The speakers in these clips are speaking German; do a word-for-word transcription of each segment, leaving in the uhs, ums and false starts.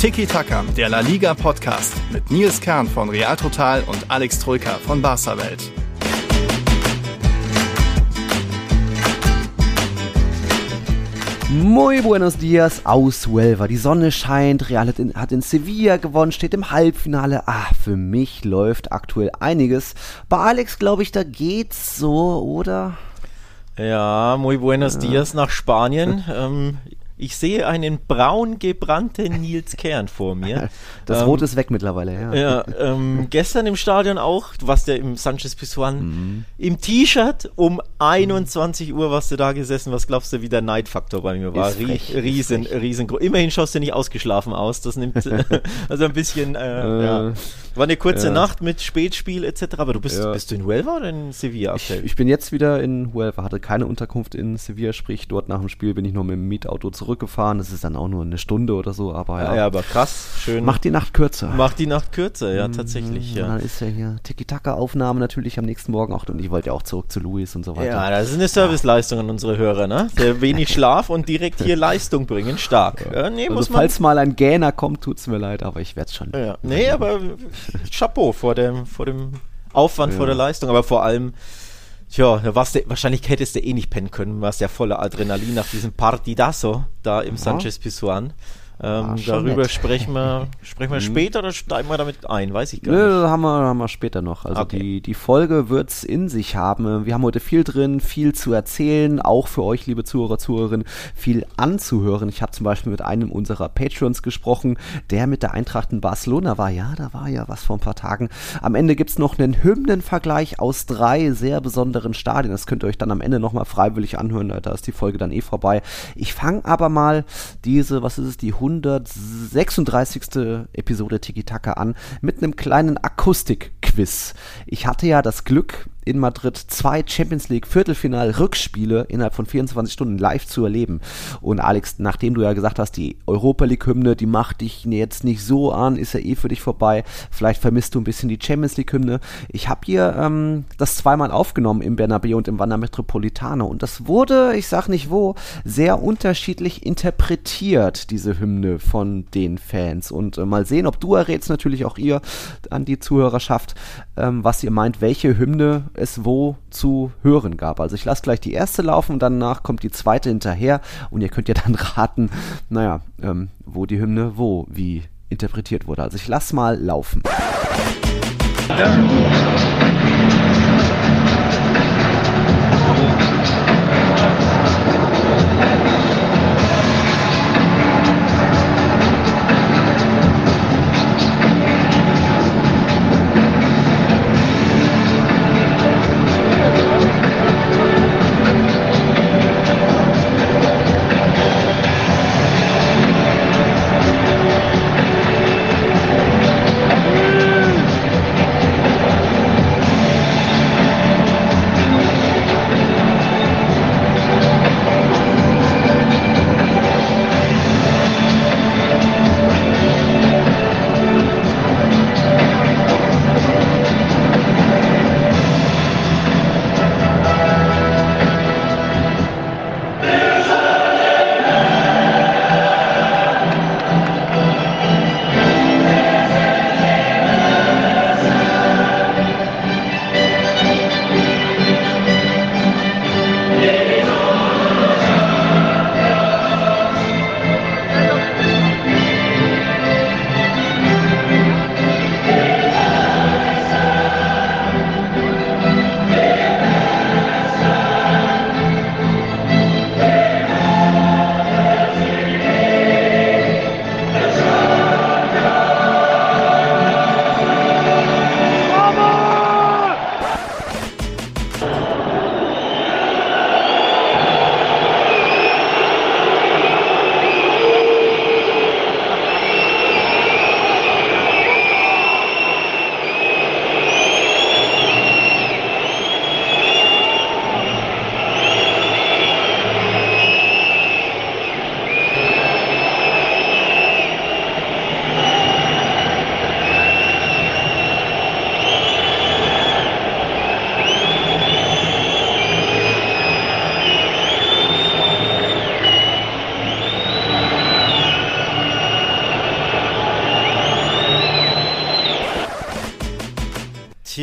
Tiki Taka, der La Liga Podcast mit Nils Kern von Real Total und Alex Troika von Barca Welt. Muy buenos dias aus Huelva. Die Sonne scheint, Real hat in, hat in Sevilla gewonnen, steht im Halbfinale. Ah, für mich läuft aktuell einiges. Bei Alex, glaube ich, da geht's so, oder? Ja, muy buenos ja. dias nach Spanien. ähm, ich sehe einen braun gebrannten Nils Kern vor mir. Das ähm, Rot ist weg mittlerweile, ja. ja ähm, gestern im Stadion auch, was der im Sánchez Pizjuán mhm. im T-Shirt um einundzwanzig Uhr warst du da gesessen. Was glaubst du, wie der Neidfaktor bei mir war? Ist frech, riesen, ist frech. riesengroß. Immerhin schaust du nicht ausgeschlafen aus. Das nimmt also ein bisschen, äh, ja. War eine kurze ja. Nacht mit Spätspiel et cetera. Aber du bist, ja. bist du in Huelva oder in Sevilla? Ich, ich bin jetzt wieder in Huelva, hatte keine Unterkunft in Sevilla, sprich dort nach dem Spiel bin ich noch mit dem Mietauto zurückgefahren. Das ist dann auch nur eine Stunde oder so, aber ja. Ja, ja aber krass, schön. Macht die Nacht kürzer. Macht die Nacht kürzer, ja, tatsächlich, ja. Dann ist ja hier Tiki-Taka-Aufnahme natürlich am nächsten Morgen auch und ich wollte ja auch zurück zu Luis und so weiter. Ja, das ist eine Serviceleistung an unsere Hörer, ne? Sehr wenig Schlaf und direkt hier Leistung bringen, stark. Ja, nee, also muss man falls mal ein Gähner kommt, tut's mir leid, aber ich werde es schon. Ja. Nee, aber Chapeau vor dem, vor dem Aufwand, ja. vor der Leistung, aber vor allem, tja, da warst du, wahrscheinlich hättest du eh nicht pennen können, du warst ja voller Adrenalin nach diesem Partidazo da im ja. Sánchez Pizjuán. Ähm, darüber nett. sprechen wir, sprechen wir später oder steigen wir damit ein? Weiß ich gar nicht. Nö, haben wir, haben wir später noch. Also okay. die, die Folge wird es in sich haben. Wir haben heute viel drin, viel zu erzählen, auch für euch, liebe Zuhörer, Zuhörerinnen, viel anzuhören. Ich habe zum Beispiel mit einem unserer Patreons gesprochen, der mit der Eintracht in Barcelona war. Ja, da war ja was vor ein paar Tagen. Am Ende gibt es noch einen Hymnenvergleich aus drei sehr besonderen Stadien. Das könnt ihr euch dann am Ende nochmal freiwillig anhören. Da ist die Folge dann eh vorbei. Ich fange aber mal diese, was ist es, die hundertsechsunddreißigste Episode Tiki Taka an mit einem kleinen Akustik-Quiz. Ich hatte ja das Glück, in Madrid zwei Champions League Viertelfinal-Rückspiele innerhalb von vierundzwanzig Stunden live zu erleben. Und Alex, nachdem du ja gesagt hast, die Europa League-Hymne, die macht dich jetzt nicht so an, ist ja eh für dich vorbei. Vielleicht vermisst du ein bisschen die Champions League-Hymne. Ich habe hier ähm, das zweimal aufgenommen im Bernabéu und im Wanda Metropolitano. Und das wurde, ich sag nicht wo, sehr unterschiedlich interpretiert, diese Hymne von den Fans. Und äh, mal sehen, ob du errätst, natürlich auch ihr an die Zuhörerschaft, ähm, was ihr meint, welche Hymne es wo zu hören gab. Also ich lasse gleich die erste laufen und danach kommt die zweite hinterher und ihr könnt ja dann raten, naja, ähm, wo die Hymne wo wie interpretiert wurde. Also ich lasse mal laufen. Ja.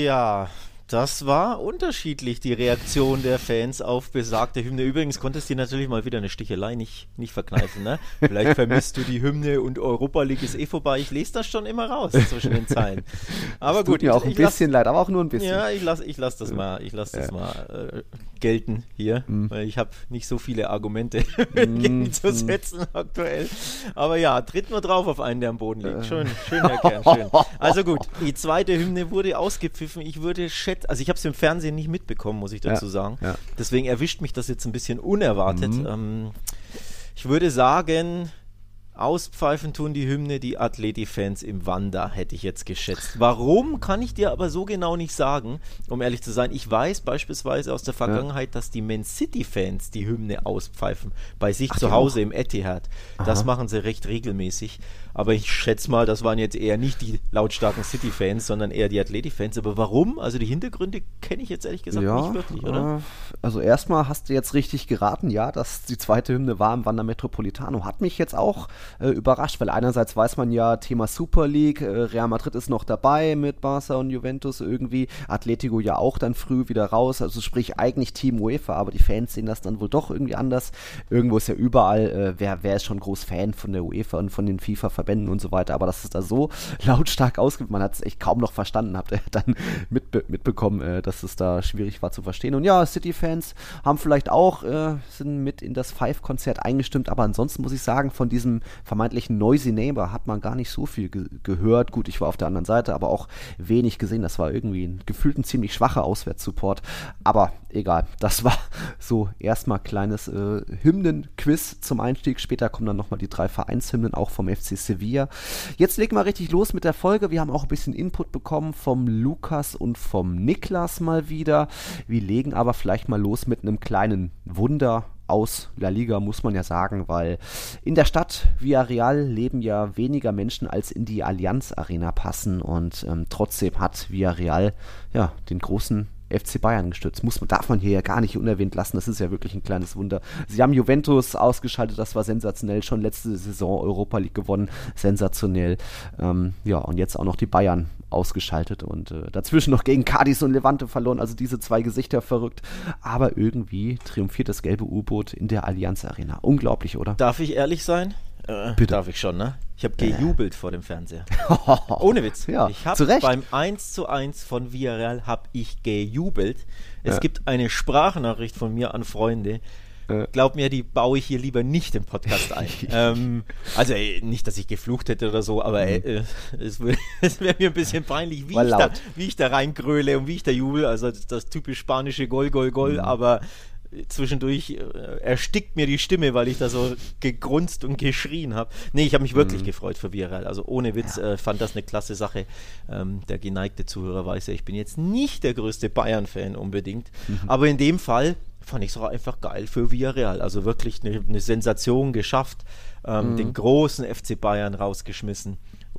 Ja, das war unterschiedlich, die Reaktion der Fans auf besagte Hymne. Übrigens konntest du dir natürlich mal wieder eine Stichelei nicht, nicht verkneifen, ne? Vielleicht vermisst du die Hymne und Europa League ist eh vorbei. Ich lese das schon immer raus zwischen den Zeilen. Aber das gut. Tut mir auch ein bisschen lass, leid, aber auch nur ein bisschen. Ja, ich lasse ich lass das mal, ich lass das ja. mal äh, gelten hier, mhm. weil ich habe nicht so viele Argumente mhm. gegenzusetzen aktuell. Aber ja, tritt nur drauf auf einen, der am Boden liegt. Schön, schön, Herr Kern, schön. Also gut, die zweite Hymne wurde ausgepfiffen. Ich würde schätzen, also ich habe es im Fernsehen nicht mitbekommen, muss ich dazu ja, sagen. Ja. Deswegen erwischt mich das jetzt ein bisschen unerwartet. Mhm. Ähm, ich würde sagen, auspfeifen tun die Hymne die Atleti-Fans im Wanda, hätte ich jetzt geschätzt. Warum, kann ich dir aber so genau nicht sagen, um ehrlich zu sein. Ich weiß beispielsweise aus der Vergangenheit, ja. dass die Man City-Fans die Hymne auspfeifen, bei sich Ach, zu Hause im Etihad. Das Aha. machen sie recht regelmäßig. Aber ich schätze mal, das waren jetzt eher nicht die lautstarken City-Fans, sondern eher die Atleti-Fans. Aber warum? Also die Hintergründe kenne ich jetzt ehrlich gesagt ja, nicht wirklich, oder? Also erstmal hast du jetzt richtig geraten, ja, dass die zweite Hymne war im Wanda Metropolitano. Hat mich jetzt auch äh, überrascht, weil einerseits weiß man ja, Thema Super League, äh, Real Madrid ist noch dabei mit Barca und Juventus irgendwie, Atletico ja auch dann früh wieder raus, also sprich eigentlich Team UEFA, aber die Fans sehen das dann wohl doch irgendwie anders. Irgendwo ist ja überall, äh, wer, wer ist schon groß Fan von der UEFA und von den FIFA-Verbänden und so weiter, aber dass es da so lautstark ausgibt, man hat es echt kaum noch verstanden, habt ihr dann mitbe- mitbekommen, äh, dass es da schwierig war zu verstehen. Und ja, City-Fans haben vielleicht auch, äh, sind mit in das Five-Konzert eingestimmt, aber ansonsten muss ich sagen, von diesem vermeintlichen Noisy Neighbor hat man gar nicht so viel ge- gehört. Gut, ich war auf der anderen Seite, aber auch wenig gesehen. Das war irgendwie ein gefühlt ein ziemlich schwacher Auswärtssupport, aber egal. Das war so erstmal kleines äh, Hymnen-Quiz zum Einstieg. Später kommen dann nochmal die drei Vereinshymnen, auch vom F C Sevilla. Jetzt legen wir richtig los mit der Folge. Wir haben auch ein bisschen Input bekommen vom Lukas und vom Niklas mal wieder. Wir legen aber vielleicht mal los mit einem kleinen Wunder aus La Liga, muss man ja sagen, weil in der Stadt Villarreal leben ja weniger Menschen, als in die Allianz Arena passen und ähm, trotzdem hat Villarreal ja den großen F C Bayern gestützt. Muss man, darf man hier ja gar nicht unerwähnt lassen. Das ist ja wirklich ein kleines Wunder. Sie haben Juventus ausgeschaltet, das war sensationell. Schon letzte Saison Europa League gewonnen. Sensationell. Ähm, ja, und jetzt auch noch die Bayern ausgeschaltet und äh, dazwischen noch gegen Cadiz und Levante verloren. Also diese zwei Gesichter verrückt. Aber irgendwie triumphiert das gelbe U-Boot in der Allianz Arena. Unglaublich, oder? Darf ich ehrlich sein? Äh, Bitte. Darf ich schon, ne? Ich habe gejubelt äh. vor dem Fernseher. Ohne Witz. Ja, ich habe beim eins zu eins von Villarreal habe ich gejubelt. Es ja. gibt eine Sprachnachricht von mir an Freunde. Äh. Glaub mir, die baue ich hier lieber nicht im Podcast ein. ähm, also ey, nicht, dass ich geflucht hätte oder so, aber ey, äh, es, es wäre mir ein bisschen peinlich, wie ich, da, wie ich da reingröle und wie ich da jubel. Also das, das typisch spanische Gol, Gol, Gol, mhm. aber zwischendurch äh, erstickt mir die Stimme, weil ich da so gegrunzt und geschrien habe. Nee, ich habe mich wirklich mhm. gefreut für Villarreal. Also ohne Witz, ja. äh, fand das eine klasse Sache. Ähm, der geneigte Zuhörer weiß ja, ich bin jetzt nicht der größte Bayern-Fan unbedingt. Mhm. Aber in dem Fall fand ich es auch einfach geil für Villarreal. Also wirklich eine, eine Sensation geschafft. Ähm, mhm. Den großen F C Bayern rausgeschmissen.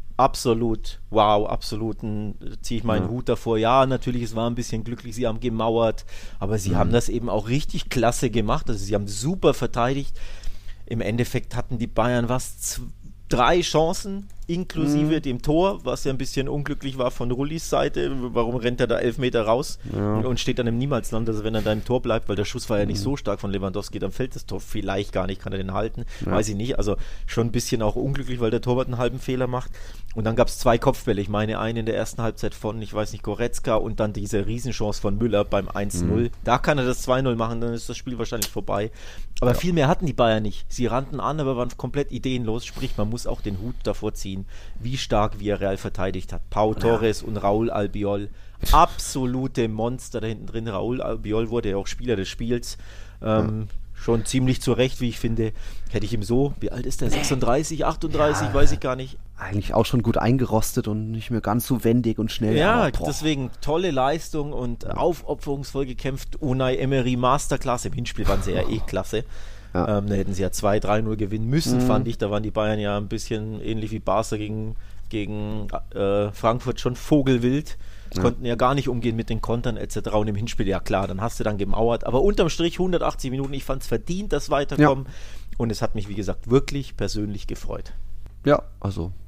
Absolut, wow, absolut, ziehe ich meinen ja. Hut davor. Ja, natürlich, es war ein bisschen glücklich, sie haben gemauert, aber sie mhm. haben das eben auch richtig klasse gemacht. Also sie haben super verteidigt. Im Endeffekt hatten die Bayern was, z- drei Chancen, inklusive mhm. dem Tor, was ja ein bisschen unglücklich war von Rullis Seite. Warum rennt er da elf Meter raus ja. und steht dann im Niemalsland? Also wenn er da im Tor bleibt, weil der Schuss war ja nicht mhm. so stark von Lewandowski, dann fällt das Tor vielleicht gar nicht, kann er den halten, ja. weiß ich nicht. Also schon ein bisschen auch unglücklich, weil der Torwart einen halben Fehler macht. Und dann gab es zwei Kopfbälle. Ich meine, einen in der ersten Halbzeit von, ich weiß nicht, Goretzka und dann diese Riesenchance von Müller beim eins null. Mhm. Da kann er das zwei null machen, dann ist das Spiel wahrscheinlich vorbei. Aber ja. viel mehr hatten die Bayern nicht. Sie rannten an, aber waren komplett ideenlos. Sprich, man muss auch den Hut davor ziehen, wie stark Villarreal verteidigt hat. Pau Torres ja. und Raúl Albiol. Absolute Monster da hinten drin. Raúl Albiol wurde ja auch Spieler des Spiels. Ähm, ja. Schon ziemlich zu Recht, wie ich finde. Hätte ich ihm so, wie alt ist der? sechsunddreißig, achtunddreißig, ja, weiß ich gar nicht. Eigentlich auch schon gut eingerostet und nicht mehr ganz so wendig und schnell. Ja, aber, deswegen tolle Leistung und ja. aufopferungsvoll gekämpft. Unai Emery Masterclass. Im Hinspiel waren sie ja eh klasse. Ja. Ähm, da hätten sie ja zwei drei null gewinnen müssen, mhm. fand ich. Da waren die Bayern ja ein bisschen ähnlich wie Barca gegen, gegen äh, Frankfurt schon vogelwild. Ja. Konnten ja gar nicht umgehen mit den Kontern et cetera. Und im Hinspiel, ja klar, dann hast du dann gemauert. Aber unterm Strich hundertachtzig Minuten, ich fand es verdient, das Weiterkommen. Ja. Und es hat mich, wie gesagt, wirklich persönlich gefreut. Ja, also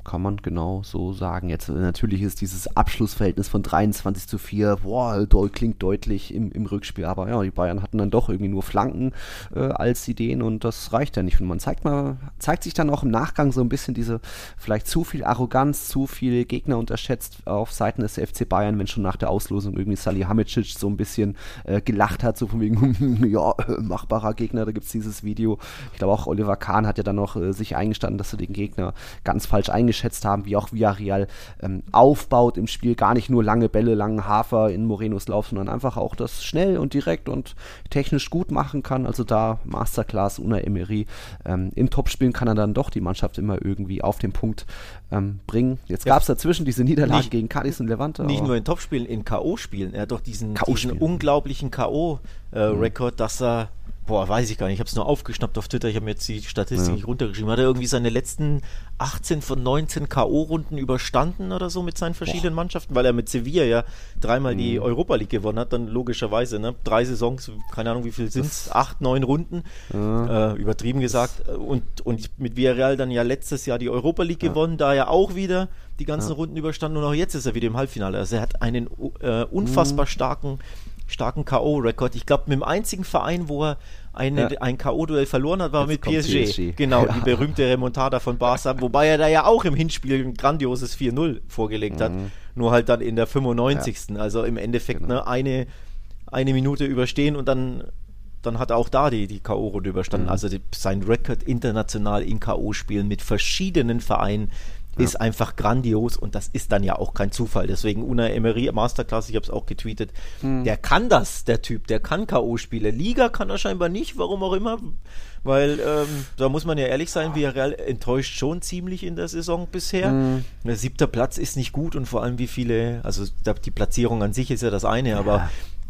kann man genau so sagen. Jetzt natürlich ist dieses Abschlussverhältnis von dreiundzwanzig zu vier, boah, klingt deutlich im, im Rückspiel, aber ja, die Bayern hatten dann doch irgendwie nur Flanken äh, als Ideen und das reicht ja nicht. Und man zeigt mal, zeigt sich dann auch im Nachgang so ein bisschen diese vielleicht zu viel Arroganz, zu viel Gegner unterschätzt auf Seiten des F C Bayern, wenn schon nach der Auslosung irgendwie Salihamidzic so ein bisschen äh, gelacht hat, so von wegen, ja, machbarer Gegner, da gibt es dieses Video. Ich glaube auch Oliver Kahn hat ja dann noch äh, sich eingestanden, dass er den Gegner ganz falsch eingeschätzt geschätzt haben, wie auch Villarreal ähm, aufbaut im Spiel, gar nicht nur lange Bälle, langen Hafer in Morenos Lauf, sondern einfach auch das schnell und direkt und technisch gut machen kann, also da Masterclass Unai Emery. Ähm, in Topspielen kann er dann doch die Mannschaft immer irgendwie auf den Punkt ähm, bringen. Jetzt ja, gab es dazwischen diese Niederlage gegen Cadiz und Levante. Nicht nur in Topspielen, in K O-Spielen. Er hat doch diesen, diesen unglaublichen K O-Rekord, äh, mhm. dass er Boah, weiß ich gar nicht. Ich habe es nur aufgeschnappt auf Twitter. Ich habe mir jetzt die Statistik ja. nicht runtergeschrieben. Hat er irgendwie seine letzten achtzehn von neunzehn K O-Runden überstanden oder so mit seinen verschiedenen Boah. Mannschaften? Weil er mit Sevilla ja dreimal mhm. die Europa League gewonnen hat. Dann logischerweise, ne? Drei Saisons, keine Ahnung wie viel sind es, acht, neun Runden. Ja. Äh, übertrieben gesagt. Und, und mit Villarreal dann ja letztes Jahr die Europa League ja. gewonnen. Da ja auch wieder die ganzen ja. Runden überstanden. Und auch jetzt ist er wieder im Halbfinale. Also er hat einen äh, unfassbar mhm. starken starken K O-Rekord. Ich glaube, mit dem einzigen Verein, wo er eine, ja. ein K O-Duell verloren hat, war jetzt mit P S G. P S G. Genau, ja. die berühmte Remontada von Barca, wobei er da ja auch im Hinspiel ein grandioses vier null vorgelegt mhm. hat, nur halt dann in der fünfundneunzigsten Ja. Also im Endeffekt genau. ne, eine, eine Minute überstehen und dann, dann hat er auch da die, die K O-Runde überstanden. Mhm. Also die, sein Rekord international in K O-Spielen mit verschiedenen Vereinen ist ja. einfach grandios und das ist dann ja auch kein Zufall. Deswegen Unai Emery Masterclass, ich habe es auch getweetet, hm. der kann das, der Typ, der kann K O-Spiele. Liga kann er scheinbar nicht, warum auch immer, weil ähm, da muss man ja ehrlich sein, Villarreal enttäuscht schon ziemlich in der Saison bisher. Hm. Der siebte Platz ist nicht gut und vor allem wie viele, also die Platzierung an sich ist ja das eine, ja. aber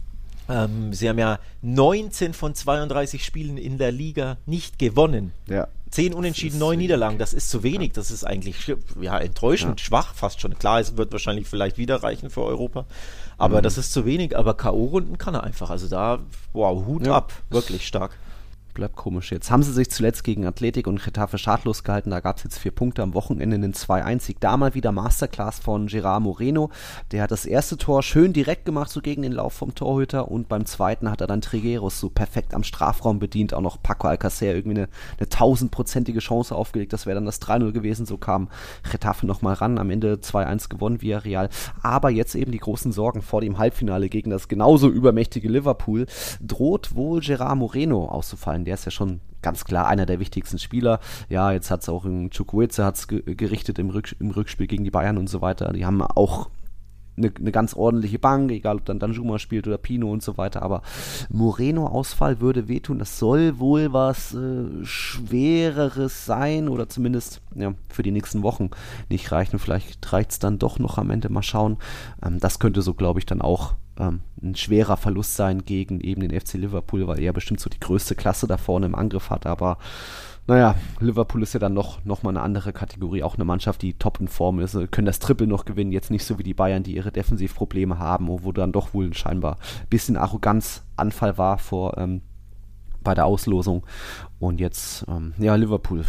ähm, sie haben ja neunzehn von zweiunddreißig Spielen in der Liga nicht gewonnen. Ja. Zehn Unentschieden, neun Niederlagen, das ist zu wenig, das ist eigentlich ja, enttäuschend, ja. schwach fast schon. Klar, es wird wahrscheinlich vielleicht wieder reichen für Europa, aber mhm. das ist zu wenig, aber K O-Runden kann er einfach, also da, wow, Hut ja. ab, wirklich stark. Bleibt komisch. Jetzt haben sie sich zuletzt gegen Athletic und Getafe schadlos gehalten. Da gab es jetzt vier Punkte am Wochenende, einen zwei eins Sieg. Da mal wieder Masterclass von Gerard Moreno. Der hat das erste Tor schön direkt gemacht, so gegen den Lauf vom Torhüter. Und beim zweiten hat er dann Trigueros so perfekt am Strafraum bedient. Auch noch Paco Alcacer irgendwie eine, eine tausendprozentige Chance aufgelegt. Das wäre dann das drei null gewesen. So kam Getafe nochmal ran. Am Ende zwei eins gewonnen, Villarreal. Aber jetzt eben die großen Sorgen vor dem Halbfinale gegen das genauso übermächtige Liverpool. Droht wohl Gerard Moreno auszufallen. Der ist ja schon ganz klar einer der wichtigsten Spieler. Ja, jetzt hat es auch in Chukwueze hat's ge- gerichtet im, Rück- im Rückspiel gegen die Bayern und so weiter. Die haben auch eine, eine ganz ordentliche Bank, egal ob dann Danjuma spielt oder Pino und so weiter, aber Moreno-Ausfall würde wehtun. Das soll wohl was äh, Schwereres sein oder zumindest ja, für die nächsten Wochen nicht reichen. Vielleicht reicht es dann doch noch am Ende, mal schauen. Ähm, das könnte so, glaube ich, dann auch ähm, ein schwerer Verlust sein gegen eben den F C Liverpool, weil er bestimmt so die größte Klasse da vorne im Angriff hat, aber naja, Liverpool ist ja dann noch, noch mal eine andere Kategorie, auch eine Mannschaft, die top in Form ist, können das Triple noch gewinnen, jetzt nicht so wie die Bayern, die ihre Defensivprobleme haben, wo dann doch wohl scheinbar ein bisschen Arroganzanfall war vor ähm, bei der Auslosung und jetzt, ähm, ja, Liverpool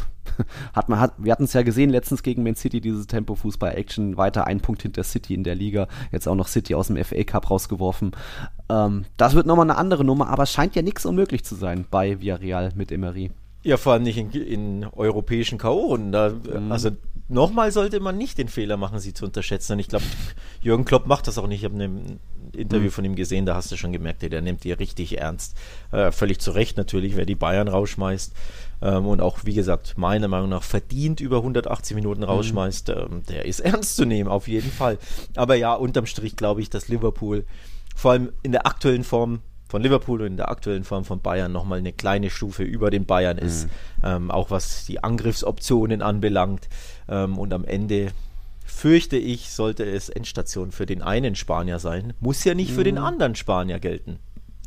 hat man, hat, wir hatten es ja gesehen letztens gegen Man City, dieses Tempo-Fußball-Action, weiter ein Punkt hinter City in der Liga, jetzt auch noch City aus dem F A Cup rausgeworfen. Ähm, das wird nochmal eine andere Nummer, aber es scheint ja nichts unmöglich zu sein bei Villarreal mit Emery. Ja, vor allem nicht in, in europäischen K O-Runden. Da, mhm. Also nochmal sollte man nicht den Fehler machen, sie zu unterschätzen. Und ich glaube, Jürgen Klopp macht das auch nicht. Ich habe ein Interview mhm. von ihm gesehen, da hast du schon gemerkt, der, der nimmt die richtig ernst. Äh, völlig zu Recht natürlich, wer die Bayern rausschmeißt. Ähm, und auch, wie gesagt, meiner Meinung nach verdient über hundertachtzig Minuten rausschmeißt. Mhm. Ähm, der ist ernst zu nehmen, auf jeden Fall. Aber ja, unterm Strich glaube ich, dass Liverpool vor allem in der aktuellen Form von Liverpool und in der aktuellen Form von Bayern nochmal eine kleine Stufe über den Bayern ist, mhm. ähm, auch was die Angriffsoptionen anbelangt. Ähm, und am Ende fürchte ich, sollte es Endstation für den einen Spanier sein, muss ja nicht mhm. für den anderen Spanier gelten.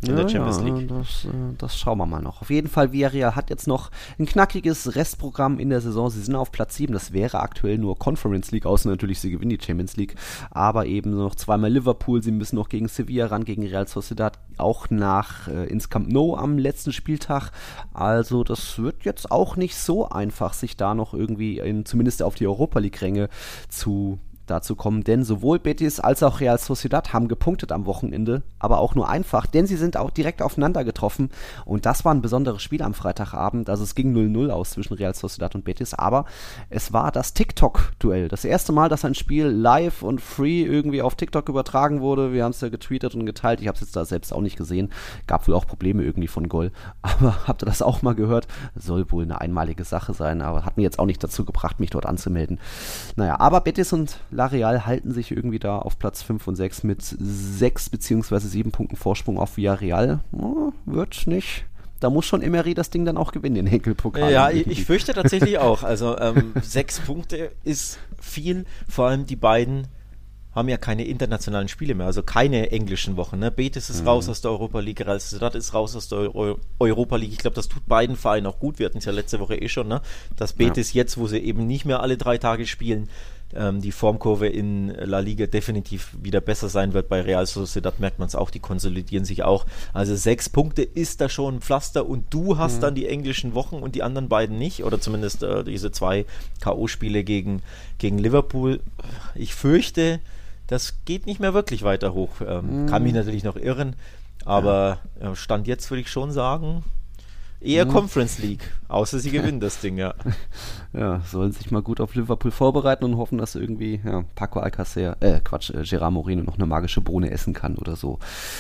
in ja, der Champions ja, League. Das, das schauen wir mal noch. Auf jeden Fall, Villarreal hat jetzt noch ein knackiges Restprogramm in der Saison. Sie sind auf Platz sieben. Das wäre aktuell nur Conference League, außer natürlich, sie gewinnen die Champions League. Aber eben noch zweimal Liverpool. Sie müssen noch gegen Sevilla ran, gegen Real Sociedad, auch nach äh, ins Camp Nou am letzten Spieltag. Also das wird jetzt auch nicht so einfach, sich da noch irgendwie in, zumindest auf die Europa League-Ränge zu dazu kommen, denn sowohl Betis als auch Real Sociedad haben gepunktet am Wochenende, aber auch nur einfach, denn sie sind auch direkt aufeinander getroffen und das war ein besonderes Spiel am Freitagabend, also es ging null null aus zwischen Real Sociedad und Betis, aber es war das TikTok-Duell, das erste Mal, dass ein Spiel live und free irgendwie auf TikTok übertragen wurde, wir haben es ja getweetet und geteilt, ich habe es jetzt da selbst auch nicht gesehen, gab wohl auch Probleme irgendwie von Gol, aber habt ihr das auch mal gehört? Soll wohl eine einmalige Sache sein, aber hat mir jetzt auch nicht dazu gebracht, mich dort anzumelden. Naja, aber Betis und La Real halten sich irgendwie da auf Platz fünf und sechs mit sechs beziehungsweise sieben Punkten Vorsprung auf Villarreal. Oh, wird nicht. Da muss schon Emery das Ding dann auch gewinnen, den Henkelpokal. Ja, ich, ich fürchte tatsächlich auch. Also ähm, sechs Punkte ist viel. Vor allem die beiden haben ja keine internationalen Spiele mehr, also keine englischen Wochen. Ne? Betis ist mhm. raus aus der Europa League, Real Sociedad ist raus aus der Euro- Europa League. Ich glaube, das tut beiden Vereinen auch gut. Wir hatten es ja letzte Woche eh schon, ne? Dass Betis ja. jetzt, wo sie eben nicht mehr alle drei Tage spielen, ähm, die Formkurve in La Liga definitiv wieder besser sein wird. Bei Real Sociedad merkt man es auch, die konsolidieren sich auch. Also sechs Punkte ist da schon ein Pflaster und du hast mhm. dann die englischen Wochen und die anderen beiden nicht, oder zumindest äh, diese zwei K O-Spiele gegen, gegen Liverpool. Ich fürchte, das geht nicht mehr wirklich weiter hoch. Ähm, mm. Kann mich natürlich noch irren, aber ja. Stand jetzt würde ich schon sagen, eher mm. Conference League, außer sie gewinnen das Ding, ja. Ja, sollen sich mal gut auf Liverpool vorbereiten und hoffen, dass irgendwie ja, Paco Alcacer, äh, Quatsch, äh, Gerard Moreno noch eine magische Bohne essen kann oder so.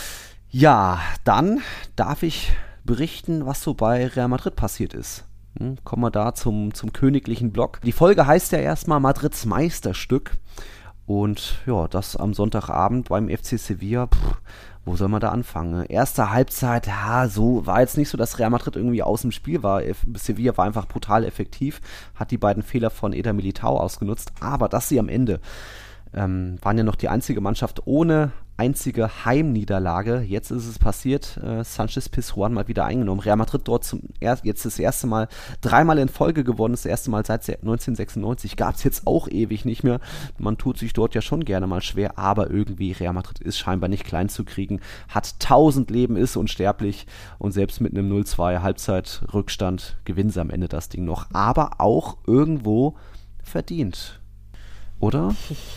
Ja, dann darf ich berichten, was so bei Real Madrid passiert ist. Hm, kommen wir da zum, zum königlichen Block. Die Folge heißt ja erstmal Madrids Meisterstück. Und ja, das am Sonntagabend beim F C Sevilla, pff, wo soll man da anfangen? Erste Halbzeit, ja, so war jetzt nicht so, dass Real Madrid irgendwie aus dem Spiel war. Sevilla war einfach brutal effektiv, hat die beiden Fehler von Eder Militao ausgenutzt, aber dass sie am Ende ähm, waren ja noch die einzige Mannschaft ohne einzige Heimniederlage. Jetzt ist es passiert, äh, Sánchez Pizjuán mal wieder eingenommen. Real Madrid dort zum er- jetzt das erste Mal dreimal in Folge gewonnen, das erste Mal seit neunzehnhundertsechsundneunzig, gab es jetzt auch ewig nicht mehr. Man tut sich dort ja schon gerne mal schwer, aber irgendwie Real Madrid ist scheinbar nicht klein zu kriegen, hat tausend Leben, ist unsterblich und selbst mit einem null zwei Halbzeitrückstand gewinnen sie am Ende das Ding noch, aber auch irgendwo verdient, oder?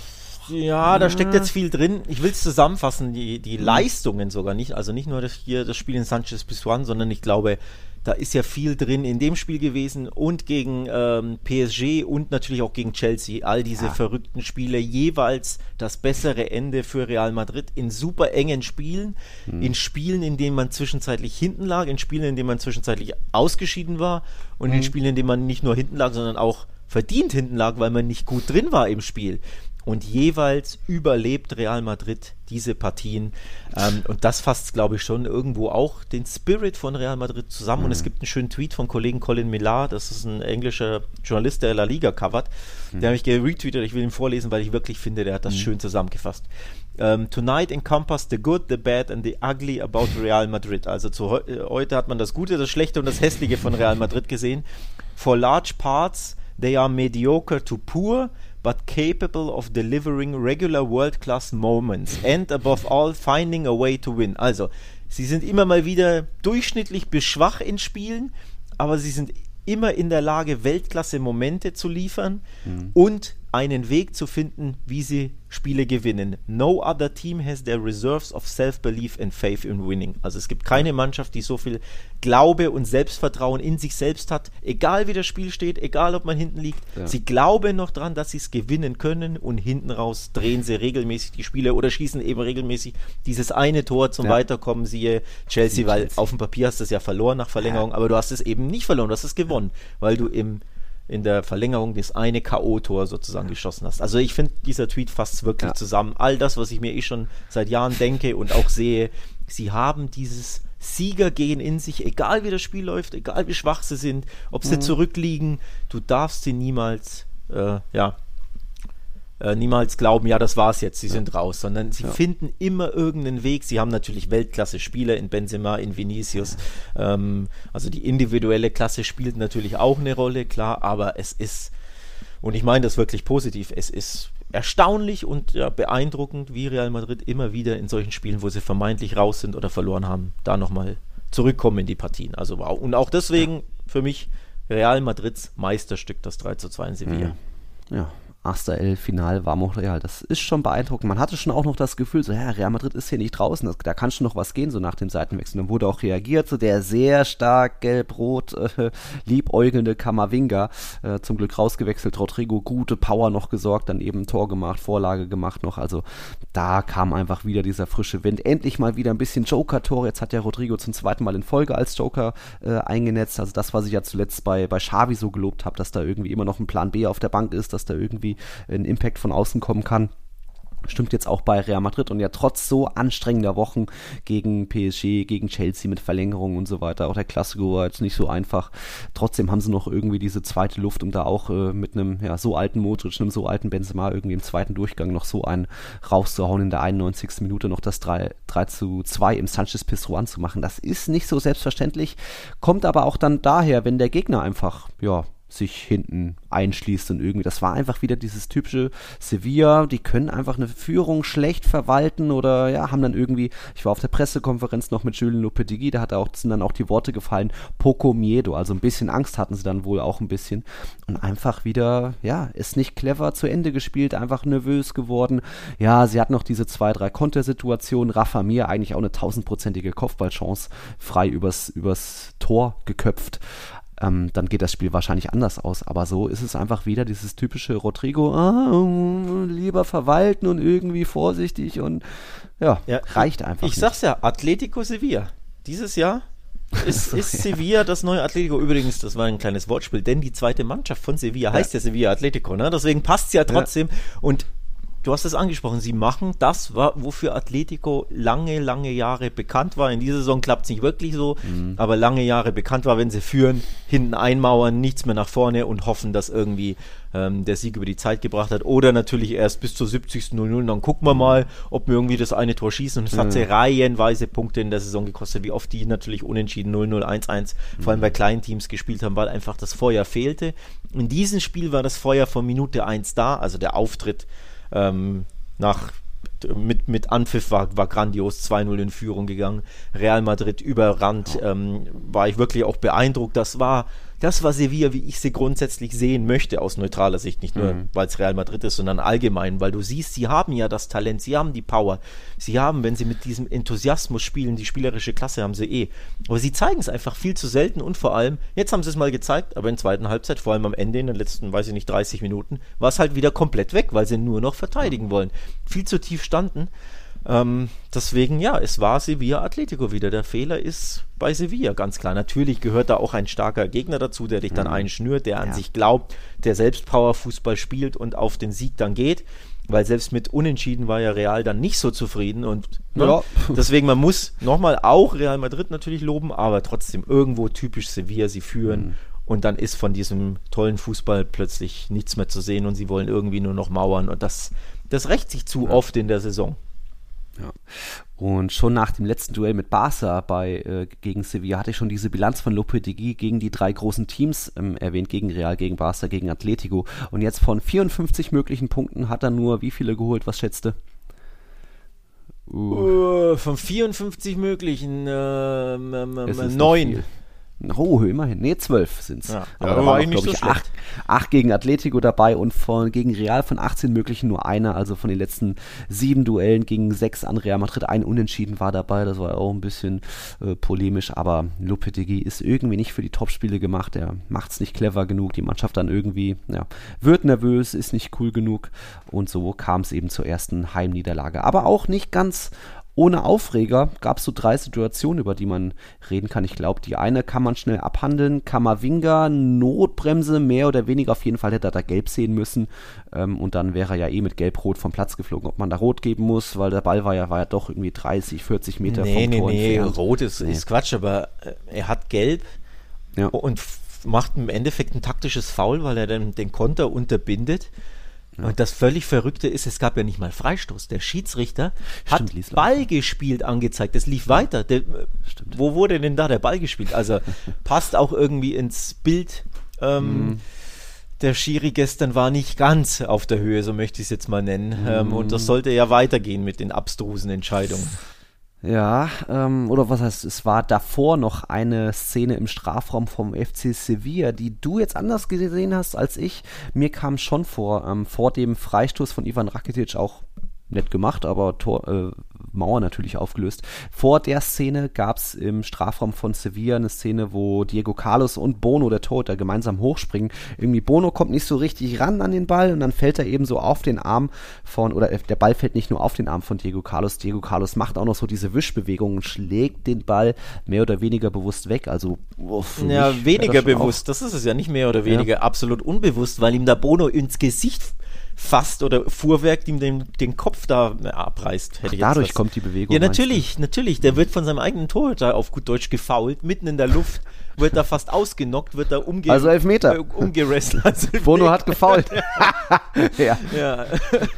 Ja, da steckt jetzt viel drin. Ich will es zusammenfassen, die, die Leistungen sogar nicht, also nicht nur das, hier das Spiel in Sánchez Pizjuán, sondern ich glaube, da ist ja viel drin in dem Spiel gewesen und gegen ähm, P S G und natürlich auch gegen Chelsea. All diese ja. verrückten Spiele, jeweils das bessere Ende für Real Madrid in super engen Spielen, hm. in Spielen, in denen man zwischenzeitlich hinten lag, in Spielen, in denen man zwischenzeitlich ausgeschieden war und hm. in Spielen, in denen man nicht nur hinten lag, sondern auch verdient hinten lag, weil man nicht gut drin war im Spiel. Und jeweils überlebt Real Madrid diese Partien. Ähm, und das fasst, glaube ich, schon irgendwo auch den Spirit von Real Madrid zusammen. Mhm. Und es gibt einen schönen Tweet von Kollegen Colin Millar, das ist ein englischer Journalist, der La Liga covert. Mhm. Der habe ich geretweetet, ich will ihn vorlesen, weil ich wirklich finde, der hat das mhm. schön zusammengefasst. Um, Tonight encompassed the good, the bad and the ugly about Real Madrid. Also zu he- heute hat man das Gute, das Schlechte und das Hässliche von Real Madrid gesehen. For large parts, they are mediocre to poor, but capable of delivering regular world-class moments and above all finding a way to win. Also, sie sind immer mal wieder durchschnittlich bis schwach in Spielen, aber sie sind immer in der Lage, Weltklasse-Momente zu liefern mhm. und einen Weg zu finden, wie sie Spiele gewinnen. No other team has their reserves of self-belief and faith in winning. Also es gibt keine Mannschaft, die so viel Glaube und Selbstvertrauen in sich selbst hat, egal wie das Spiel steht, egal ob man hinten liegt. Ja. Sie glauben noch dran, dass sie es gewinnen können und hinten raus drehen sie regelmäßig die Spiele oder schießen eben regelmäßig dieses eine Tor zum ja. Weiterkommen, siehe Chelsea, weil Chelsea. Auf dem Papier hast du es ja verloren nach Verlängerung, ja. aber du hast es eben nicht verloren, du hast es gewonnen, weil du im in der Verlängerung das eine K O-Tor sozusagen geschossen hast. Also ich finde, dieser Tweet fasst wirklich ja. zusammen. All das, was ich mir eh schon seit Jahren denke und auch sehe, sie haben dieses Siegergehen in sich, egal wie das Spiel läuft, egal wie schwach sie sind, ob sie mhm. zurückliegen, du darfst sie niemals äh, ja, äh, niemals glauben, ja, das war's jetzt, sie ja. sind raus, sondern sie ja. finden immer irgendeinen Weg. Sie haben natürlich Weltklasse-Spieler in Benzema, in Vinicius. Ja. Ähm, also die individuelle Klasse spielt natürlich auch eine Rolle, klar, aber es ist, und ich meine das wirklich positiv, es ist erstaunlich und ja, beeindruckend, wie Real Madrid immer wieder in solchen Spielen, wo sie vermeintlich raus sind oder verloren haben, da nochmal zurückkommen in die Partien. Also wow. Und auch deswegen für mich Real Madrids Meisterstück, das drei zu zwei in Sevilla. Ja. Aster El Final war Montreal. Das ist schon beeindruckend. Man hatte schon auch noch das Gefühl, so, ja, Real Madrid ist hier nicht draußen, das, da kann schon noch was gehen, so nach dem Seitenwechsel. Dann wurde auch reagiert, so der sehr stark gelb-rot äh, liebäugelnde Camavinga, äh, zum Glück rausgewechselt, Rodrigo, gute Power noch gesorgt, dann eben Tor gemacht, Vorlage gemacht noch, also da kam einfach wieder dieser frische Wind. Endlich mal wieder ein bisschen Joker-Tore. Jetzt hat ja Rodrigo zum zweiten Mal in Folge als Joker äh, eingenetzt, also das, was ich ja zuletzt bei, bei Xavi so gelobt habe, dass da irgendwie immer noch ein Plan B auf der Bank ist, dass da irgendwie ein Impact von außen kommen kann. Stimmt jetzt auch bei Real Madrid und ja trotz so anstrengender Wochen gegen P S G, gegen Chelsea mit Verlängerung und so weiter, auch der Klassiker war jetzt nicht so einfach. Trotzdem haben sie noch irgendwie diese zweite Luft, um da auch äh, mit einem ja, so alten Modric, einem so alten Benzema irgendwie im zweiten Durchgang noch so einen rauszuhauen, in der einundneunzigsten Minute noch das drei zu zwei im Sanchez-Pizjuan zu machen. Das ist nicht so selbstverständlich, kommt aber auch dann daher, wenn der Gegner einfach, ja, sich hinten einschließt und irgendwie, das war einfach wieder dieses typische Sevilla, die können einfach eine Führung schlecht verwalten oder ja, haben dann irgendwie, ich war auf der Pressekonferenz noch mit Julen Lopetegui, da hat auch, sind dann auch die Worte gefallen, poco miedo, also ein bisschen Angst hatten sie dann wohl auch ein bisschen und einfach wieder, ja, ist nicht clever zu Ende gespielt, einfach nervös geworden, ja, sie hatten noch diese zwei, drei Kontersituationen, Rafa Mir eigentlich auch eine tausendprozentige Kopfballchance frei übers, übers Tor geköpft. Ähm, dann geht das Spiel wahrscheinlich anders aus. Aber so ist es einfach wieder dieses typische Rodrigo, ah, lieber verwalten und irgendwie vorsichtig und ja, ja reicht einfach Ich nicht. sag's ja, Atletico Sevilla. Dieses Jahr ist, ist Sevilla das neue Atletico. Übrigens, das war ein kleines Wortspiel, denn die zweite Mannschaft von Sevilla heißt ja, ja Sevilla Atletico, ne? Deswegen passt's ja trotzdem. Ja. Und du hast es angesprochen, sie machen das, wofür Atletico lange, lange Jahre bekannt war. In dieser Saison klappt es nicht wirklich so, mhm. aber lange Jahre bekannt war, wenn sie führen, hinten einmauern, nichts mehr nach vorne und hoffen, dass irgendwie ähm, der Sieg über die Zeit gebracht hat. Oder natürlich erst bis zur siebzigsten null null, dann gucken wir mal, ob wir irgendwie das eine Tor schießen. Und es mhm. hat sie reihenweise Punkte in der Saison gekostet, wie oft die natürlich unentschieden null null, eins eins, mhm. vor allem bei kleinen Teams gespielt haben, weil einfach das Feuer fehlte. In diesem Spiel war das Feuer von Minute eins da, also der Auftritt Ähm, nach, mit, mit Anpfiff war, war grandios, zwei null in Führung gegangen, Real Madrid überrannt, ähm, war ich wirklich auch beeindruckt, das war das war Sevilla, wie ich sie grundsätzlich sehen möchte, aus neutraler Sicht, nicht nur, mhm. weil es Real Madrid ist, sondern allgemein, weil du siehst, sie haben ja das Talent, sie haben die Power, sie haben, wenn sie mit diesem Enthusiasmus spielen, die spielerische Klasse haben sie eh, aber sie zeigen es einfach viel zu selten und vor allem, jetzt haben sie es mal gezeigt, aber in der zweiten Halbzeit, vor allem am Ende, in den letzten, weiß ich nicht, dreißig Minuten, war es halt wieder komplett weg, weil sie nur noch verteidigen wollen, viel zu tief standen. Ähm, deswegen, ja, es war Sevilla Atletico wieder. Der Fehler ist bei Sevilla, ganz klar. Natürlich gehört da auch ein starker Gegner dazu, der dich dann mhm. einschnürt, der an ja. sich glaubt, der selbst Power-Fußball spielt und auf den Sieg dann geht, weil selbst mit Unentschieden war ja Real dann nicht so zufrieden und ne? ja. deswegen, man muss nochmal auch Real Madrid natürlich loben, aber trotzdem irgendwo typisch Sevilla, sie führen mhm. und dann ist von diesem tollen Fußball plötzlich nichts mehr zu sehen und sie wollen irgendwie nur noch mauern und das, das rächt sich zu ja. oft in der Saison. Ja. Und schon nach dem letzten Duell mit Barca bei, äh, gegen Sevilla hatte ich schon diese Bilanz von Lopetegui gegen die drei großen Teams ähm, erwähnt, gegen Real, gegen Barca, gegen Atletico. Und jetzt von vierundfünfzig möglichen Punkten hat er nur wie viele geholt? Was schätzt du? Uh. Uh, von vierundfünfzig möglichen äh, neun. Oh, immerhin. Nee, zwölf sind es. Ja, aber ja, da waren, glaube ich, so acht, acht gegen Atletico dabei und von, gegen Real von achtzehn möglichen nur einer. Also von den letzten sieben Duellen gegen sechs an Real Madrid. Ein Unentschieden war dabei. Das war auch ein bisschen äh, polemisch. Aber Lopetegui ist irgendwie nicht für die Topspiele gemacht. Er macht es nicht clever genug. Die Mannschaft dann irgendwie, ja, wird nervös, ist nicht cool genug. Und so kam es eben zur ersten Heimniederlage. Aber auch nicht ganz ohne Aufreger. Gab es so drei Situationen, über die man reden kann. Ich glaube, die eine kann man schnell abhandeln. Camavinga, Notbremse, mehr oder weniger. Auf jeden Fall hätte er da gelb sehen müssen. Ähm, und dann wäre er ja eh mit gelb-rot vom Platz geflogen. Ob man da rot geben muss, weil der Ball war ja, war ja doch irgendwie dreißig, vierzig Meter nee, vom nee, Tor nee, entfernt. Rot ist, nee. ist Quatsch, aber äh, er hat gelb ja. und f- macht im Endeffekt ein taktisches Foul, weil er dann den Konter unterbindet. Ja. Und das völlig Verrückte ist, es gab ja nicht mal Freistoß. Der Schiedsrichter Stimmt, hat Ball gespielt angezeigt. Das lief weiter. Der, wo wurde denn da der Ball gespielt? Also passt auch irgendwie ins Bild. Ähm, mhm. Der Schiri gestern war nicht ganz auf der Höhe, so möchte ich es jetzt mal nennen. Mhm. Ähm, und das sollte ja weitergehen mit den abstrusen Entscheidungen. Ja, ähm, oder was heißt, es war davor noch eine Szene im Strafraum vom F C Sevilla, die du jetzt anders gesehen hast als ich. Mir kam schon vor, ähm, vor dem Freistoß von Ivan Rakitic, auch nett gemacht, aber Tor, äh, Mauer natürlich aufgelöst. Vor der Szene gab es im Strafraum von Sevilla eine Szene, wo Diego Carlos und Bono, der Torhüter, gemeinsam hochspringen. Irgendwie Bono kommt nicht so richtig ran an den Ball und dann fällt er eben so auf den Arm von, oder der Ball fällt nicht nur auf den Arm von Diego Carlos. Diego Carlos macht auch noch so diese Wischbewegung und schlägt den Ball mehr oder weniger bewusst weg. Also oh, ja, weniger das bewusst. Auch. Das ist es ja nicht mehr oder weniger. Ja. Absolut unbewusst, weil ihm der Bono ins Gesicht fast oder fuhrwerkt ihm den, den Kopf da abreißt. Hätte Ach, ich dadurch jetzt kommt die Bewegung. Ja, natürlich, natürlich. Der wird von seinem eigenen Torhüter auf gut Deutsch gefoult, mitten in der Luft, wird da fast ausgenockt, wird da umge also Elfmeter. Äh, umgerestelt. Also Bono hat gefoult. ja. ja.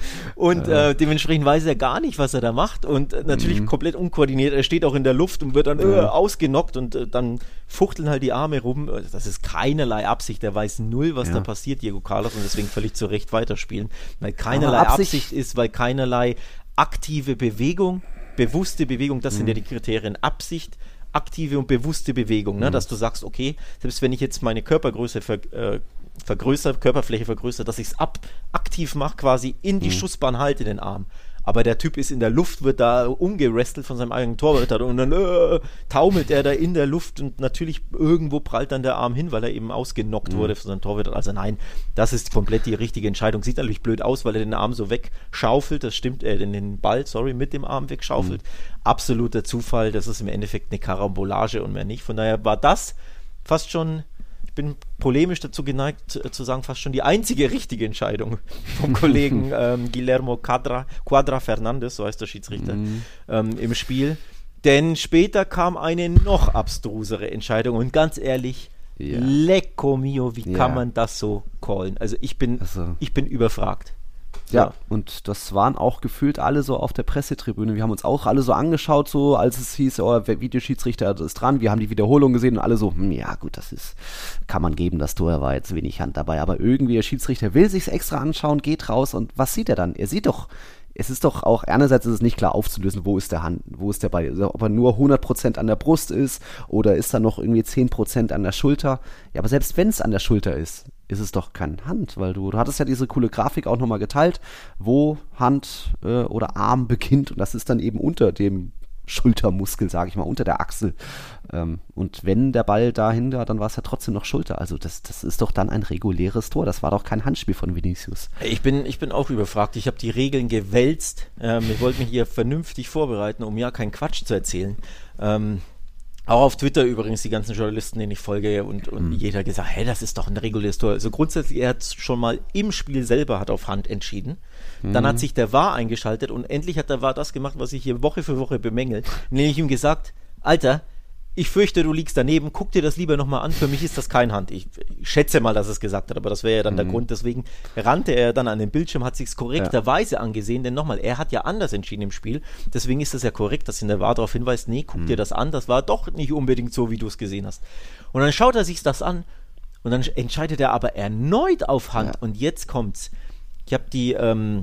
Und äh, dementsprechend weiß er gar nicht, was er da macht und äh, natürlich mhm. komplett unkoordiniert. Er steht auch in der Luft und wird dann mhm. äh, ausgenockt und äh, dann fuchteln halt die Arme rum. Das ist keinerlei Absicht. Er weiß null, was ja. da passiert, Diego Carlos, und deswegen völlig zu Recht weiterspielen. Weil keinerlei Absicht, Absicht ist, weil keinerlei aktive Bewegung, bewusste Bewegung, das mhm. sind ja die Kriterien. Absicht, aktive und bewusste Bewegung, ne? Mhm. Dass du sagst, okay, selbst wenn ich jetzt meine Körpergröße ver, äh, vergrößere, Körperfläche vergrößere, dass ich es ab aktiv mache, quasi in die mhm. Schussbahn halte, den Arm. Aber der Typ ist in der Luft, wird da umgerestelt von seinem eigenen Torhüter und dann äh, taumelt er da in der Luft und natürlich irgendwo prallt dann der Arm hin, weil er eben ausgenockt mhm. wurde von seinem Torhüter. Also nein, das ist komplett die richtige Entscheidung. Sieht natürlich blöd aus, weil er den Arm so wegschaufelt, das stimmt, äh, den Ball, sorry, mit dem Arm wegschaufelt. Mhm. Absoluter Zufall, das ist im Endeffekt eine Karambolage und mehr nicht. Von daher war das fast schon, ich bin polemisch dazu geneigt äh, zu sagen, fast schon die einzige richtige Entscheidung vom Kollegen ähm, Guillermo Quadra, Quadra Fernandes, so heißt der Schiedsrichter, mhm. ähm, im Spiel. Denn später kam eine noch abstrusere Entscheidung und ganz ehrlich, ja. Lecco mio, wie ja. kann man das so callen? Also ich bin, also. ich bin überfragt. Ja, ja, und das waren auch gefühlt alle so auf der Pressetribüne. Wir haben uns auch alle so angeschaut, so als es hieß, oh, der Videoschiedsrichter ist dran. Wir haben die Wiederholung gesehen und alle so, hm, ja gut, das ist, kann man geben, das Tor, war jetzt wenig Hand dabei. Aber irgendwie der Schiedsrichter will sich's extra anschauen, geht raus und was sieht er dann? Er sieht doch, es ist doch auch, einerseits ist es nicht klar aufzulösen, wo ist der Hand, wo ist der Ball, also ob er nur hundert Prozent an der Brust ist oder ist da noch irgendwie zehn Prozent an der Schulter. Ja, aber selbst wenn es an der Schulter ist, ist es doch keine Hand, weil du, du hattest ja diese coole Grafik auch nochmal geteilt, wo Hand äh, oder Arm beginnt und das ist dann eben unter dem Schultermuskel, sage ich mal, unter der Achsel. Ähm, und wenn der Ball dahinter, dann war es ja trotzdem noch Schulter. Also das, das ist doch dann ein reguläres Tor. Das war doch kein Handspiel von Vinicius. Ich bin, ich bin auch überfragt. Ich habe die Regeln gewälzt. Ähm, ich wollte mich hier vernünftig vorbereiten, um ja keinen Quatsch zu erzählen. Ähm, Auch auf Twitter übrigens, die ganzen Journalisten, denen ich folge und, und mhm. jeder gesagt, hey, das ist doch ein reguläres Tor. Also grundsätzlich, er hat schon mal im Spiel selber hat auf Hand entschieden. Mhm. Dann hat sich der V A R eingeschaltet und endlich hat der V A R das gemacht, was ich hier Woche für Woche bemängel. Nämlich ihm gesagt, Alter, ich fürchte, du liegst daneben, guck dir das lieber nochmal an, für mich ist das kein Hand. Ich, ich schätze mal, dass er es gesagt hat, aber das wäre ja dann mhm. der Grund. Deswegen rannte er dann an den Bildschirm, hat sich es korrekterweise ja. angesehen, denn nochmal, er hat ja anders entschieden im Spiel, deswegen ist es ja korrekt, dass ihn der V A R darauf hinweist, nee, guck mhm. dir das an, das war doch nicht unbedingt so, wie du es gesehen hast. Und dann schaut er sich das an und dann entscheidet er aber erneut auf Hand ja. und jetzt kommt's. Ich habe die, ähm,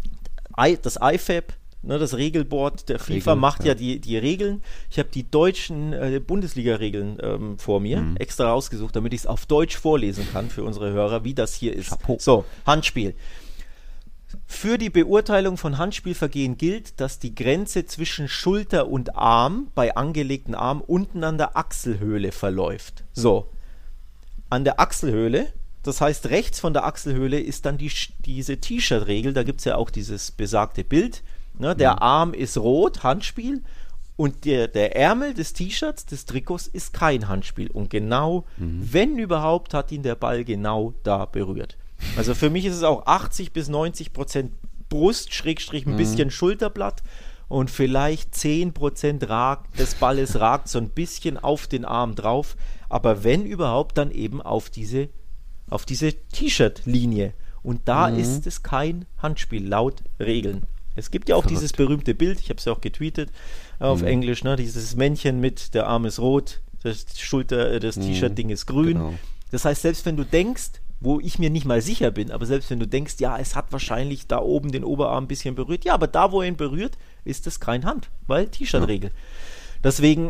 I, das I F A B, ne, das Regelboard der FIFA Regel, macht ja, ja die, die Regeln. Ich habe die deutschen äh, Bundesliga-Regeln ähm, vor mir mhm. extra rausgesucht, damit ich es auf Deutsch vorlesen kann für unsere Hörer, wie das hier ist. Chapeau. So, Handspiel. Für die Beurteilung von Handspielvergehen gilt, dass die Grenze zwischen Schulter und Arm bei angelegten Arm unten an der Achselhöhle verläuft. So, an der Achselhöhle, das heißt rechts von der Achselhöhle ist dann die, diese T-Shirt-Regel, da gibt es ja auch dieses besagte Bild. Ne, der mhm. Arm ist rot, Handspiel, und der, der Ärmel des T-Shirts, des Trikots, ist kein Handspiel. Und genau, mhm. wenn überhaupt, hat ihn der Ball genau da berührt. Also für mich ist es auch achtzig bis neunzig Prozent Brust, Schrägstrich ein mhm. bisschen Schulterblatt und vielleicht zehn Prozent ragt, des Balles ragt so ein bisschen auf den Arm drauf. Aber wenn überhaupt, dann eben auf diese, auf diese T-Shirt-Linie. Und da Mhm. ist es kein Handspiel, laut Regeln. Es gibt ja auch Verrückt. dieses berühmte Bild, ich habe es ja auch getweetet äh, auf Mhm. Englisch, ne? Dieses Männchen mit der Arm ist rot, das Schulter, äh, das Mhm. T-Shirt-Ding ist grün. Genau. Das heißt, selbst wenn du denkst, wo ich mir nicht mal sicher bin, aber selbst wenn du denkst, ja, es hat wahrscheinlich da oben den Oberarm ein bisschen berührt, ja, aber da, wo er ihn berührt, ist es kein Hand, weil T-Shirt-Regel. Deswegen,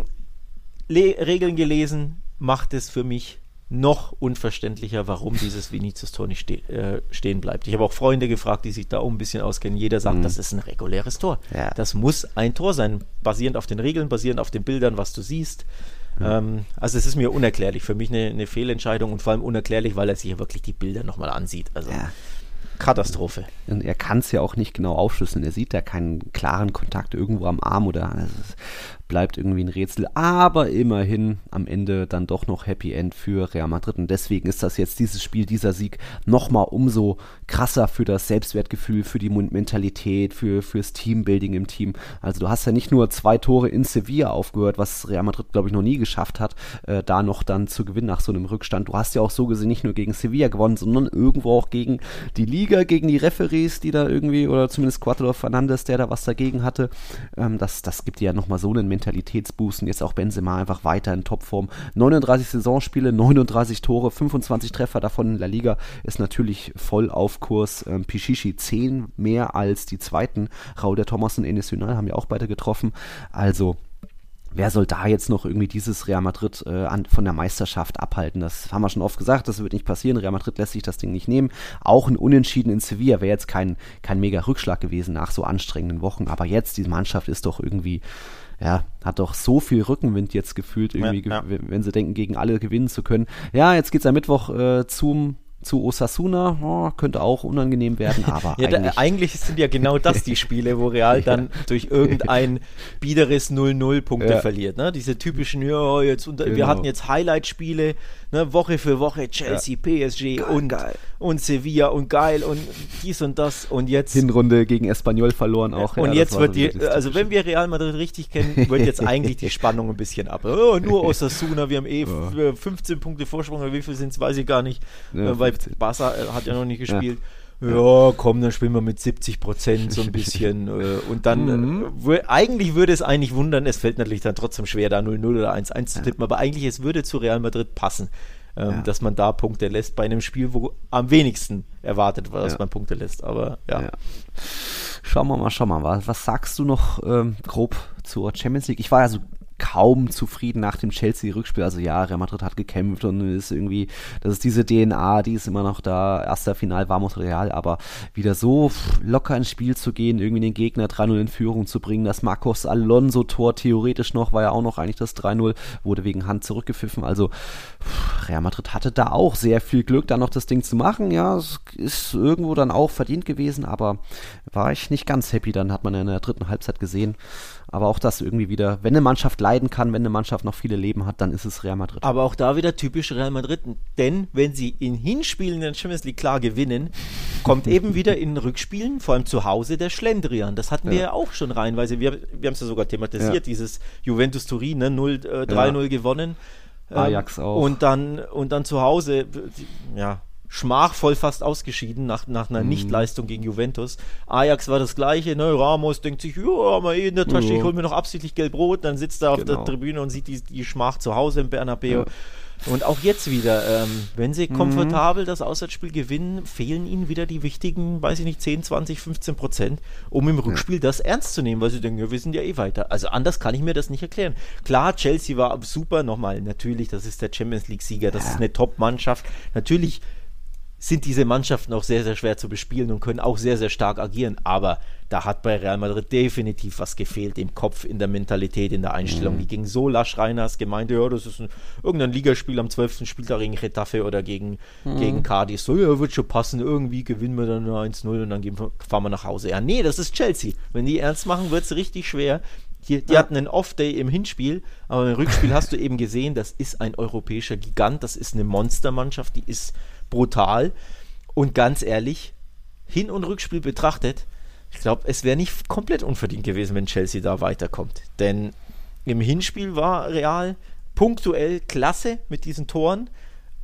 Le- Regeln gelesen, macht es für mich noch unverständlicher, warum dieses Vinicius-Tor nicht ste- äh, stehen bleibt. Ich habe auch Freunde gefragt, die sich da auch ein bisschen auskennen. Jeder sagt, Mhm. das ist ein reguläres Tor. Ja. Das muss ein Tor sein, basierend auf den Regeln, basierend auf den Bildern, was du siehst. Ähm, also es ist mir unerklärlich, für mich eine, eine Fehlentscheidung und vor allem unerklärlich, weil er sich ja wirklich die Bilder nochmal ansieht. Also Ja. Katastrophe. Und er kann es ja auch nicht genau aufschlüsseln. Er sieht da keinen klaren Kontakt irgendwo am Arm oder also es bleibt irgendwie ein Rätsel. Aber immerhin am Ende dann doch noch Happy End für Real Madrid. Und deswegen ist das jetzt dieses Spiel, dieser Sieg nochmal umso krasser für das Selbstwertgefühl, für die Mentalität, für fürs Teambuilding im Team. Also du hast ja nicht nur zwei Tore in Sevilla aufgehört, was Real Madrid, glaube ich, noch nie geschafft hat, äh, da noch dann zu gewinnen nach so einem Rückstand. Du hast ja auch so gesehen nicht nur gegen Sevilla gewonnen, sondern irgendwo auch gegen die Liga, gegen die Referees, die da irgendwie, oder zumindest Cuadro Fernandes, der da was dagegen hatte. Ähm, das, das gibt dir ja nochmal so einen Mentalitätsboost und jetzt auch Benzema einfach weiter in Topform. neununddreißig Saisonspiele, neununddreißig Tore, fünfundzwanzig Treffer davon in La Liga, ist natürlich voll auf Kurs. Ähm, Pichichi zehn mehr als die zweiten. Raúl de Tomás und Enes Ünal haben ja auch beide getroffen. Also wer soll da jetzt noch irgendwie dieses Real Madrid äh, an, von der Meisterschaft abhalten? Das haben wir schon oft gesagt, das wird nicht passieren. Real Madrid lässt sich das Ding nicht nehmen. Auch ein Unentschieden in Sevilla wäre jetzt kein, kein mega Rückschlag gewesen nach so anstrengenden Wochen. Aber jetzt, die Mannschaft ist doch irgendwie, ja, hat doch so viel Rückenwind jetzt gefühlt, irgendwie, Ja, ja. ge- wenn sie denken, gegen alle gewinnen zu können. Ja, jetzt geht's am Mittwoch äh, zum zu Osasuna, oh, könnte auch unangenehm werden, aber Ja, da, eigentlich, eigentlich sind ja genau das die Spiele, wo Real dann durch irgendein biederes null null Punkte Ja. verliert. Ne? Diese typischen, ja, jetzt unter, wir Genau. hatten jetzt Highlight-Spiele, ne, Woche für Woche, Chelsea, P S G und, und Sevilla und geil und dies und das und jetzt Hinrunde gegen Espanyol verloren auch. und ja, das jetzt war wird so die, wirklich also typisch. wenn wir Real Madrid richtig kennen, wird jetzt eigentlich die Spannung ein bisschen ab. Oh, nur Osasuna, wir haben eh Ja. f- fünfzehn Punkte Vorsprung, oder wie viel sind es, weiß ich gar nicht, Ja, äh, weil fünfzehn. Barca äh, hat ja noch nicht gespielt. Ja, komm, dann spielen wir mit siebzig Prozent so ein bisschen. äh, und dann, Mhm. äh, wür- eigentlich würde es eigentlich wundern, es fällt natürlich dann trotzdem schwer, da null null oder eins eins zu tippen, aber eigentlich es würde zu Real Madrid passen, ähm, Ja. dass man da Punkte lässt bei einem Spiel, wo am wenigsten erwartet war, dass Ja. man Punkte lässt. Aber ja. Ja. Schauen wir mal, schauen wir mal. Was sagst du noch ähm, grob zur Champions League? Ich war ja so kaum zufrieden nach dem Chelsea-Rückspiel. Also ja, Real Madrid hat gekämpft und ist irgendwie, das ist diese D N A, die ist immer noch da. Erster Final war Real, aber wieder so pff, locker ins Spiel zu gehen, irgendwie den Gegner drei null in Führung zu bringen. Das Marcos Alonso-Tor theoretisch noch, war ja auch noch eigentlich das drei null, wurde wegen Hand zurückgepfiffen. Also pff, Real Madrid hatte da auch sehr viel Glück, da noch das Ding zu machen. Ja, es ist irgendwo dann auch verdient gewesen, aber war ich nicht ganz happy. Dann hat man in der dritten Halbzeit gesehen. Aber auch das irgendwie wieder, wenn eine Mannschaft leiden kann, wenn eine Mannschaft noch viele Leben hat, dann ist es Real Madrid. Aber auch da wieder typisch Real Madrid, denn wenn sie in Hinspielen in der Champions League klar gewinnen, kommt eben wieder in Rückspielen, vor allem zu Hause, der Schlendrian. Das hatten wir ja auch schon reihenweise, wir, wir haben es ja sogar thematisiert, Ja. dieses Juventus Turin, ne, null, äh, drei null gewonnen. Ähm, Ajax auch. Und dann, und dann zu Hause, ja, schmachvoll fast ausgeschieden nach, nach einer Mhm. Nichtleistung gegen Juventus. Ajax war das Gleiche, ne? Ramos denkt sich, ja, haben wir eh in der Tasche, Ja. ich hole mir noch absichtlich gelb-rot, dann sitzt er auf Genau. der Tribüne und sieht die, die Schmach zu Hause im Bernabeu. Ja. Und auch jetzt wieder, ähm, wenn sie Mhm. komfortabel das Auswärtsspiel gewinnen, fehlen ihnen wieder die wichtigen, weiß ich nicht, zehn, zwanzig, fünfzehn Prozent, um im Rückspiel das ernst zu nehmen, weil sie denken, ja, wir sind ja eh weiter. Also anders kann ich mir das nicht erklären. Klar, Chelsea war super, nochmal, natürlich, das ist der Champions League-Sieger, das Ja. ist eine Top-Mannschaft. Natürlich sind diese Mannschaften auch sehr, sehr schwer zu bespielen und können auch sehr, sehr stark agieren. Aber da hat bei Real Madrid definitiv was gefehlt im Kopf, in der Mentalität, in der Einstellung. Mhm. Die gingen so lasch rein, hast gemeint, ja, das ist ein, irgendein Ligaspiel am zwölften Spieltag gegen Getafe oder gegen, Mhm. gegen Cadiz. So, ja, wird schon passen, irgendwie gewinnen wir dann eins null und dann gehen, wir- fahren wir nach Hause. Ja, nee, das ist Chelsea. Wenn die ernst machen, wird es richtig schwer. Die, die Ja. hatten einen Off-Day im Hinspiel, aber im Rückspiel hast du eben gesehen, das ist ein europäischer Gigant, das ist eine Monstermannschaft, die ist brutal. Und ganz ehrlich, Hin- und Rückspiel betrachtet, ich glaube, es wäre nicht komplett unverdient gewesen, wenn Chelsea da weiterkommt. Denn im Hinspiel war Real punktuell klasse mit diesen Toren,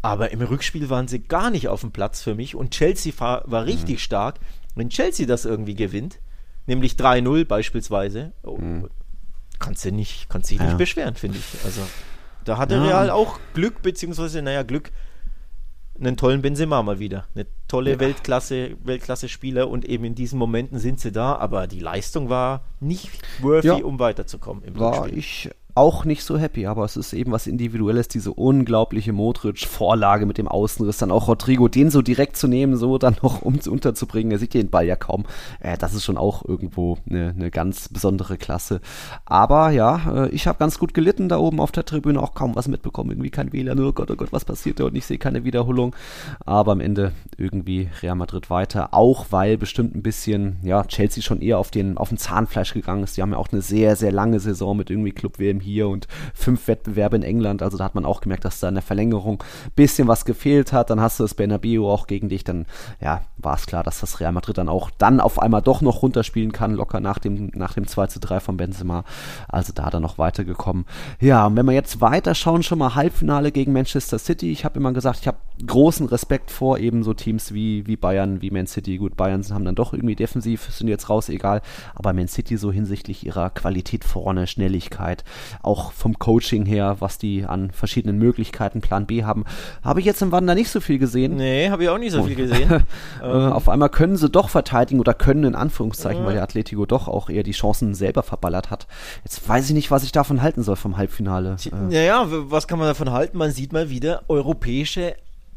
aber im Rückspiel waren sie gar nicht auf dem Platz für mich und Chelsea war, war richtig mhm. stark. Wenn Chelsea das irgendwie gewinnt, nämlich drei null beispielsweise, oh, mhm. kannst du nicht, kannst dich ja. nicht beschweren, finde ich. Also da hatte ja. Real auch Glück, beziehungsweise, naja, Glück, einen tollen Benzema mal wieder. Eine tolle ja. Weltklasse, Weltklasse-Spieler und eben in diesen Momenten sind sie da, aber die Leistung war nicht worthy, ja. um weiterzukommen im War Rückspiel. ich auch nicht so happy, aber es ist eben was Individuelles, diese unglaubliche Modric-Vorlage mit dem Außenriss, dann auch Rodrigo, den so direkt zu nehmen, so dann noch um unterzubringen, er sieht den Ball ja kaum, äh, das ist schon auch irgendwo eine, eine ganz besondere Klasse, aber ja, äh, ich habe ganz gut gelitten da oben auf der Tribüne, auch kaum was mitbekommen, irgendwie kein W L A N, oh Gott, oh Gott, was passiert da und ich sehe keine Wiederholung, aber am Ende irgendwie Real Madrid weiter, auch weil bestimmt ein bisschen, ja, Chelsea schon eher auf den, auf den Zahnfleisch gegangen ist, die haben ja auch eine sehr, sehr lange Saison mit irgendwie Club-W M hier und fünf Wettbewerbe in England, also da hat man auch gemerkt, dass da in der Verlängerung ein bisschen was gefehlt hat, dann hast du das Bernabeu auch gegen dich, dann ja, war es klar, dass das Real Madrid dann auch dann auf einmal doch noch runterspielen kann, locker nach dem, nach dem zwei zu drei von Benzema, also da dann noch weitergekommen. Ja, und wenn wir jetzt weiterschauen, schon mal Halbfinale gegen Manchester City, ich habe immer gesagt, ich habe großen Respekt vor eben so Teams wie, wie Bayern, wie Man City, gut, Bayern haben dann doch irgendwie defensiv, sind jetzt raus, egal, aber Man City so hinsichtlich ihrer Qualität vorne, Schnelligkeit, auch vom Coaching her, was die an verschiedenen Möglichkeiten Plan B haben, habe ich jetzt im Wander nicht so viel gesehen. Nee, habe ich auch nicht so viel gesehen. äh, auf einmal können sie doch verteidigen oder können in Anführungszeichen, äh. weil der Atletico doch auch eher die Chancen selber verballert hat. Jetzt weiß ich nicht, was ich davon halten soll vom Halbfinale. Naja, äh. was kann man davon halten? Man sieht mal wieder, europäische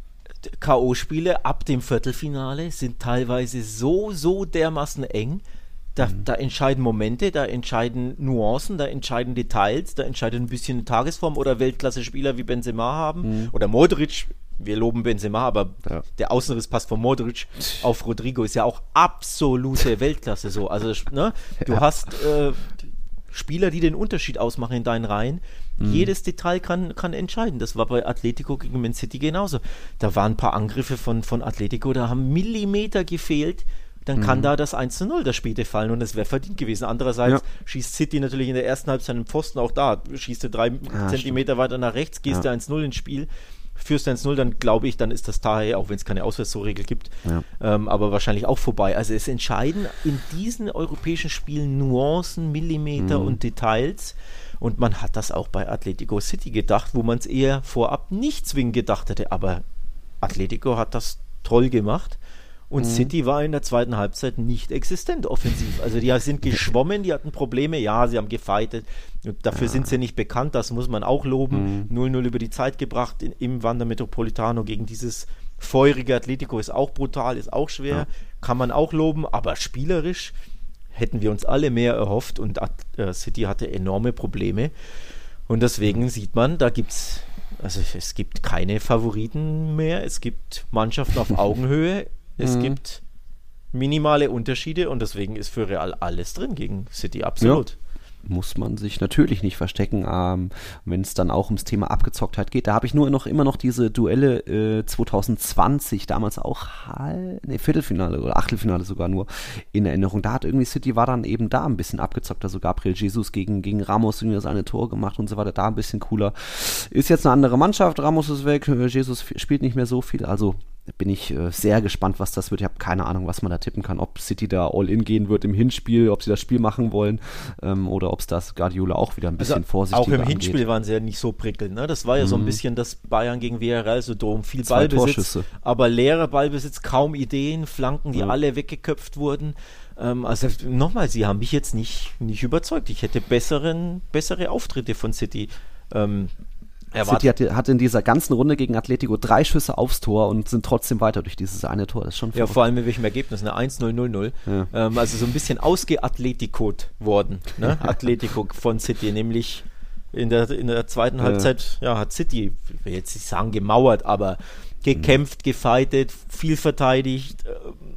K O-Spiele ab dem Viertelfinale sind teilweise so, so dermaßen eng. Da, mhm. da entscheiden Momente, da entscheiden Nuancen, da entscheiden Details, da entscheidet ein bisschen Tagesform oder Weltklasse-Spieler wie Benzema haben mhm. oder Modric. Wir loben Benzema, aber ja. der Außenrisspass von Modric auf Rodrigo ist ja auch absolute Weltklasse so. Also ne, du ja. hast äh, Spieler, die den Unterschied ausmachen in deinen Reihen. Mhm. Jedes Detail kann, kann entscheiden. Das war bei Atletico gegen Man City genauso. Da waren ein paar Angriffe von, von Atletico, da haben Millimeter gefehlt. Dann kann mhm. da das eins zu null das späte fallen und es wäre verdient gewesen. Andererseits ja. schießt City natürlich in der ersten Halbzeit einen Pfosten, auch da schießt du drei ah, Zentimeter stimmt. weiter nach rechts, gehst ja. du eins null ins Spiel, führst du eins null, dann glaube ich, dann ist das daher, auch wenn es keine Auswärtsregel gibt, ja. ähm, aber wahrscheinlich auch vorbei. Also es entscheiden in diesen europäischen Spielen Nuancen, Millimeter mhm. und Details und man hat das auch bei Atletico City gedacht, wo man es eher vorab nicht zwingend gedacht hätte, aber Atletico hat das toll gemacht. Und mhm. City war in der zweiten Halbzeit nicht existent offensiv. Also die sind geschwommen, die hatten Probleme, ja, sie haben gefightet. Und dafür ja. sind sie nicht bekannt, das muss man auch loben. Mhm. null null über die Zeit gebracht in, im Wanda Metropolitano gegen dieses feurige Atletico ist auch brutal, ist auch schwer, ja. kann man auch loben, aber spielerisch hätten wir uns alle mehr erhofft und äh, City hatte enorme Probleme. Und deswegen sieht man, da gibt's, also es gibt keine Favoriten mehr, es gibt Mannschaften auf Augenhöhe. Es mhm. gibt minimale Unterschiede und deswegen ist für Real alles drin gegen City, absolut. Ja. Muss man sich natürlich nicht verstecken, ähm, wenn es dann auch ums Thema Abgezocktheit geht. Da habe ich nur noch immer noch diese Duelle äh, zwanzig zwanzig, damals auch Hal- nee, Viertelfinale oder Achtelfinale sogar nur in Erinnerung. Da hat irgendwie City war dann eben da ein bisschen abgezockter, so Gabriel Jesus gegen, gegen Ramos irgendwie seine Tore gemacht und so weiter, da ein bisschen cooler. Ist jetzt eine andere Mannschaft, Ramos ist weg, Jesus spielt nicht mehr so viel, also bin ich äh, sehr gespannt, was das wird. Ich habe keine Ahnung, was man da tippen kann, ob City da all in gehen wird im Hinspiel, ob sie das Spiel machen wollen ähm, oder ob es das Guardiola auch wieder ein bisschen also vorsichtiger auch im angeht. Hinspiel waren sie ja nicht so prickelnd. Ne? Das war ja mhm. so ein bisschen das Bayern gegen Villarreal-Syndrom. Viel Zwei Ballbesitz, aber leerer Ballbesitz, kaum Ideen, Flanken, die ja. alle weggeköpft wurden. Ähm, also nochmal, sie haben mich jetzt nicht, nicht überzeugt. Ich hätte besseren, bessere Auftritte von City ähm, City hat, hat in dieser ganzen Runde gegen Atletico drei Schüsse aufs Tor und sind trotzdem weiter durch dieses eine Tor. Das ist schon ja, vor allem mit welchem Ergebnis, ne? eins null null null. Ja. Ähm, also so ein bisschen ausgeatletikot worden, ne? Atletico von City, nämlich in der, in der zweiten ja. Halbzeit ja, hat City, ich will jetzt nicht sagen gemauert, aber gekämpft, mhm. gefightet, viel verteidigt, äh,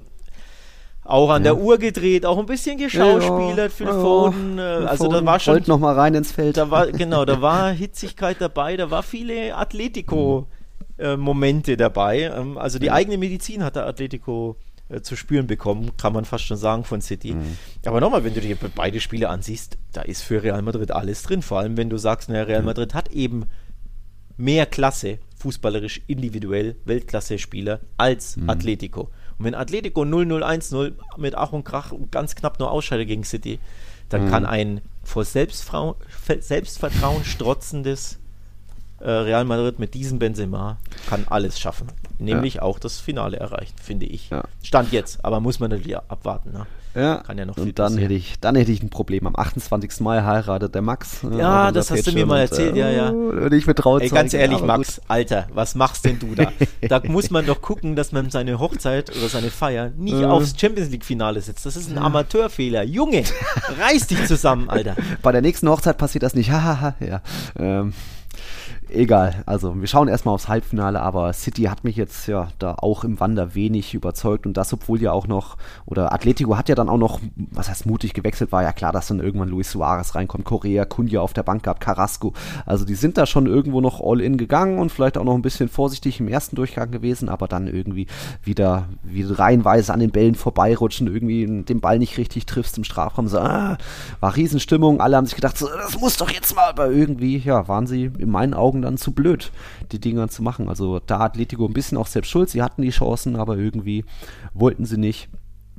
auch an ja. der Uhr gedreht, auch ein bisschen geschauspielert ja, für ja, Foden. Also Foden da war schon. Rollt noch mal rein ins Feld. Da war, genau, da war Hitzigkeit dabei, da war viele Atletico-Momente äh, dabei. Ähm, also die ja. eigene Medizin hat der Atletico äh, zu spüren bekommen, kann man fast schon sagen von City. Mhm. Aber nochmal, wenn du dir beide Spiele ansiehst, da ist für Real Madrid alles drin. Vor allem, wenn du sagst, naja, Real Madrid hat eben mehr Klasse fußballerisch individuell Weltklasse-Spieler als mhm. Atletico. Und wenn Atletico null null eins null mit Ach und Krach ganz knapp nur ausscheidet gegen City, dann mhm. kann ein vor Selbstfrau- Selbstvertrauen strotzendes äh, Real Madrid mit diesem Benzema kann alles schaffen. Nämlich ja. auch das Finale erreichen, finde ich. Ja. Stand jetzt, aber muss man natürlich abwarten. Ne? Ja, kann ja noch viel und dann hätte, ich, dann hätte ich ein Problem. Am achtundzwanzigsten Mai heiratet der Max. Ja, das hast du mir mal erzählt, und, ja, ja. Würde ich mit Trauzeug. Ey, ganz ehrlich, Max, gut. Alter, was machst denn du da? Da muss man doch gucken, dass man seine Hochzeit oder seine Feier nicht aufs Champions-League-Finale setzt. Das ist ein Amateurfehler. Junge, reiß dich zusammen, Alter. Bei der nächsten Hochzeit passiert das nicht. Hahaha, ja. Ähm. Egal, also wir schauen erstmal aufs Halbfinale, aber City hat mich jetzt ja da auch im Wander wenig überzeugt und das, obwohl ja auch noch, oder Atletico hat ja dann auch noch, was heißt mutig gewechselt, war ja klar, dass dann irgendwann Luis Suarez reinkommt, Correa, Cunha auf der Bank gehabt, Carrasco, also die sind da schon irgendwo noch all in gegangen und vielleicht auch noch ein bisschen vorsichtig im ersten Durchgang gewesen, aber dann irgendwie wieder, wieder reihenweise an den Bällen vorbeirutschen, irgendwie den Ball nicht richtig triffst im Strafraum, so, ah, war Riesenstimmung, alle haben sich gedacht, so, das muss doch jetzt mal, aber irgendwie, ja, waren sie in meinen Augen dann zu blöd, die Dinger zu machen. Also da Atletico ein bisschen auch selbst schuld, sie hatten die Chancen, aber irgendwie wollten sie nicht.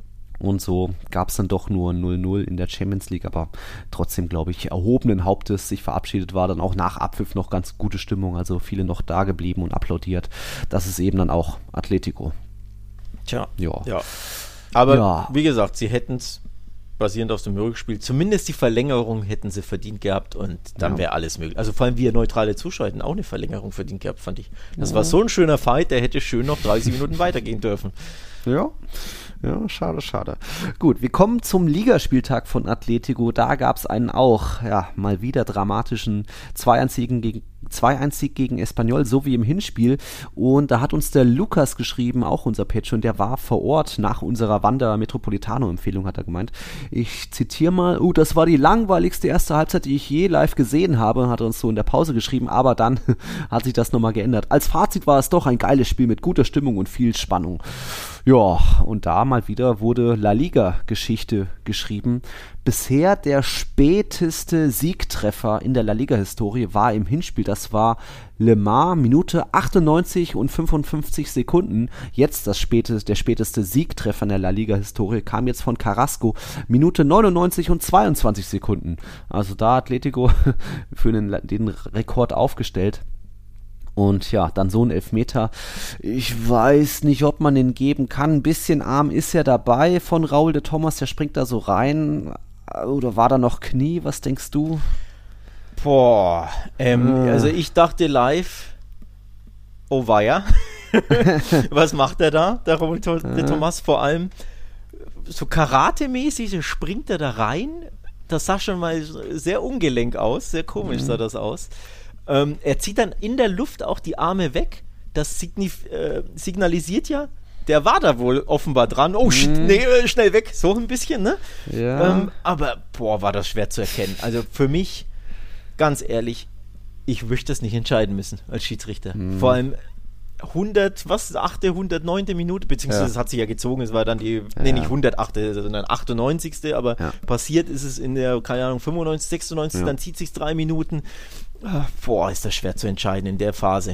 Und so gab es dann doch nur null null in der Champions League, aber trotzdem, glaube ich, erhobenen Hauptes sich verabschiedet, war dann auch nach Abpfiff noch ganz gute Stimmung, also viele noch da geblieben und applaudiert. Das ist eben dann auch Atletico. Tja, ja. ja. Aber ja. wie gesagt, sie hätten es basierend auf dem Rückspiel, zumindest die Verlängerung hätten sie verdient gehabt und dann ja. wäre alles möglich. Also vor allem wir neutrale Zuschauer hätten auch eine Verlängerung verdient gehabt, fand ich. Das ja. war so ein schöner Fight, der hätte schön noch dreißig Minuten weitergehen dürfen. Ja, ja, schade, schade. Gut, wir kommen zum Ligaspieltag von Atletico. Da gab es einen auch, ja, mal wieder dramatischen zwei eins gegen zwei eins Sieg gegen Espanyol, so wie im Hinspiel. Und da hat uns der Lukas geschrieben, auch unser Patreon, der war vor Ort nach unserer Wander Metropolitano-Empfehlung, hat er gemeint. Ich zitiere mal, uh, das war die langweiligste erste Halbzeit, die ich je live gesehen habe, hat er uns so in der Pause geschrieben, aber dann hat sich das nochmal geändert. Als Fazit war es doch ein geiles Spiel mit guter Stimmung und viel Spannung. Ja, und da mal wieder wurde La Liga-Geschichte geschrieben. Bisher der späteste Siegtreffer in der La Liga-Historie war im Hinspiel. Das war Le Mans, Minute achtundneunzig und fünfundfünfzig Sekunden. Jetzt das späteste, der späteste Siegtreffer in der La Liga-Historie kam jetzt von Carrasco, Minute neunundneunzig und zweiundzwanzig Sekunden. Also da Atletico für den, den Rekord aufgestellt. Und ja, dann so ein Elfmeter. Ich weiß nicht, ob man den geben kann. Ein bisschen Arm ist ja dabei von Raúl de Tomás. Der springt da so rein. Oder war da noch Knie? Was denkst du? Boah, ähm, äh. also ich dachte live, oh weia. Was macht er da, der Raúl de Tomás? Vor allem so Karate-mäßig springt er da rein. Das sah schon mal sehr ungelenk aus. Sehr komisch mhm. sah das aus. Ähm, er zieht dann in der Luft auch die Arme weg. Das signif- äh, signalisiert ja, der war da wohl offenbar dran. Oh shit, mm. nee, schnell weg. So ein bisschen, ne? Ja. Ähm, aber, boah, war das schwer zu erkennen. Also für mich, ganz ehrlich, ich möchte das nicht entscheiden müssen als Schiedsrichter. Mm. Vor allem hundert, was, achte, hundertneunte Minute, beziehungsweise es ja. hat sich ja gezogen, es war dann die, ja. nee, nicht hundertachte, sondern achtundneunzigste aber ja. passiert ist es in der, keine Ahnung, fünfundneunzig, sechsundneunzig, ja. dann zieht sich drei Minuten. Boah, ist das schwer zu entscheiden in der Phase.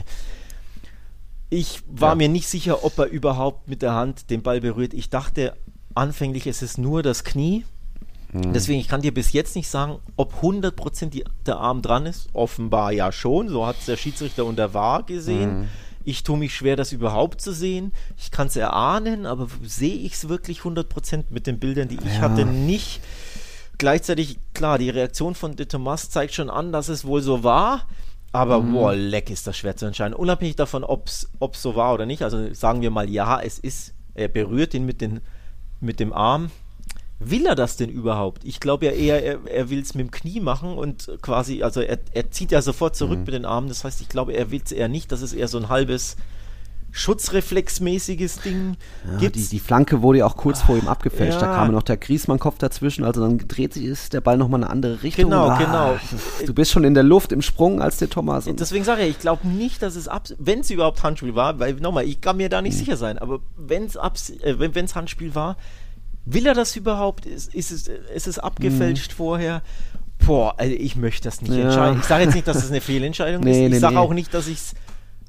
Ich war ja. mir nicht sicher, ob er überhaupt mit der Hand den Ball berührt. Ich dachte anfänglich, es ist nur das Knie. Hm. Deswegen, ich kann dir bis jetzt nicht sagen, ob hundert Prozent die, der Arm dran ist. Offenbar ja schon, so hat es der Schiedsrichter unter V A R gesehen. Hm. Ich tue mich schwer, das überhaupt zu sehen. Ich kann es erahnen, aber sehe ich es wirklich hundert Prozent mit den Bildern, die ich ja. hatte, nicht. Gleichzeitig, klar, die Reaktion von de Tomás zeigt schon an, dass es wohl so war, aber mhm. boah, leck ist das schwer zu entscheiden. Unabhängig davon, ob es so war oder nicht, also sagen wir mal, ja, es ist, er berührt ihn mit, den, mit dem Arm. Will er das denn überhaupt? Ich glaube ja eher, er, er will es mit dem Knie machen und quasi, also er, er zieht ja sofort zurück mhm. mit den Armen, das heißt, ich glaube, er will es eher nicht, das ist eher so ein halbes Schutzreflexmäßiges Ding. Ja, die, die Flanke wurde ja auch kurz vor ihm abgefälscht. Ja. Da kam noch der Griezmann-Kopf dazwischen, also dann dreht sich ist der Ball nochmal in eine andere Richtung. Genau, ah, genau. Du bist schon in der Luft im Sprung als der Tomás. Deswegen sage ich, ich glaube nicht, dass es, abs- wenn es überhaupt Handspiel war, weil nochmal, ich kann mir da nicht mhm. sicher sein, aber wenn's abs- äh, wenn es Handspiel war, will er das überhaupt? Ist, ist, es, ist es abgefälscht mhm. vorher? Boah, also ich möchte das nicht ja. entscheiden. Ich sage jetzt nicht, dass es das eine Fehlentscheidung nee, ist. Ich nee, sage nee. auch nicht, dass ich es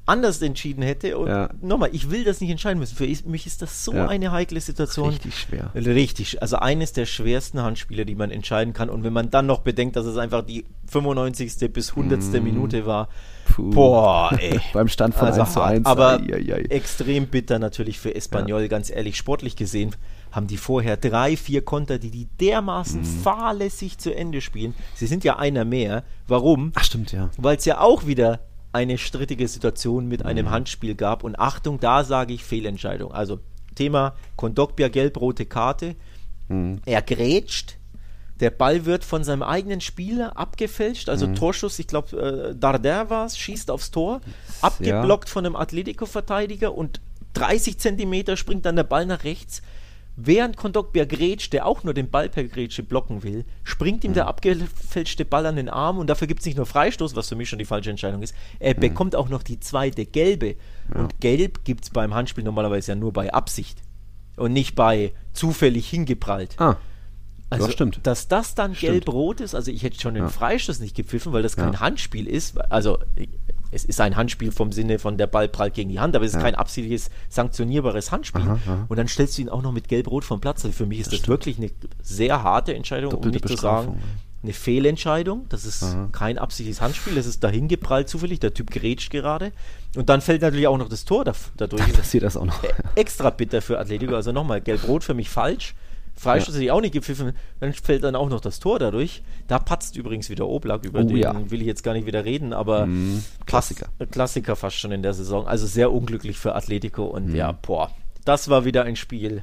anders entschieden hätte. Und ja. nochmal, ich will das nicht entscheiden müssen. Für mich ist das so ja. eine heikle Situation. Richtig schwer. Richtig. Also eines der schwersten Handspiele, die man entscheiden kann. Und wenn man dann noch bedenkt, dass es einfach die fünfundneunzigste bis hundertste Mm. Minute war. Puh. Boah, ey. Beim Stand von also eins zu eins. Aber ai, ai, ai. extrem bitter natürlich für Espanyol, ja. ganz ehrlich. Sportlich gesehen haben die vorher drei, vier Konter, die die dermaßen mm. fahrlässig zu Ende spielen. Sie sind ja einer mehr. Warum? Ach, stimmt, ja. Weil es ja auch wieder eine strittige Situation mit einem Handspiel gab. Und Achtung, da sage ich Fehlentscheidung. Also Thema Kondogbia, gelb-rote Karte. Mhm. Er grätscht. Der Ball wird von seinem eigenen Spieler abgefälscht. Also mhm. Torschuss, ich glaube, äh, Dardin war es, schießt aufs Tor. Abgeblockt ja. von einem Atletico-Verteidiger und dreißig Zentimeter springt dann der Ball nach rechts. Während Kondogbia grätscht, der auch nur den Ball per Grätsche blocken will, springt ihm mhm. der abgefälschte Ball an den Arm und dafür gibt es nicht nur Freistoß, was für mich schon die falsche Entscheidung ist, er mhm. bekommt auch noch die zweite gelbe. Ja. Und gelb gibt es beim Handspiel normalerweise ja nur bei Absicht und nicht bei zufällig hingeprallt. Ah. Also, ja, stimmt. dass das dann Stimmt. gelb-rot ist, also ich hätte schon den ja. Freistoß nicht gepfiffen, weil das kein ja. Handspiel ist, also es ist ein Handspiel vom Sinne von der Ball prallt gegen die Hand, aber es ist ja. kein absichtliches, sanktionierbares Handspiel. Aha, aha. Und dann stellst du ihn auch noch mit gelb-rot vom Platz. Also für mich ist das, das wirklich eine sehr harte Entscheidung, Doppelte um nicht zu sagen, eine Fehlentscheidung. Das ist aha. kein absichtliches Handspiel, das ist dahin geprallt zufällig, der Typ grätscht gerade. Und dann fällt natürlich auch noch das Tor dadurch. Dann passiert das auch noch. Extra bitter für Atletico, also nochmal, gelb-rot für mich falsch. Freistoß hätte ich auch nicht gepfiffen, dann fällt dann auch noch das Tor dadurch. Da patzt übrigens wieder Oblak, über oh, den ja. will ich jetzt gar nicht wieder reden, aber mm, Klassiker. Pass, Klassiker fast schon in der Saison. Also sehr unglücklich für Atletico und mm. ja, boah, das war wieder ein Spiel.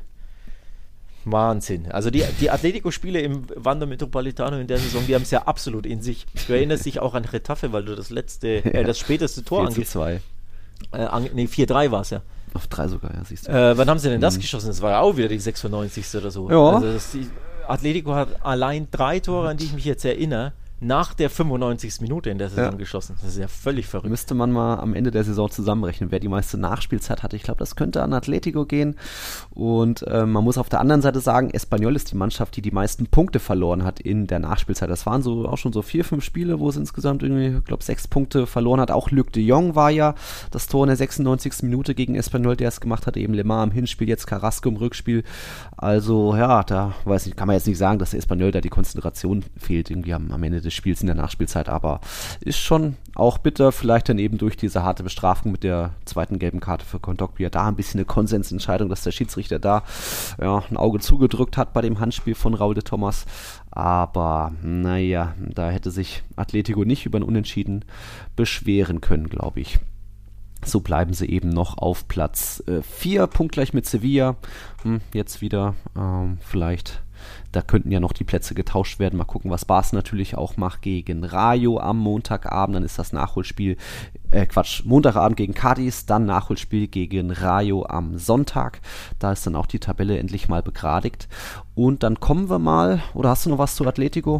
Wahnsinn. Also die, die Atletico-Spiele im Wanda Metropolitano in der Saison, die haben es ja absolut in sich. Du erinnerst dich auch an Retafe, weil du das letzte, äh, das späteste Tor angehst. Äh, an, nee, vier drei war es ja. Auf drei sogar, ja, siehst du. Äh, wann haben sie denn das mhm. geschossen? Das war ja auch wieder die sechsundneunzigste oder so. Ja. Also das, die, Atletico hat allein drei Tore, an die ich mich jetzt erinnere, nach der fünfundneunzigsten Minute in der Saison ja. geschossen. Das ist ja völlig verrückt. Müsste man mal am Ende der Saison zusammenrechnen, wer die meiste Nachspielzeit hatte. Ich glaube, das könnte an Atletico gehen. Und äh, man muss auf der anderen Seite sagen, Espanyol ist die Mannschaft, die die meisten Punkte verloren hat in der Nachspielzeit. Das waren so auch schon so vier, fünf Spiele, wo es insgesamt irgendwie, ich glaube, sechs Punkte verloren hat. Auch Luc de Jong war ja das Tor in der sechsundneunzigsten Minute gegen Espanyol, der es gemacht hat. Eben Lemar im Hinspiel, jetzt Carrasco im Rückspiel. Also ja, da weiß ich, kann man jetzt nicht sagen, dass der Espanyol da die Konzentration fehlt irgendwie am, am Ende des Spiels in der Nachspielzeit. Aber ist schon auch bitter, vielleicht dann eben durch diese harte Bestrafung mit der zweiten gelben Karte für Kondogbia da ein bisschen eine Konsensentscheidung, dass der Schiedsrichter da ja, ein Auge zugedrückt hat bei dem Handspiel von Raúl de Tomás. Aber naja, da hätte sich Atletico nicht über ein Unentschieden beschweren können, glaube ich. So bleiben sie eben noch auf Platz vier, äh, punktgleich mit Sevilla. Hm, jetzt wieder ähm, vielleicht, da könnten ja noch die Plätze getauscht werden. Mal gucken, was Barca natürlich auch macht gegen Rayo am Montagabend. Dann ist das Nachholspiel, äh Quatsch, Montagabend gegen Cádiz, dann Nachholspiel gegen Rayo am Sonntag. Da ist dann auch die Tabelle endlich mal begradigt. Und dann kommen wir mal, oder hast du noch was zu Atletico?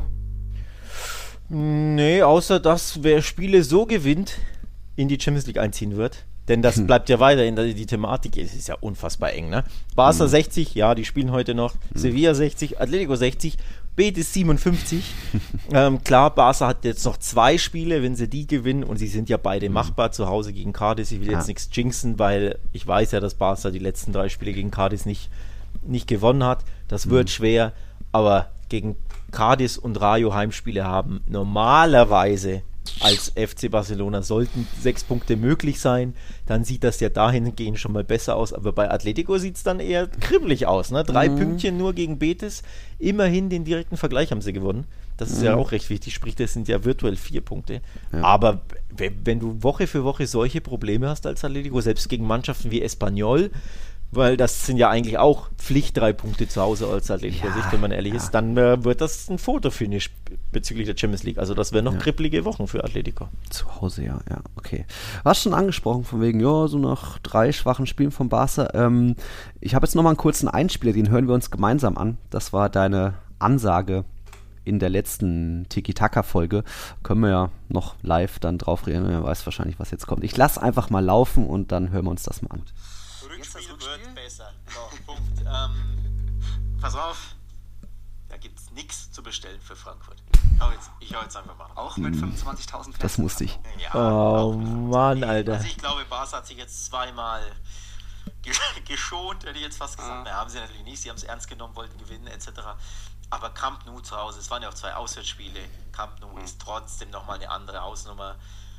Nee, außer dass wer Spiele so gewinnt, in die Champions League einziehen wird. Denn das hm. bleibt ja weiterhin die, die Thematik. Es ist ja unfassbar eng, ne? Barca hm. sechzig, ja, die spielen heute noch. Hm. Sevilla sechzig, Atletico sechzig, Betis siebenundfünfzig. ähm, klar, Barca hat jetzt noch zwei Spiele, wenn sie die gewinnen, und sie sind ja beide hm. machbar zu Hause gegen Cádiz. Ich will ja. jetzt nichts jinxen, weil ich weiß ja, dass Barca die letzten drei Spiele gegen Cádiz nicht, nicht gewonnen hat. Das wird hm. schwer, aber gegen Cádiz und Rayo Heimspiele haben normalerweise als F C Barcelona sollten sechs Punkte möglich sein, dann sieht das ja dahingehend schon mal besser aus, aber bei Atletico sieht es dann eher kribbelig aus, ne? Drei mhm. Pünktchen nur gegen Betis, immerhin den direkten Vergleich haben sie gewonnen, das ist mhm. ja auch recht wichtig, sprich, das sind ja virtuell vier Punkte, ja. aber wenn du Woche für Woche solche Probleme hast als Atletico, selbst gegen Mannschaften wie Espanyol, weil das sind ja eigentlich auch Pflicht, drei Punkte zu Hause als Atletico, ja, wenn man ehrlich ja. ist, dann äh, wird das ein Fotofinish bezüglich der Champions League. Also das wären noch ja. kribbelige Wochen für Atletico. Zu Hause, ja, ja, okay. Du hast schon angesprochen, von wegen, ja, so nach drei schwachen Spielen von Barca. Ähm, ich habe jetzt nochmal einen kurzen Einspieler, den hören wir uns gemeinsam an. Das war deine Ansage in der letzten Tiki-Taka-Folge. Können wir ja noch live dann drauf reden. Wer weiß wahrscheinlich, was jetzt kommt. Ich lasse einfach mal laufen und dann hören wir uns das mal an. Rückspiel wird besser. So, Punkt. Ähm, pass auf. Da gibt es nichts zu bestellen für Frankfurt. Ich hau jetzt, ich hau jetzt einfach mal. Auch mit fünfundzwanzigtausend Fans. Das musste ich. Ja, oh Mann, Alter. Also ich glaube, Barca hat sich jetzt zweimal geschont, hätte ich jetzt fast gesagt. Ah. Na, haben sie natürlich nicht, sie haben es ernst genommen, wollten gewinnen et cetera. Aber Camp Nou zu Hause, es waren ja auch zwei Auswärtsspiele. Camp Nou mhm. ist trotzdem nochmal eine andere Hausnummer.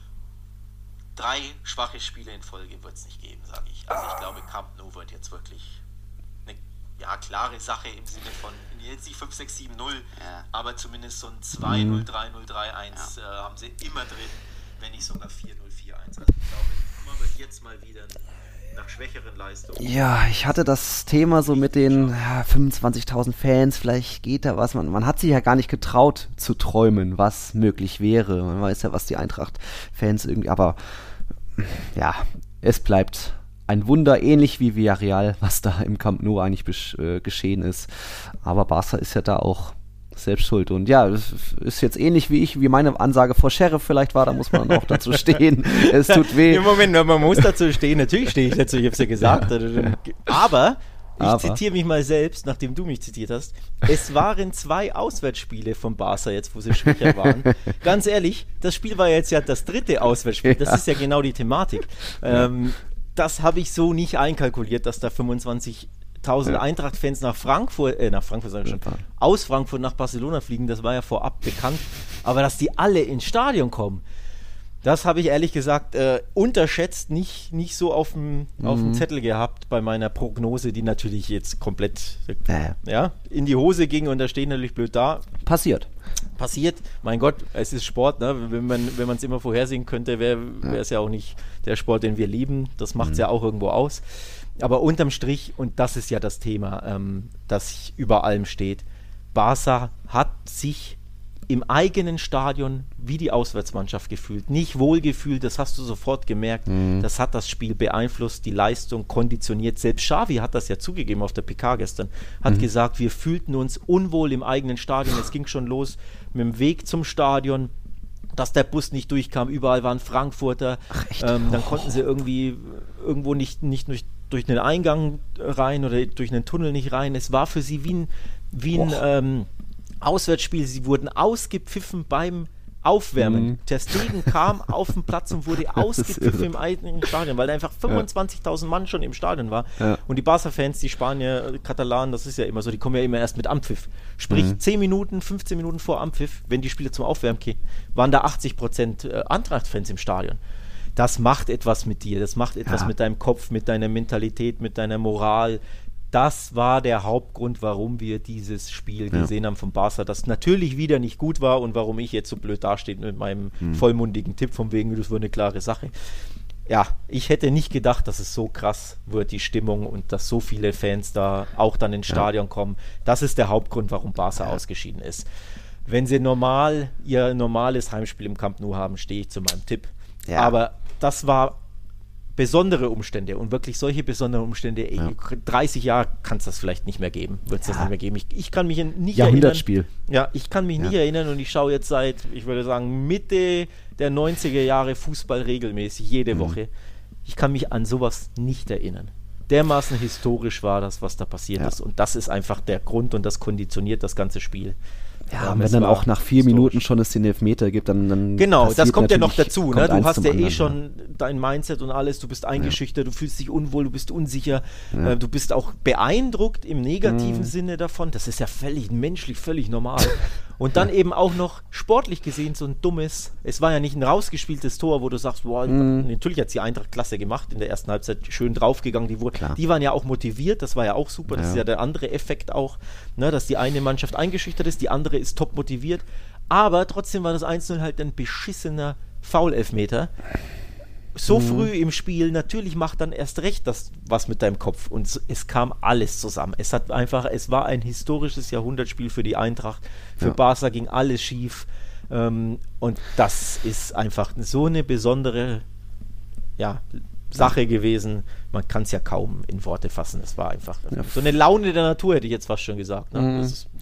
Drei schwache Spiele in Folge wird es nicht geben, sage ich. Also ich glaube, Camp Nou wird jetzt wirklich eine ja, klare Sache im Sinne von, jetzt nicht fünf, sechs, sieben, null, ja. aber zumindest so ein zwei null, drei null, drei eins ja. äh, haben sie immer drin, wenn nicht sogar vier null, vier eins. Also ich glaube, man wird jetzt mal wieder nach schwächeren Leistungen. Ja, ich hatte das Thema so mit den ja, fünfundzwanzigtausend Fans, vielleicht geht da was. Man, man hat sich ja gar nicht getraut zu träumen, was möglich wäre. Man weiß ja, was die Eintracht-Fans irgendwie, aber ja, es bleibt ein Wunder, ähnlich wie Villarreal, was da im Camp Nou eigentlich besch- äh, geschehen ist. Aber Barca ist ja da auch selbst schuld. Und ja, das ist jetzt ähnlich wie ich, wie meine Ansage vor Sheriff vielleicht war, da muss man auch dazu stehen. Es tut weh. Im Moment, man muss dazu stehen, natürlich stehe ich dazu, ich habe es ja gesagt. Aber, ich Aber. zitiere mich mal selbst, nachdem du mich zitiert hast, es waren zwei Auswärtsspiele von Barca jetzt, wo sie schwächer waren. Ganz ehrlich, das Spiel war jetzt ja das dritte Auswärtsspiel, das ja. ist ja genau die Thematik. Ja. Ähm, das habe ich so nicht einkalkuliert, dass da fünfundzwanzigtausend ja. Eintracht-Fans nach Frankfurt, äh, nach Frankfurt sag ich schon, ja. aus Frankfurt nach Barcelona fliegen, das war ja vorab bekannt. Aber dass die alle ins Stadion kommen, das habe ich ehrlich gesagt äh, unterschätzt, nicht, nicht so auf dem mhm. Zettel gehabt bei meiner Prognose, die natürlich jetzt komplett äh, ja, in die Hose ging und da stehen natürlich blöd da. Passiert. Passiert, mein Gott, es ist Sport, ne? Wenn man wenn man es immer vorhersehen könnte, wäre ja. es ja auch nicht der Sport, den wir lieben. Das macht es mhm. ja auch irgendwo aus. Aber unterm Strich, und das ist ja das Thema, ähm, das über allem steht, Barca hat sich im eigenen Stadion wie die Auswärtsmannschaft gefühlt. Nicht wohlgefühlt, das hast du sofort gemerkt. Mhm. Das hat das Spiel beeinflusst, die Leistung konditioniert. Selbst Xavi hat das ja zugegeben auf der P K gestern. Hat mhm. gesagt, wir fühlten uns unwohl im eigenen Stadion. Es ging schon los mit dem Weg zum Stadion, dass der Bus nicht durchkam. Überall waren Frankfurter. Ach, echt? Ähm, dann oh. konnten sie irgendwie irgendwo nicht, nicht durch, durch einen Eingang rein oder durch einen Tunnel nicht rein. Es war für sie wie ein, wie ein ähm, Auswärtsspiel. Sie wurden ausgepfiffen beim Aufwärmen. Mhm. Ter Stegen kam auf den Platz und wurde ausgepfiffen im eigenen Stadion, weil da einfach fünfundzwanzigtausend Mann schon im Stadion war. Ja. Und die Barca-Fans, die Spanier, Katalanen, das ist ja immer so, die kommen ja immer erst mit Anpfiff. Sprich, mhm. zehn Minuten, fünfzehn Minuten vor Anpfiff, wenn die Spieler zum Aufwärmen gehen, waren da achtzig Prozent Eintracht-Fans im Stadion. Das macht etwas mit dir, das macht etwas ja. mit deinem Kopf, mit deiner Mentalität, mit deiner Moral. Das war der Hauptgrund, warum wir dieses Spiel ja. gesehen haben von Barca, das natürlich wieder nicht gut war und warum ich jetzt so blöd dastehe mit meinem hm. vollmundigen Tipp, von wegen, das war eine klare Sache. Ja, ich hätte nicht gedacht, dass es so krass wird, die Stimmung, und dass so viele Fans da auch dann ins Stadion ja. kommen. Das ist der Hauptgrund, warum Barca ja. ausgeschieden ist. Wenn sie normal ihr normales Heimspiel im Camp Nou haben, stehe ich zu meinem Tipp. Ja. Aber das war besondere Umstände und wirklich solche besonderen Umstände, ey, ja. dreißig Jahre kann es das vielleicht nicht mehr geben, wird es ja. das nicht mehr geben. Ich, ich kann mich nicht Jahrhundertspiel. erinnern. Ja, ich kann mich ja. nicht erinnern und ich schaue jetzt seit, ich würde sagen, Mitte der neunziger Jahre Fußball regelmäßig, jede mhm. Woche. Ich kann mich an sowas nicht erinnern. Dermaßen historisch war das, was da passiert ja. ist, und das ist einfach der Grund und das konditioniert das ganze Spiel. Ja, und wenn dann auch nach vier historisch. Minuten schon es den Elfmeter gibt, dann, dann genau, das kommt ja noch dazu. Ne? Du hast ja eh anderen, schon ja. dein Mindset und alles, du bist eingeschüchtert, ja. du fühlst dich unwohl, du bist unsicher, ja. äh, du bist auch beeindruckt im negativen mhm. Sinne davon. Das ist ja völlig menschlich, völlig normal. Und dann eben auch noch sportlich gesehen so ein dummes, es war ja nicht ein rausgespieltes Tor, wo du sagst, boah, mm. natürlich hat die Eintracht klasse gemacht, in der ersten Halbzeit schön draufgegangen, die, wurde, die waren ja auch motiviert, das war ja auch super, das ja. ist ja der andere Effekt auch, ne, dass die eine Mannschaft eingeschüchtert ist, die andere ist top motiviert, aber trotzdem war das eins null halt ein beschissener Foul-Elfmeter. So mhm. früh im Spiel, natürlich macht dann erst recht das was mit deinem Kopf, und es kam alles zusammen. Es hat einfach, es war ein historisches Jahrhundertspiel für die Eintracht. Für ja. Barca ging alles schief, ähm, und das ist einfach so eine besondere ja, Sache gewesen. Man kann es ja kaum in Worte fassen. Es war einfach ja. so eine Laune der Natur, hätte ich jetzt fast schon gesagt. Ne? Mhm. Das ist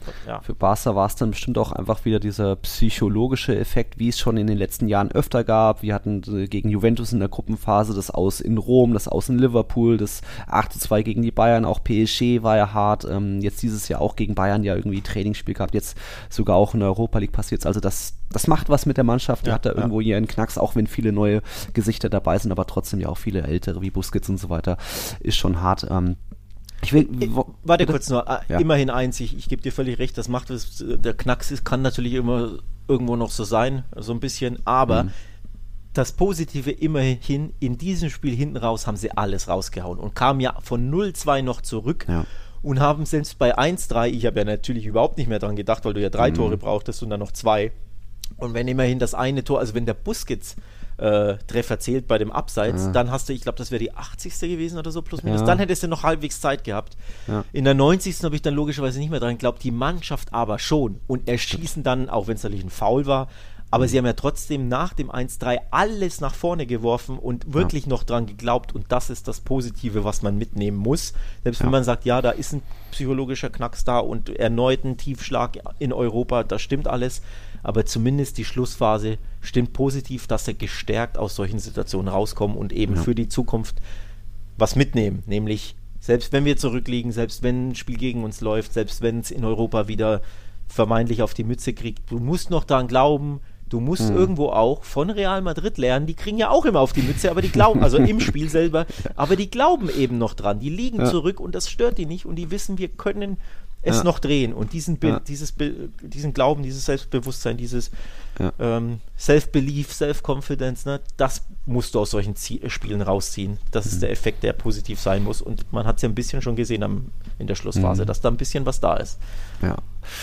ja. Für Barca war es dann bestimmt auch einfach wieder dieser psychologische Effekt, wie es schon in den letzten Jahren öfter gab. Wir hatten gegen Juventus in der Gruppenphase das Aus in Rom, das Aus in Liverpool, das acht zu zwei gegen die Bayern, auch P S G war ja hart. Ähm, jetzt dieses Jahr auch gegen Bayern ja irgendwie Trainingsspiel gehabt, jetzt sogar auch in der Europa League passiert. Also das, das macht was mit der Mannschaft, die ja, hat da ja. irgendwo ihren Knacks, auch wenn viele neue Gesichter dabei sind, aber trotzdem ja auch viele ältere wie Busquets und so weiter, ist schon hart. Ähm, Ich will, wo, Warte kurz noch, ja. immerhin eins, ich, ich gebe dir völlig recht, das macht es, der Knacks ist, kann natürlich immer irgendwo noch so sein, so ein bisschen, aber mhm. das Positive immerhin, in diesem Spiel hinten raus haben sie alles rausgehauen und kamen ja von null zwei noch zurück ja. und haben selbst bei eins drei, ich habe ja natürlich überhaupt nicht mehr dran gedacht, weil du ja drei mhm. Tore brauchtest und dann noch zwei, und wenn immerhin das eine Tor, also wenn der Busquets Äh, Treffer zählt bei dem Abseits, ja. dann hast du, ich glaube, das wäre die achtzigste gewesen oder so, plus minus, ja. dann hättest du noch halbwegs Zeit gehabt. Ja. In der neunzigsten habe ich dann logischerweise nicht mehr dran geglaubt, die Mannschaft aber schon und erschießen dann, auch wenn es natürlich ein Foul war, aber mhm. sie haben ja trotzdem nach dem eins drei alles nach vorne geworfen und wirklich ja. noch dran geglaubt, und das ist das Positive, was man mitnehmen muss. Selbst ja. wenn man sagt, ja, da ist ein psychologischer Knacks da und erneut ein Tiefschlag in Europa, das stimmt alles, aber zumindest die Schlussphase stimmt positiv, dass sie gestärkt aus solchen Situationen rauskommen und eben ja. für die Zukunft was mitnehmen, nämlich selbst wenn wir zurückliegen, selbst wenn ein Spiel gegen uns läuft, selbst wenn es in Europa wieder vermeintlich auf die Mütze kriegt, du musst noch daran glauben, du musst mhm. irgendwo auch von Real Madrid lernen, die kriegen ja auch immer auf die Mütze, aber die glauben, also im Spiel selber, aber die glauben eben noch dran, die liegen ja. zurück und das stört die nicht und die wissen, wir können es ja. noch drehen, und diesen, Be- ja. dieses Be- diesen Glauben, dieses Selbstbewusstsein, dieses ja. ähm, Self-Belief, Self-Confidence, ne, das musst du aus solchen Zie- Spielen rausziehen. Das mhm. ist der Effekt, der positiv sein muss, und man hat es ja ein bisschen schon gesehen am, in der Schlussphase, mhm. dass da ein bisschen was da ist. Ja.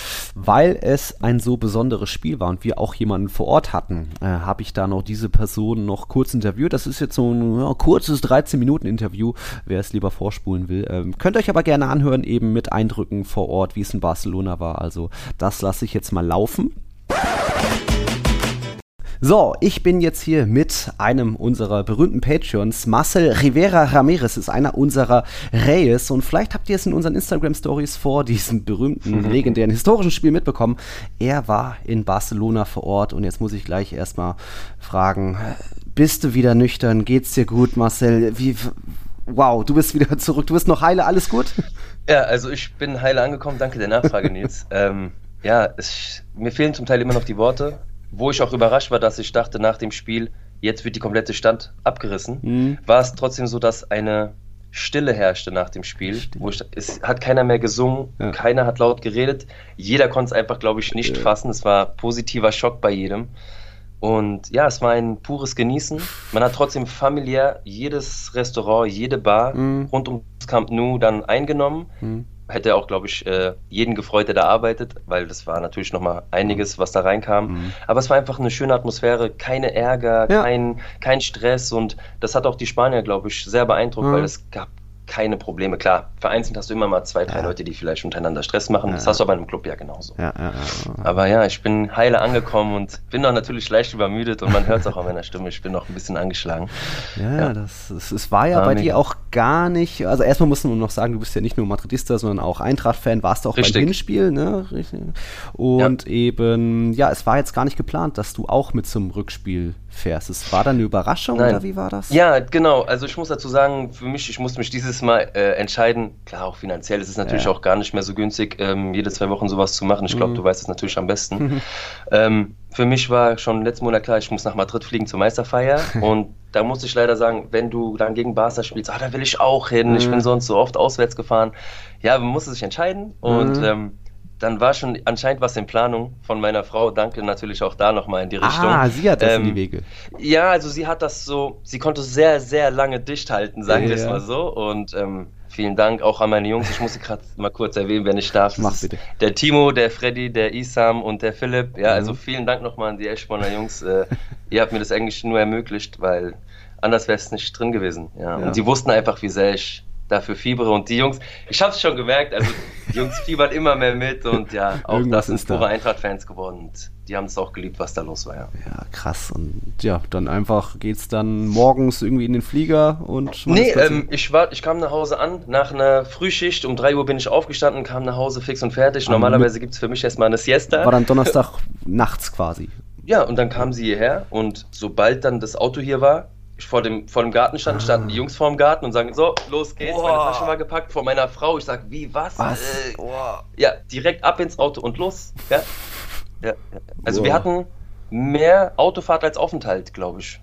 Weil es ein so besonderes Spiel war und wir auch jemanden vor Ort hatten, äh, habe ich da noch diese Person noch kurz interviewt. Das ist jetzt so ein ja, kurzes dreizehn Minuten Interview, wer es lieber vorspulen will. Ähm, könnt ihr euch aber gerne anhören, eben mit Eindrücken vor Ort, wie es in Barcelona war. Also das lasse ich jetzt mal laufen. So, ich bin jetzt hier mit einem unserer berühmten Patreons. Marcel Rivera Ramirez ist einer unserer Reyes, und vielleicht habt ihr es in unseren Instagram-Stories vor diesem berühmten, legendären, historischen Spiel mitbekommen. Er war in Barcelona vor Ort, und jetzt muss ich gleich erstmal fragen, bist du wieder nüchtern? Geht's dir gut, Marcel? Wie, wow, du bist wieder zurück, du bist noch heile, alles gut? Ja, also ich bin heile angekommen, danke der Nachfrage, Nils. ähm, ja, es, mir fehlen zum Teil immer noch die Worte. Wo ich auch überrascht war, dass ich dachte nach dem Spiel, jetzt wird die komplette Stadt abgerissen, mhm. war es trotzdem so, dass eine Stille herrschte nach dem Spiel. Wo ich, es hat keiner mehr gesungen, ja. keiner hat laut geredet. Jeder konnte es einfach, glaube ich, nicht ja. fassen. Es war positiver Schock bei jedem. Und ja, es war ein pures Genießen. Man hat trotzdem familiär jedes Restaurant, jede Bar mhm. rund ums Camp Nou dann eingenommen. Mhm. Hätte auch, glaube ich, jeden gefreut, der da arbeitet, weil das war natürlich nochmal einiges, was da reinkam. Mhm. Aber es war einfach eine schöne Atmosphäre, keine Ärger, ja. kein, kein Stress, und das hat auch die Spanier, glaube ich, sehr beeindruckt, mhm. weil es gab keine Probleme. Klar, vereinzelt hast du immer mal zwei, drei ja. Leute, die vielleicht untereinander Stress machen. Ja. Das hast du aber in einem Club ja genauso. Ja, ja, ja, ja. Aber ja, ich bin heile angekommen und bin noch natürlich leicht übermüdet, und man hört es auch an meiner Stimme. Ich bin noch ein bisschen angeschlagen. Ja, ja. Das, das, das war ja ah, bei mega. dir auch gar nicht, also erstmal muss man noch sagen, du bist ja nicht nur Madridista, sondern auch Eintracht-Fan, warst auch Richtig. beim Hinspiel, ne? Und ja. eben, ja, es war jetzt gar nicht geplant, dass du auch mit zum Rückspiel fährst. Es war dann eine Überraschung, Nein. oder wie war das? Ja, genau. Also ich muss dazu sagen, für mich, ich musste mich dieses Mal äh, entscheiden. Klar, auch finanziell ist es natürlich ja. auch gar nicht mehr so günstig, ähm, jede zwei Wochen sowas zu machen. Ich glaube, mhm. du weißt es natürlich am besten. Mhm. Ähm, für mich war schon letzten Monat klar, ich muss nach Madrid fliegen zur Meisterfeier, und da musste ich leider sagen, wenn du dann gegen Barca spielst, ah, da will ich auch hin. Mhm. Ich bin sonst so oft auswärts gefahren. Ja, man musste sich entscheiden, und mhm. ähm, dann war schon anscheinend was in Planung von meiner Frau. Danke natürlich auch da nochmal in die Richtung. Ah, sie hat das ähm, in die Wege. Ja, also sie hat das so, sie konnte sehr, sehr lange dicht halten, sagen wir ja. es mal so. Und ähm, vielen Dank auch an meine Jungs. Ich muss sie gerade mal kurz erwähnen, wenn ich darf. Mach bitte. Der Timo, der Freddy, der Isam und der Philipp. Ja, mhm. also vielen Dank nochmal an die Eschborner Jungs. Äh, ihr habt mir das eigentlich nur ermöglicht, weil anders wäre es nicht drin gewesen. Ja. Ja. Und sie wussten einfach, wie sehr ich dafür fiebere, und die Jungs, ich habe es schon gemerkt, also Die Jungs fiebern immer mehr mit und ja, auch Irgendwas das ist sind da. pure Eintracht-Fans geworden. Und die haben es auch geliebt, was da los war, ja. Ja, krass. Und ja, dann einfach geht's dann morgens irgendwie in den Flieger und man Nee, ist plötzlich- ähm, ich, war, ich kam nach Hause an, nach einer Frühschicht, um drei Uhr bin ich aufgestanden, kam nach Hause fix und fertig. Ah, Normalerweise gibt es für mich erstmal eine Siesta. war dann Donnerstag nachts quasi. Ja, und dann kamen sie hierher und sobald dann das Auto hier war, ich vor dem, vor dem Garten stand, standen die Jungs vor dem Garten und sagen, so, los geht's, meine Tasche war gepackt vor meiner Frau. Ich sag, wie, was? Was? Äh, ja, direkt ab ins Auto und los. Ja. Ja, ja. Also Wow. wir hatten mehr Autofahrt als Aufenthalt, glaube ich.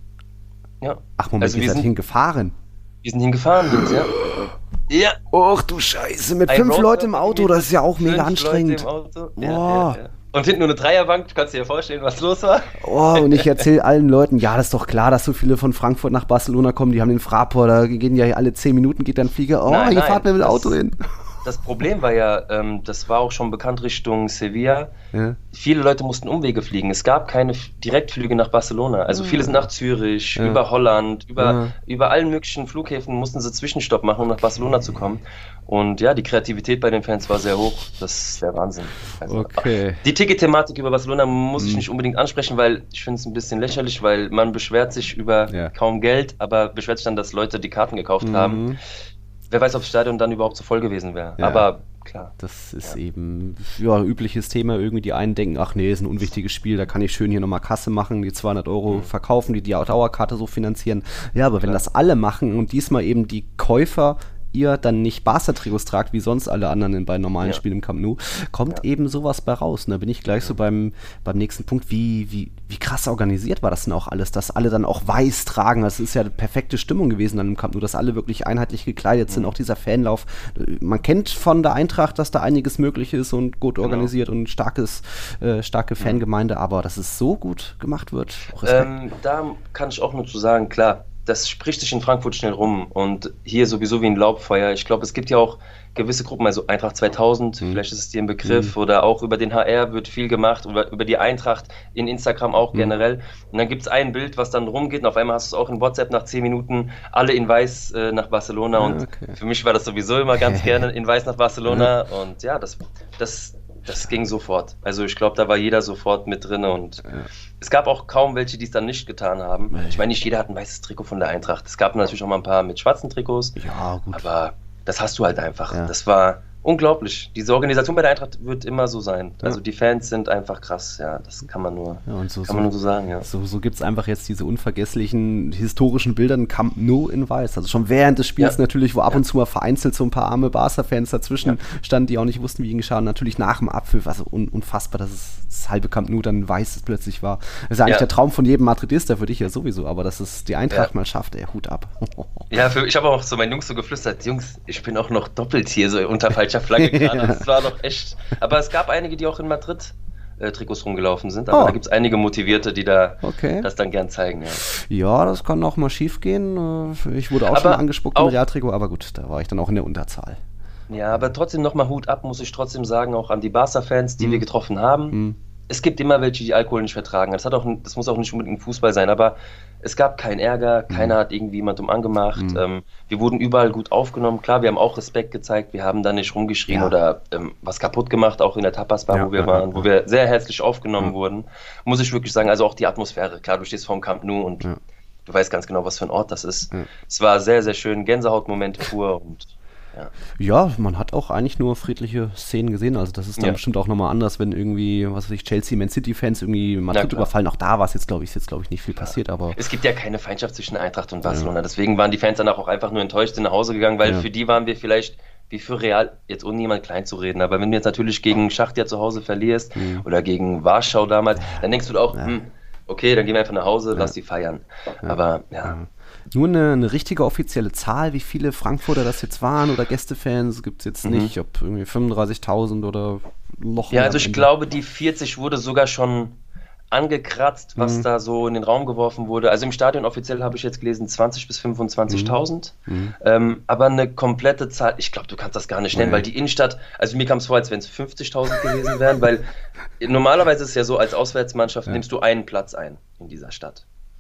Ja. Ach Moment, Also ihr wir seid sind- hingefahren. Wir sind hingefahren, Jungs, ja. Ja. Och du Scheiße, mit Ein fünf Roadtrip Leuten im Auto, mit das ist ja auch mega fünf anstrengend. Leute im Auto. Ja, Boah. ja, ja. Und hinten nur eine Dreierbank, du kannst dir ja vorstellen, was los war. Oh, und ich erzähle allen Leuten, ja, das ist doch klar, dass so viele von Frankfurt nach Barcelona kommen, die haben den Fraport, da gehen ja alle zehn Minuten, geht dann Flieger. Oh, Nein, hier nein, fahrt mir mit das- Auto hin. Das Problem war ja, ähm, das war auch schon bekannt Richtung Sevilla. Ja. Viele Leute mussten Umwege fliegen. Es gab keine F- Direktflüge nach Barcelona. Also viele sind nach Zürich, Ja. über Holland, über, Ja. über allen möglichen Flughäfen mussten sie Zwischenstopp machen, um nach Barcelona zu kommen. Und ja, die Kreativität bei den Fans war sehr hoch. Das ist der Wahnsinn. Also, Okay. Die Ticket-Thematik über Barcelona muss ich Mhm. nicht unbedingt ansprechen, weil ich finde es ein bisschen lächerlich, weil man beschwert sich über Ja. kaum Geld, aber beschwert sich dann, dass Leute die Karten gekauft haben. Mhm. Wer weiß, ob das Stadion dann überhaupt so voll gewesen wäre. Ja. Aber klar. Das ist Ja. eben, ja, übliches Thema. Irgendwie die einen denken, ach nee, ist ein unwichtiges Spiel, da kann ich schön hier nochmal Kasse machen, die zweihundert Euro Mhm. verkaufen, die die Dauerkarte so finanzieren. Ja, aber wenn Klar. das alle machen und diesmal eben die Käufer ihr dann nicht Barca-Trikots tragt, wie sonst alle anderen in, bei normalen Ja. Spielen im Camp Nou, kommt Ja. eben sowas bei raus. Und da bin ich gleich so beim, beim nächsten Punkt, wie, wie, wie krass organisiert war das denn auch alles, dass alle dann auch weiß tragen. Das ist ja eine perfekte Stimmung gewesen dann im Camp Nou, dass alle wirklich einheitlich gekleidet sind, auch dieser Fanlauf. Man kennt von der Eintracht, dass da einiges möglich ist und gut organisiert und starkes, äh, starke Fangemeinde, aber dass es so gut gemacht wird, Respekt. Ähm, da kann ich auch nur zu sagen, klar, das spricht sich in Frankfurt schnell rum und hier sowieso wie ein Laubfeuer. Ich glaube, es gibt ja auch gewisse Gruppen, also Eintracht zweitausend, Mhm. vielleicht ist es dir ein Begriff, oder auch über den H R wird viel gemacht, oder über die Eintracht in Instagram auch Mhm. generell. Und dann gibt es ein Bild, was dann rumgeht und auf einmal hast du es auch in WhatsApp nach zehn Minuten, alle in Weiß äh, nach Barcelona Ah, und okay. für mich war das sowieso immer ganz gerne in Weiß nach Barcelona und ja, das, das, das ging sofort. Also ich glaube, da war jeder sofort mit drin und Ja. es gab auch kaum welche, die es dann nicht getan haben. Nee. Ich meine, nicht jeder hat ein weißes Trikot von der Eintracht. Es gab natürlich auch mal ein paar mit schwarzen Trikots, Ja, gut. aber das hast du halt einfach. Ja. Das war unglaublich. Diese Organisation bei der Eintracht wird immer so sein. Ja. Also die Fans sind einfach krass, ja, das kann man nur, Ja, und so, kann man nur so sagen, ja. So, so gibt es einfach jetzt diese unvergesslichen historischen Bilder in Camp Nou in Weiß. Also schon während des Spiels Ja. natürlich, wo ab Ja. und zu mal vereinzelt so ein paar arme Barca-Fans dazwischen Ja. standen, die auch nicht wussten, wie ihnen geschah. Und natürlich nach dem Abpfiff, also un unfassbar, dass es das halbe Camp Nou dann weiß plötzlich war. Das ist ja eigentlich Ja. der Traum von jedem Madridista, für dich ja sowieso, aber dass es die Eintracht Ja. mal schafft, ey, Hut ab. Ja, für, ich habe auch so meinen Jungs so geflüstert, Jungs, ich bin auch noch doppelt hier so unter falscher Flagge gerade. Das war doch echt. Aber es gab einige, die auch in Madrid äh, Trikots rumgelaufen sind. Aber Oh. da gibt es einige Motivierte, die da Okay. das dann gern zeigen. Ja. Ja, das kann auch mal schief gehen. Ich wurde auch Aber schon mal angespuckt im auch- Realtrikot, aber gut, da war ich dann auch in der Unterzahl. Ja, aber trotzdem nochmal Hut ab, muss ich trotzdem sagen, auch an die Barca-Fans, die Mhm. wir getroffen haben. Hm. Es gibt immer welche, die Alkohol nicht vertragen. Das, hat auch, das muss auch nicht unbedingt Fußball sein, aber es gab keinen Ärger, keiner hat irgendwie jemandem angemacht. Mhm. Ähm, wir wurden überall gut aufgenommen. Klar, wir haben auch Respekt gezeigt, wir haben da nicht rumgeschrien Ja. oder ähm, was kaputt gemacht, auch in der Tapas-Bar, Ja, wo wir ja, waren, ja. wo wir sehr herzlich aufgenommen Ja. wurden. Muss ich wirklich sagen, also auch die Atmosphäre. Klar, du stehst vorm Camp Nou und Ja. du weißt ganz genau, was für ein Ort das ist. Ja. Es war sehr, sehr schön, Gänsehautmomente pur und ja. Ja, man hat auch eigentlich nur friedliche Szenen gesehen. Also das ist dann Ja. bestimmt auch nochmal anders, wenn irgendwie, was weiß ich, Chelsea, Man City-Fans irgendwie Madrid klar. überfallen. Auch da war es jetzt, glaube ich, ist jetzt, glaube ich, nicht viel passiert, aber Es gibt ja keine Feindschaft zwischen Eintracht und Barcelona. Deswegen waren die Fans danach auch einfach nur enttäuscht sind nach Hause gegangen, weil Ja. für die waren wir vielleicht wie für Real, jetzt ohne jemand klein zu reden, aber wenn du jetzt natürlich gegen Schachtja zu Hause verlierst Mhm. oder gegen Warschau damals, dann denkst du auch, Ja. hm, okay, dann gehen wir einfach nach Hause, Ja. lass die feiern. Aber ja, nur eine, eine richtige offizielle Zahl, wie viele Frankfurter das jetzt waren oder Gästefans, gibt es jetzt Mhm. nicht, ob irgendwie fünfunddreißigtausend oder noch ja mehr also am ich Ende. glaube, die vierzig wurde sogar schon angekratzt, was Mhm. da so in den Raum geworfen wurde. Also im Stadion offiziell habe ich jetzt gelesen zwanzig bis fünfundzwanzigtausend. Mhm. Ähm, aber eine komplette Zahl, ich glaube, du kannst das gar nicht nennen, Nee. weil die Innenstadt, also mir kam es vor, als wenn es fünfzigtausend gewesen wären, weil normalerweise ist es ja so, als Auswärtsmannschaft Ja. nimmst du einen Platz ein in dieser Stadt. Ja.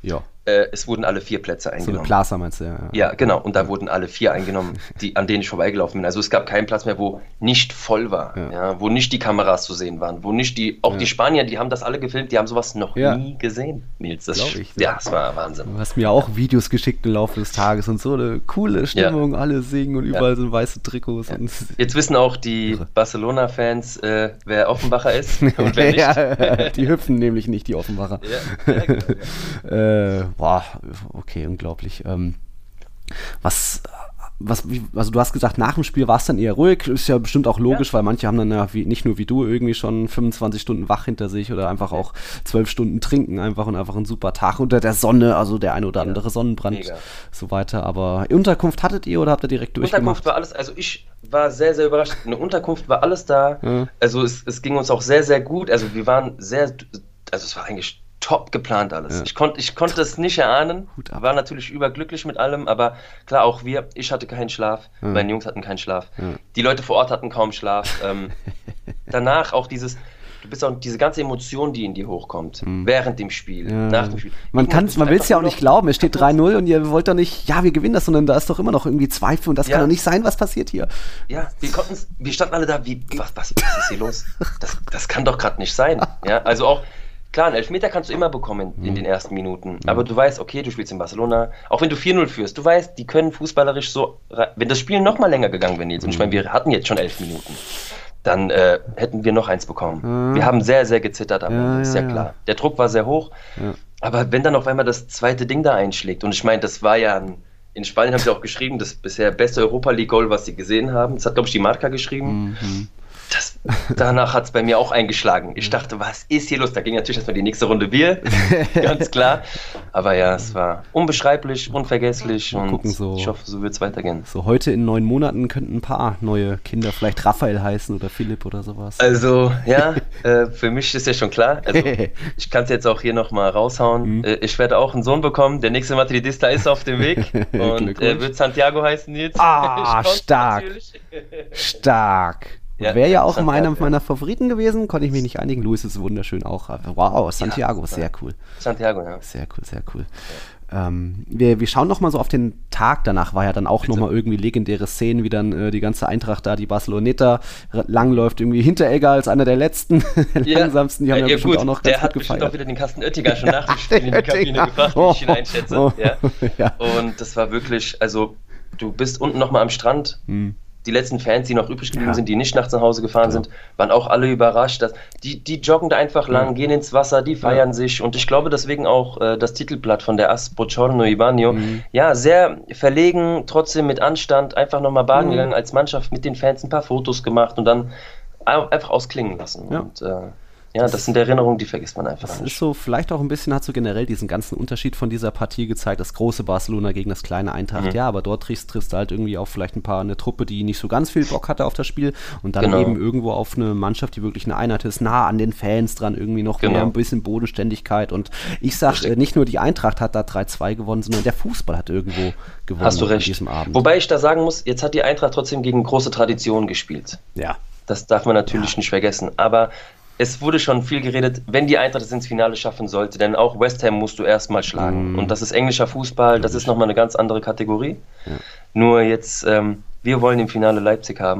äh, es wurden alle vier Plätze eingenommen. So eine Plaza meinst du, ja. Ja, genau. Und da wurden alle vier eingenommen, die, an denen ich vorbeigelaufen bin. Also es gab keinen Platz mehr, wo nicht voll war, ja. Ja, wo nicht die Kameras zu sehen waren, wo nicht die, auch ja. die Spanier, die haben das alle gefilmt, die haben sowas noch ja. nie gesehen, Nils. Das, ich, ja, das war Wahnsinn. Du hast mir auch Videos geschickt im Laufe des Tages und so eine coole Stimmung, ja. alle singen und überall ja. sind weiße Trikots. Ja. Und jetzt wissen auch die Barcelona-Fans, äh, wer Offenbacher ist und wer nicht. Ja, die hüpfen nämlich nicht, die Offenbacher. Ja, ja, genau, ja. äh, boah, okay, unglaublich. Ähm, was, was, also du hast gesagt, nach dem Spiel war es dann eher ruhig, ist ja bestimmt auch logisch, ja. weil manche haben dann ja wie, nicht nur wie du irgendwie schon fünfundzwanzig Stunden wach hinter sich oder einfach auch zwölf Stunden trinken einfach und einfach einen super Tag unter der Sonne, also der eine oder andere ja. Sonnenbrand, Mega. so weiter, aber Unterkunft hattet ihr oder habt ihr direkt durchgemacht? Unterkunft war alles, also ich war sehr, sehr überrascht, eine Unterkunft war alles da, ja. also es, es ging uns auch sehr, sehr gut, also wir waren sehr, also es war eigentlich top geplant alles. Ja. Ich, konnt, ich konnte es nicht erahnen, war natürlich überglücklich mit allem, aber klar, auch wir, ich hatte keinen Schlaf, ja. meine Jungs hatten keinen Schlaf, ja. die Leute vor Ort hatten kaum Schlaf. Ähm, danach auch dieses, du bist auch diese ganze Emotion, die in dir hochkommt, mhm. während dem Spiel, ja. nach dem Spiel. Man, man will es ja auch nicht glauben, es steht drei null und ihr wollt doch nicht, ja, wir gewinnen das, sondern da ist doch immer noch irgendwie Zweifel und das ja. kann doch nicht sein, was passiert hier. Ja, wir konnten wir standen alle da, wie, was, was, was ist hier los? Das, das kann doch gerade nicht sein. Ja, also auch, klar, einen Elfmeter kannst du immer bekommen in, in den ersten Minuten, aber du weißt, okay, du spielst in Barcelona, auch wenn du vier null führst, du weißt, die können fußballerisch so, wenn das Spiel noch mal länger gegangen wäre jetzt, und ich meine, wir hatten jetzt schon elf Minuten, dann äh, hätten wir noch eins bekommen. Mhm. Wir haben sehr, sehr gezittert am Ende, ja, ist ja, ja klar. Der Druck war sehr hoch, ja. aber wenn dann auf einmal das zweite Ding da einschlägt, und ich meine, das war ja, ein, in Spanien haben sie auch geschrieben, das bisher beste Europa-League-Goal, was sie gesehen haben, das hat, glaube ich, die Marca geschrieben. Mhm. Das, danach hat es bei mir auch eingeschlagen. Ich dachte, was ist hier los? Da ging natürlich erstmal die nächste Runde Bier, ganz klar. Aber ja, es war unbeschreiblich, unvergesslich und gucken, so, ich hoffe, so wird es weitergehen. So heute in neun Monaten könnten ein paar neue Kinder vielleicht Raphael heißen oder Philipp oder sowas. Also ja, äh, für mich ist ja schon klar. Also, ich kann es jetzt auch hier nochmal raushauen. Mhm. Äh, ich werde auch einen Sohn bekommen. Der nächste Madridista ist auf dem Weg und er äh, wird Santiago heißen jetzt. Ah, stark. Stark. Ja, wäre ja auch einer meiner Favoriten gewesen, konnte ich mich nicht einigen. Luis ist wunderschön auch. Wow, Santiago, ja, sehr cool. Santiago, ja. Sehr cool, sehr cool. Ja. Ähm, wir, wir schauen nochmal so auf den Tag danach, war ja dann auch nochmal irgendwie legendäre Szenen, wie dann äh, die ganze Eintracht da, die Barceloneta langläuft, irgendwie Hinteregger als einer der letzten, ja. langsamsten, die haben ja, ja bestimmt gut. auch noch ganz der gut hat gefeiert. bestimmt auch wieder den Carsten Oettinger schon nach dem Spiel in die Kabine gebracht, wie ich ihn einschätze. Oh. Ja. Ja. Und das war wirklich, also du bist unten nochmal am Strand, hm. Die letzten Fans, die noch übrig geblieben ja. sind, die nicht nachts nach Hause gefahren ja. sind, waren auch alle überrascht. Dass die, die joggen da einfach lang, ja. gehen ins Wasser, die feiern ja. sich. Und ich glaube deswegen auch äh, das Titelblatt von der A S Bochorno Ibanio, mhm. ja, sehr verlegen, trotzdem mit Anstand, einfach nochmal baden mhm. gegangen als Mannschaft, mit den Fans ein paar Fotos gemacht und dann einfach ausklingen lassen. Ja. Und äh, ja, das sind Erinnerungen, die vergisst man einfach das nicht. Ist so, vielleicht auch ein bisschen, hat so generell diesen ganzen Unterschied von dieser Partie gezeigt, das große Barcelona gegen das kleine Eintracht, mhm. ja, aber dort triffst, triffst du halt irgendwie auch vielleicht ein paar, eine Truppe, die nicht so ganz viel Bock hatte auf das Spiel und dann genau. eben irgendwo auf eine Mannschaft, die wirklich eine Einheit ist, nah an den Fans dran, irgendwie noch genau. mehr ein bisschen Bodenständigkeit und ich sag, äh, nicht nur die Eintracht hat da drei zwei gewonnen, sondern der Fußball hat irgendwo gewonnen. Hast du recht. An diesem Abend. Wobei ich da sagen muss, jetzt hat die Eintracht trotzdem gegen große Traditionen gespielt. Ja. Das darf man natürlich ja. nicht vergessen, aber es wurde schon viel geredet, wenn die Eintracht es ins Finale schaffen sollte, denn auch West Ham musst du erstmal schlagen. Mm. Und das ist englischer Fußball, das ist nochmal eine ganz andere Kategorie. Ja. Nur jetzt, ähm, wir wollen im Finale Leipzig haben.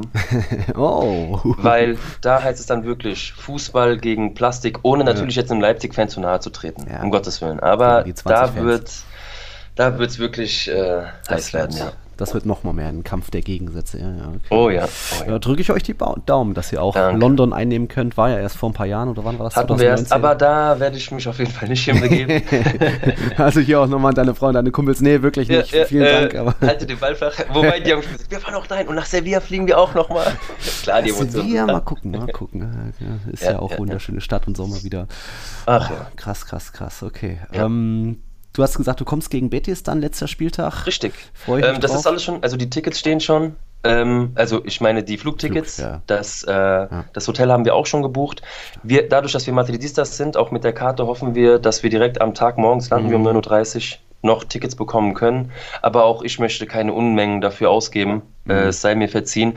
Oh. Weil da heißt es dann wirklich Fußball gegen Plastik, ohne natürlich ja. jetzt einem Leipzig-Fan zu nahe zu treten, ja. um Gottes Willen. Aber da wird da wird's wirklich äh, heiß werden, ja. Das wird nochmal mehr ein Kampf der Gegensätze. Ja, ja, okay. Oh ja. Oh ja. Ja, drücke ich euch die ba- Daumen, dass ihr auch Danke. London einnehmen könnt. War ja erst vor ein paar Jahren, oder wann war das? Hatten wir erst, aber da werde ich mich auf jeden Fall nicht hinbegeben. Also hier auch nochmal deine Frau und deine Kumpels. Nee, wirklich nicht. Ja, ja, Vielen äh, Dank. Aber halte den Ball flach. Wobei, die haben gesagt, wir fahren auch dahin und nach Sevilla fliegen wir auch nochmal. Klar, die Emotionen. Sevilla, mal gucken, mal gucken. Ja, ist ja, ja auch ja, wunderschöne ja. Stadt und Sommer wieder. Ach oh, ja. Krass, krass, krass. Okay. Ja. Ähm, Du hast gesagt, du kommst gegen Betis dann, letzter Spieltag. Richtig. Ähm, das ist alles schon, also die Tickets stehen schon. Ähm, also ich meine die Flugtickets, Flug, ja. das, äh, ja. das Hotel haben wir auch schon gebucht. Wir, dadurch, dass wir Madridistas sind, auch mit der Karte hoffen wir, dass wir direkt am Tag morgens landen, mhm. wir um neun Uhr dreißig noch Tickets bekommen können. Aber auch ich möchte keine Unmengen dafür ausgeben, mhm. äh, es sei mir verziehen.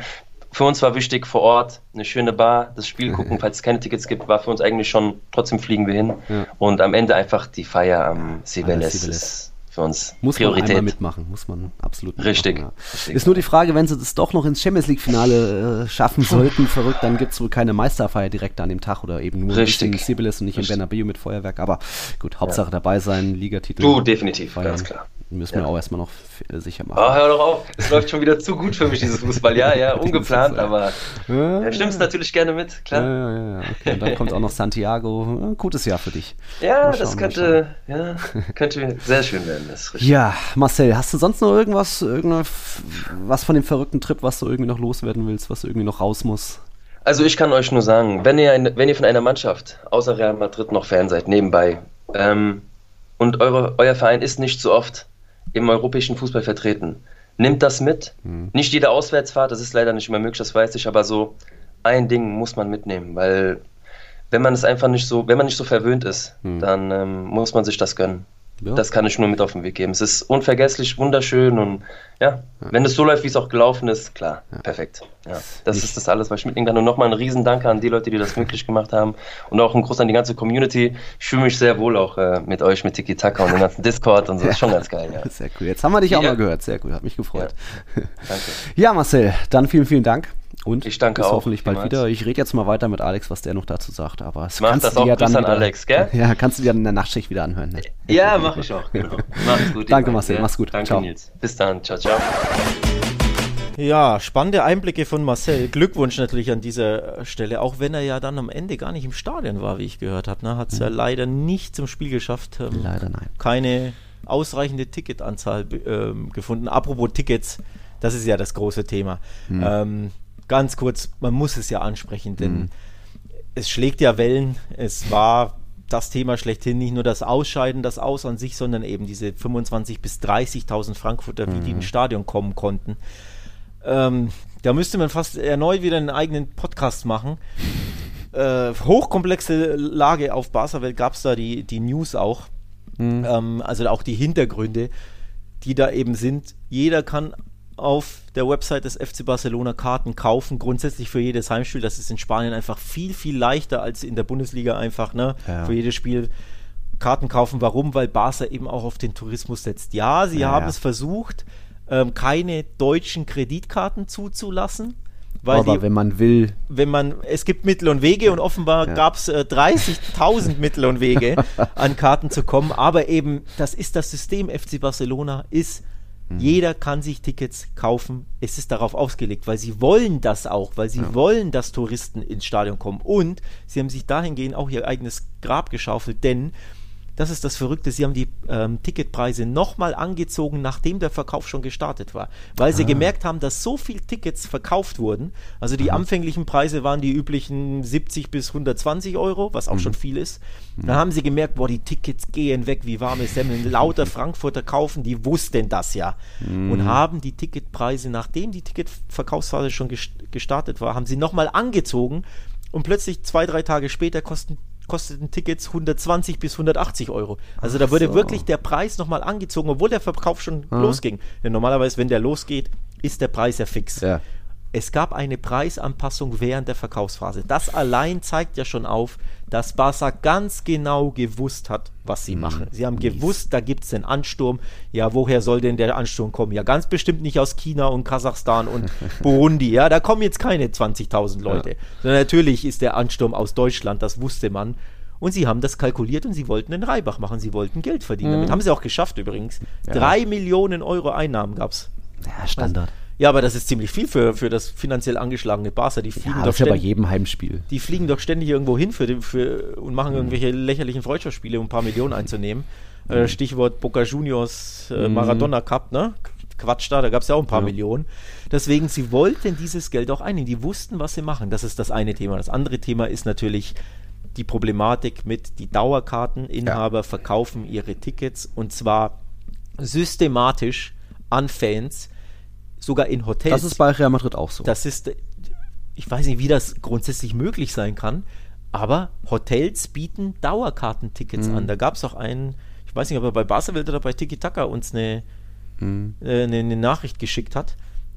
für uns war wichtig vor Ort eine schöne Bar, das Spiel gucken, falls es keine Tickets gibt, war für uns eigentlich schon, trotzdem fliegen wir hin. Ja. Und am Ende einfach die Feier am Cibeles ist für uns muss Priorität. Muss man einmal mitmachen, muss man absolut mitmachen. Richtig. Ja. Richtig. Ist nur die Frage, wenn sie das doch noch ins Champions League-Finale äh, schaffen sollten, verrückt, dann gibt es wohl keine Meisterfeier direkt an dem Tag oder eben nur Richtig. in Cibeles und nicht Richtig. in Bernabéu mit Feuerwerk. Aber gut, Hauptsache ja. dabei sein, Ligatitel. Du, definitiv, feiern. Ganz klar. Müssen wir ja. auch erstmal noch f- sicher machen. Oh, hör doch auf, es läuft schon wieder zu gut für mich, dieses Fußball. Ja, ja, ungeplant, aber ja, ja, stimmst natürlich gerne mit, klar. Ja, ja, ja. Okay. Und dann kommt auch noch Santiago. Ein gutes Jahr für dich. Ja, schauen, das könnte, ja, könnte sehr schön werden. Das ist richtig. Ja, Marcel, hast du sonst noch irgendwas, irgendwas von dem verrückten Trip, was du irgendwie noch loswerden willst, was irgendwie noch raus muss? Also ich kann euch nur sagen, wenn ihr, ein, wenn ihr von einer Mannschaft außer Real Madrid noch Fan seid, nebenbei, ähm, und eure, euer Verein ist nicht so oft im europäischen Fußball vertreten. Nimmt das mit. Hm. Nicht jede Auswärtsfahrt, das ist leider nicht mehr möglich, das weiß ich, aber so ein Ding muss man mitnehmen, weil wenn man es einfach nicht so, wenn man nicht so verwöhnt ist, hm. dann ähm, muss man sich das gönnen. Ja. Das kann ich nur mit auf den Weg geben. Es ist unvergesslich, wunderschön und ja, ja. wenn es so läuft, wie es auch gelaufen ist, klar, ja. perfekt. Ja. Das ich. ist das alles, was ich mitnehmen kann. Und nochmal ein riesen Danke an die Leute, die das möglich gemacht haben und auch ein Gruß an die ganze Community. Ich fühle mich sehr wohl auch äh, mit euch, mit Tiki Taka und dem ganzen Discord und so. Das ist schon ganz geil. Ja. Sehr cool. Jetzt haben wir dich auch ja. mal gehört. Sehr cool, hat mich gefreut. Ja. Danke. Ja, Marcel, dann vielen, vielen Dank. Und ich danke bis auch. hoffentlich bald wieder. Ich rede jetzt mal weiter mit Alex, was der noch dazu sagt. Aber es mach kannst das du auch ja dann an wieder, Alex, gell? Ja, kannst du dir in der Nachtschicht wieder anhören. Ne? Ja, mach ich auch, genau. Mach's gut. Danke, Marcel. Ja. Mach's gut. Danke, ciao. Nils. Bis dann. Ciao, ciao. Ja, spannende Einblicke von Marcel. Glückwunsch natürlich an dieser Stelle, auch wenn er ja dann am Ende gar nicht im Stadion war, wie ich gehört habe. Ne? Hat es mhm. ja leider nicht zum Spiel geschafft. Ähm, leider nein. Keine ausreichende Ticketanzahl ähm, gefunden. Apropos Tickets, das ist ja das große Thema. Mhm. Ähm, Ganz kurz, man muss es ja ansprechen, denn mhm. es schlägt ja Wellen. Es war das Thema schlechthin, nicht nur das Ausscheiden, das Aus an sich, sondern eben diese fünfundzwanzigtausend bis dreißigtausend Frankfurter, wie mhm. die ins Stadion kommen konnten. Ähm, da müsste man fast erneut wieder einen eigenen Podcast machen. Äh, hochkomplexe Lage auf Barca-Welt, gab es da die, die News auch. Mhm. Ähm, also auch die Hintergründe, die da eben sind. Jeder kann auf der Website des F C Barcelona Karten kaufen, grundsätzlich für jedes Heimspiel. Das ist in Spanien einfach viel, viel leichter als in der Bundesliga einfach, ne? Ja. Für jedes Spiel Karten kaufen. Warum? Weil Barca eben auch auf den Tourismus setzt. Ja, sie ja, haben ja. es versucht, ähm, keine deutschen Kreditkarten zuzulassen. Weil aber die, wenn man will... Wenn man, es gibt Mittel und Wege und offenbar ja. gab es äh, dreißigtausend Mittel und Wege, an Karten zu kommen. Aber eben, das ist das System F C Barcelona, ist jeder kann sich Tickets kaufen. Es ist darauf ausgelegt, weil sie wollen das auch, weil sie ja. wollen, dass Touristen ins Stadion kommen. Und sie haben sich dahingehend auch ihr eigenes Grab geschaufelt, denn das ist das Verrückte, sie haben die ähm, Ticketpreise nochmal angezogen, nachdem der Verkauf schon gestartet war. Weil sie ah. gemerkt haben, dass so viele Tickets verkauft wurden. Also die mhm. anfänglichen Preise waren die üblichen siebzig bis hundertzwanzig Euro, was auch mhm. schon viel ist. Mhm. Dann haben sie gemerkt, boah, die Tickets gehen weg wie warme Semmeln. Lauter Frankfurter kaufen, die wussten das ja. Mhm. Und haben die Ticketpreise, nachdem die Ticketverkaufsphase schon gestartet war, haben sie nochmal angezogen und plötzlich zwei, drei Tage später kosten kosteten Tickets hundertzwanzig bis hundertachtzig Euro. Also da wurde so. wirklich der Preis nochmal angezogen, obwohl der Verkauf schon hm. losging. Denn normalerweise, wenn der losgeht, ist der Preis ja fix. Ja. Es gab eine Preisanpassung während der Verkaufsphase. Das allein zeigt ja schon auf, dass Barca ganz genau gewusst hat, was sie mhm. machen. Sie haben gewusst, da gibt es den Ansturm. Ja, woher soll denn der Ansturm kommen? Ja, ganz bestimmt nicht aus China und Kasachstan und Burundi. Ja, da kommen jetzt keine zwanzigtausend Leute. Ja. Sondern natürlich ist der Ansturm aus Deutschland, das wusste man. Und sie haben das kalkuliert und sie wollten den Reibach machen. Sie wollten Geld verdienen. Mhm. Damit haben sie auch geschafft übrigens. Ja. Drei Millionen Euro Einnahmen gab es. Ja, Standard. Also, ja, aber das ist ziemlich viel für, für das finanziell angeschlagene Barca. Die fliegen ja, doch das ist ja bei jedem Heimspiel. Die fliegen doch ständig irgendwo hin für, die, für, und machen mhm. irgendwelche lächerlichen Freundschaftsspiele, um ein paar Millionen einzunehmen. Mhm. Äh, Stichwort Boca Juniors äh, Maradona Cup, ne? Quatsch da, da gab es ja auch ein paar ja. Millionen. Deswegen, sie wollten dieses Geld auch einnehmen. Die wussten, was sie machen. Das ist das eine Thema. Das andere Thema ist natürlich die Problematik mit die Dauerkarteninhaber ja. verkaufen ihre Tickets und zwar systematisch an Fans, sogar in Hotels. Das ist bei Real Madrid auch so. Das ist, ich weiß nicht, wie das grundsätzlich möglich sein kann, aber Hotels bieten Dauerkartentickets mhm. an. Da gab es auch einen, ich weiß nicht, ob er bei Barca oder bei Tiki Taka uns eine, mhm. äh, eine, eine Nachricht geschickt hat.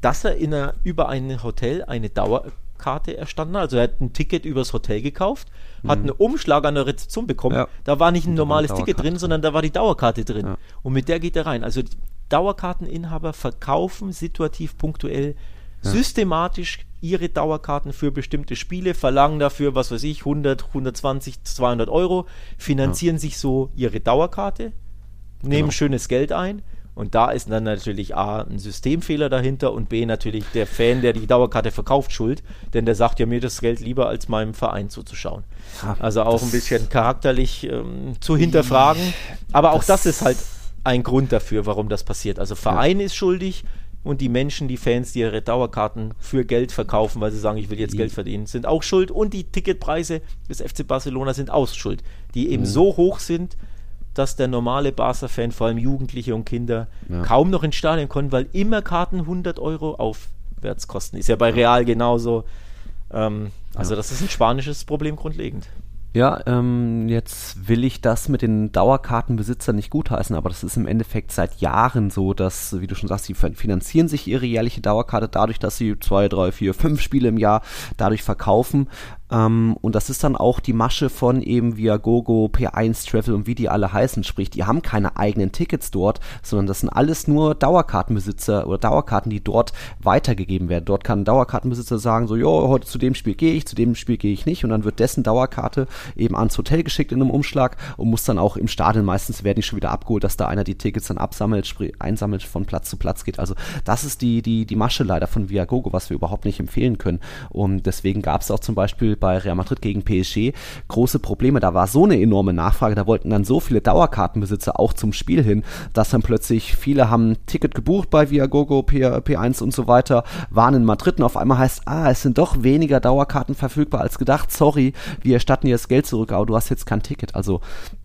dass er in einer, über ein Hotel eine Dauerkarte erstanden hat. Also er hat ein Ticket übers Hotel gekauft, mhm. hat einen Umschlag an der Rezeption bekommen. Ja. Da war nicht ein normales Ticket drin, sondern da war die Dauerkarte drin. Ja. Und mit der geht er rein. Also Dauerkarteninhaber verkaufen situativ punktuell ja. systematisch ihre Dauerkarten für bestimmte Spiele, verlangen dafür, was weiß ich, hundert, hundertzwanzig, zweihundert Euro, finanzieren ja. sich so ihre Dauerkarte, nehmen genau. schönes Geld ein. Und da ist dann natürlich A, ein Systemfehler dahinter und B, natürlich der Fan, der die Dauerkarte verkauft, schuld, denn der sagt ja mir das Geld lieber, als meinem Verein zuzuschauen. Ja, also auch ein bisschen charakterlich ähm, zu hinterfragen, aber auch das, das ist halt ein Grund dafür, warum das passiert. Also Verein ja. ist schuldig und die Menschen, die Fans, die ihre Dauerkarten für Geld verkaufen, weil sie sagen, ich will jetzt Geld verdienen, sind auch schuld und die Ticketpreise des F C Barcelona sind auch schuld, die eben mhm. so hoch sind, dass der normale Barca-Fan, vor allem Jugendliche und Kinder, ja. kaum noch ins Stadion kommen, weil immer Karten hundert Euro aufwärts kosten. Ist ja bei Real genauso. Ähm, also ja. das ist ein spanisches Problem grundlegend. Ja, ähm, jetzt will ich das mit den Dauerkartenbesitzern nicht gutheißen, aber das ist im Endeffekt seit Jahren so, dass, wie du schon sagst, sie finanzieren sich ihre jährliche Dauerkarte dadurch, dass sie zwei, drei, vier, fünf Spiele im Jahr dadurch verkaufen. Ähm, und das ist dann auch die Masche von eben Viagogo, P eins Travel und wie die alle heißen. Sprich, die haben keine eigenen Tickets dort, sondern das sind alles nur Dauerkartenbesitzer oder Dauerkarten, die dort weitergegeben werden. Dort kann ein Dauerkartenbesitzer sagen, so, jo, heute zu dem Spiel gehe ich, zu dem Spiel gehe ich nicht. Und dann wird dessen Dauerkarte eben ans Hotel geschickt in einem Umschlag und muss dann auch im Stadion, meistens werden die schon wieder abgeholt, dass da einer die Tickets dann absammelt, sprich, einsammelt, von Platz zu Platz geht. Also das ist die, die, die Masche leider von Viagogo, was wir überhaupt nicht empfehlen können. Und deswegen gab es auch zum Beispiel bei Real Madrid gegen P S G große Probleme. Da war so eine enorme Nachfrage, da wollten dann so viele Dauerkartenbesitzer auch zum Spiel hin, dass dann plötzlich viele haben ein Ticket gebucht bei Viagogo, P, P eins und so weiter, waren in Madrid und auf einmal heißt, ah, es sind doch weniger Dauerkarten verfügbar als gedacht, sorry, wir erstatten dir das Geld zurück, aber du hast jetzt kein Ticket. Also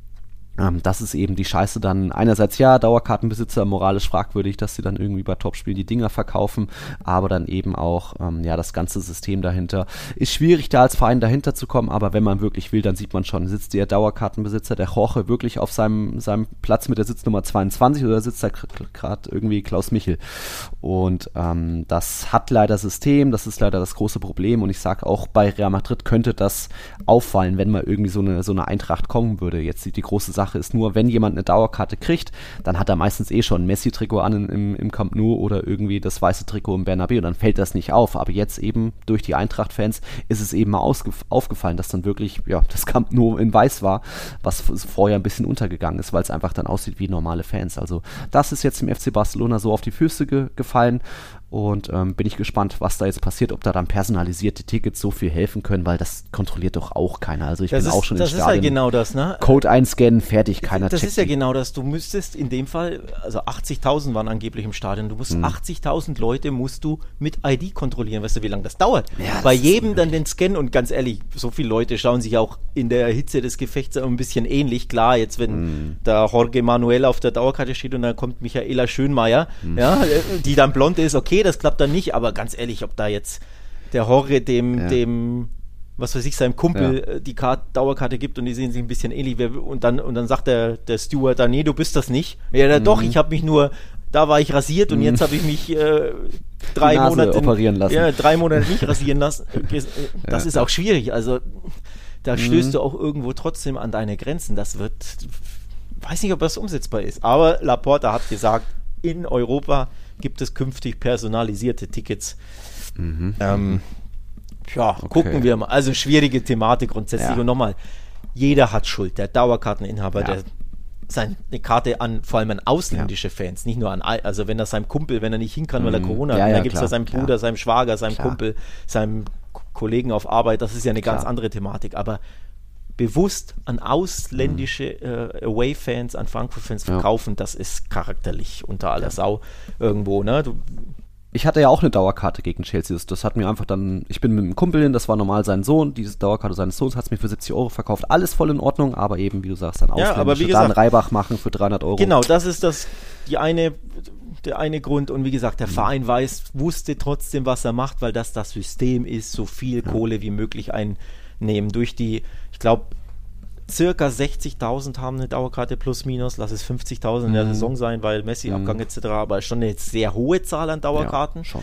Ähm, das ist eben die Scheiße dann. Einerseits ja, Dauerkartenbesitzer moralisch fragwürdig, dass sie dann irgendwie bei Topspielen die Dinger verkaufen, aber dann eben auch ähm, ja das ganze System dahinter. Ist schwierig, da als Verein dahinter zu kommen, aber wenn man wirklich will, dann sieht man schon, sitzt der Dauerkartenbesitzer, der Jorge, wirklich auf seinem, seinem Platz mit der Sitznummer zweiundzwanzig oder sitzt da gerade irgendwie Klaus Michel? Und ähm, das hat leider System, das ist leider das große Problem und ich sage auch, bei Real Madrid könnte das auffallen, wenn mal irgendwie so eine, so eine Eintracht kommen würde. Jetzt sieht die große Sache ist nur, wenn jemand eine Dauerkarte kriegt, dann hat er meistens eh schon ein Messi-Trikot an im, im Camp Nou oder irgendwie das weiße Trikot im Bernabeu und dann fällt das nicht auf. Aber jetzt eben durch die Eintracht-Fans ist es eben mal ausgef- aufgefallen, dass dann wirklich ja, das Camp Nou in weiß war, was vorher ein bisschen untergegangen ist, weil es einfach dann aussieht wie normale Fans. Also das ist jetzt dem F C Barcelona so auf die Füße ge- gefallen. Und ähm, bin ich gespannt, was da jetzt passiert, ob da dann personalisierte Tickets so viel helfen können, weil das kontrolliert doch auch keiner. Also ich das bin ist, auch schon das im Stadion. Das ist ja genau das, ne? Code einscannen, fertig, keiner Das checkt ist ja die. genau das. Du müsstest in dem Fall, also achtzigtausend waren angeblich im Stadion, du musst hm. achtzigtausend Leute musst du mit I D kontrollieren. Weißt du, wie lange das dauert? Ja, Bei das jedem dann den Scan und ganz ehrlich, so viele Leute schauen sich auch in der Hitze des Gefechts ein bisschen ähnlich. Klar, jetzt wenn hm. da Jorge Manuel auf der Dauerkarte steht und dann kommt Michaela Schönmeier, hm. ja, die dann blond ist, okay, das klappt dann nicht, aber ganz ehrlich, ob da jetzt der Jorge dem, ja. dem, was weiß ich, seinem Kumpel ja. die Karte, Dauerkarte gibt und die sehen sich ein bisschen ähnlich und dann, und dann sagt der, der Steward dann, nee, du bist das nicht. Ja, mhm. doch, ich habe mich nur, da war ich rasiert und mhm. jetzt habe ich mich äh, drei Nase Monate operieren lassen. Ja, drei Monate nicht rasieren lassen. Das ja. ist auch schwierig. Also da mhm. stößt du auch irgendwo trotzdem an deine Grenzen. Das wird, weiß nicht, ob das umsetzbar ist. Aber Laporta hat gesagt, in Europa gibt es künftig personalisierte Tickets. Mhm. Ähm, ja, okay. Gucken wir mal. Also schwierige Thematik grundsätzlich. Ja. Und nochmal, jeder hat Schuld. Der Dauerkarteninhaber, ja. der seine Karte an, vor allem an ausländische ja. Fans, nicht nur an, also wenn er seinem Kumpel, wenn er nicht hin kann, weil er Corona hat, ja, ja, dann gibt es ja seinem klar. Bruder, seinem Schwager, seinem klar. Kumpel, seinem Kollegen auf Arbeit, das ist ja eine ganz klar. andere Thematik. Aber bewusst an ausländische äh, Away-Fans, an Frankfurt-Fans verkaufen, ja. das ist charakterlich unter aller Sau irgendwo, ne? Du, ich hatte ja auch eine Dauerkarte gegen Chelsea, das, das hat mir einfach dann, ich bin mit einem Kumpel hin, das war normal sein Sohn, diese Dauerkarte seines Sohns hat es mir für siebzig Euro verkauft, alles voll in Ordnung, aber eben, wie du sagst, dann ausländische, ja, aber wie gesagt, dann Reibach machen für dreihundert Euro. Genau, das ist das, die eine, der eine Grund und wie gesagt, der mhm. Verein weiß, wusste trotzdem, was er macht, weil das das System ist, so viel ja. Kohle wie möglich einnehmen durch die, ich glaube, circa sechzigtausend haben eine Dauerkarte plus minus, lass es fünfzigtausend in der mhm. Saison sein, weil Messi-Abgang mhm. et cetera, aber schon eine sehr hohe Zahl an Dauerkarten. Ja, schon.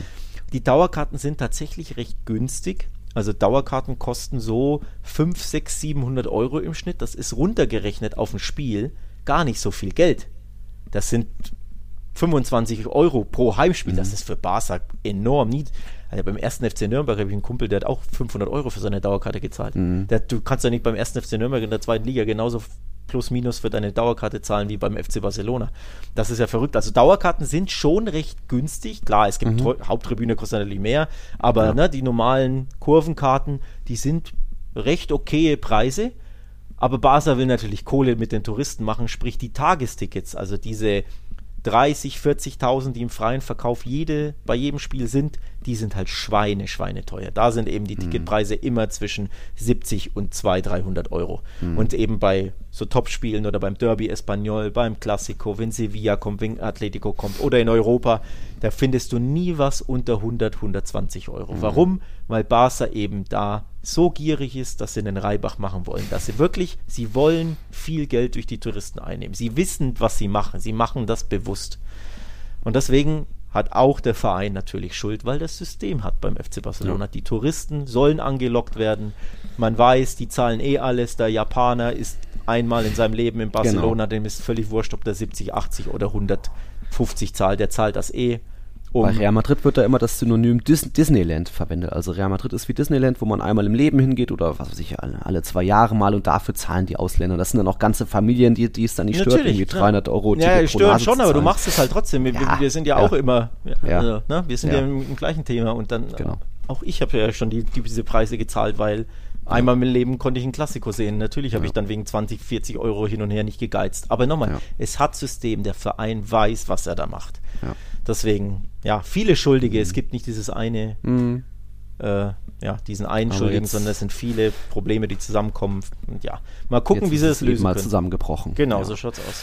Die Dauerkarten sind tatsächlich recht günstig. Also Dauerkarten kosten so fünfhundert, sechshundert, siebenhundert Euro im Schnitt. Das ist runtergerechnet auf ein Spiel gar nicht so viel Geld. Das sind fünfundzwanzig Euro pro Heimspiel. Mhm. Das ist für Barca enorm niedrig. Also beim ersten F C Nürnberg habe ich einen Kumpel, der hat auch fünfhundert Euro für seine Dauerkarte gezahlt. Mhm. Der, du kannst ja nicht beim ersten F C Nürnberg in der zweiten Liga genauso plus minus für deine Dauerkarte zahlen wie beim F C Barcelona. Das ist ja verrückt. Also Dauerkarten sind schon recht günstig. Klar, es gibt mhm. Haupttribüne kostet natürlich mehr, aber ja. ne, die normalen Kurvenkarten, die sind recht okaye Preise. Aber Barca will natürlich Kohle mit den Touristen machen, sprich die Tagestickets, also diese dreißig, vierzigtausend, die im freien Verkauf jede, bei jedem Spiel sind, die sind halt Schweine, Schweine teuer. Da sind eben die Ticketpreise mhm. immer zwischen siebzig und zweihundert, dreihundert Euro. Mhm. Und eben bei so Topspielen oder beim Derby Espanyol, beim Classico, wenn Sevilla kommt, wenn Atletico kommt oder in Europa, da findest du nie was unter hundert, hundertzwanzig Euro. Mhm. Warum? Weil Barca eben da so gierig ist, dass sie einen Reibach machen wollen. Dass sie wirklich, sie wollen viel Geld durch die Touristen einnehmen. Sie wissen, was sie machen. Sie machen das bewusst. Und deswegen hat auch der Verein natürlich Schuld, weil das System hat beim F C Barcelona. Ja. Die Touristen sollen angelockt werden. Man weiß, die zahlen eh alles. Der Japaner ist einmal in seinem Leben in Barcelona, genau. Dem ist völlig wurscht, ob der siebzig, achtzig oder hundertfünfzig zahlt. Der zahlt das eh. Um Bei Real Madrid wird da immer das Synonym Dis- Disneyland verwendet. Also Real Madrid ist wie Disneyland, wo man einmal im Leben hingeht oder was weiß ich, alle, alle zwei Jahre mal und dafür zahlen die Ausländer. Das sind dann auch ganze Familien, die, die es dann nicht stört, irgendwie dreihundert Euro Ticket ja, stört schon, aber du machst es halt trotzdem. Wir, ja, wir sind ja, ja auch immer, ja. Also, ne? wir sind ja, ja im, im gleichen Thema und dann, genau. auch ich habe ja schon die, die, diese Preise gezahlt, weil einmal im Leben konnte ich ein Klassiko sehen. Natürlich habe ja. ich dann wegen zwanzig, vierzig Euro hin und her nicht gegeizt. Aber nochmal, ja. es hat System, der Verein weiß, was er da macht. Ja. Deswegen, ja, viele Schuldige. Mhm. Es gibt nicht dieses eine, mhm. äh, ja, diesen einen Aber Schuldigen, sondern es sind viele Probleme, die zusammenkommen. Und ja, mal gucken, wie sie das lösen mal können. Zusammengebrochen. Genau, ja. so schaut's aus.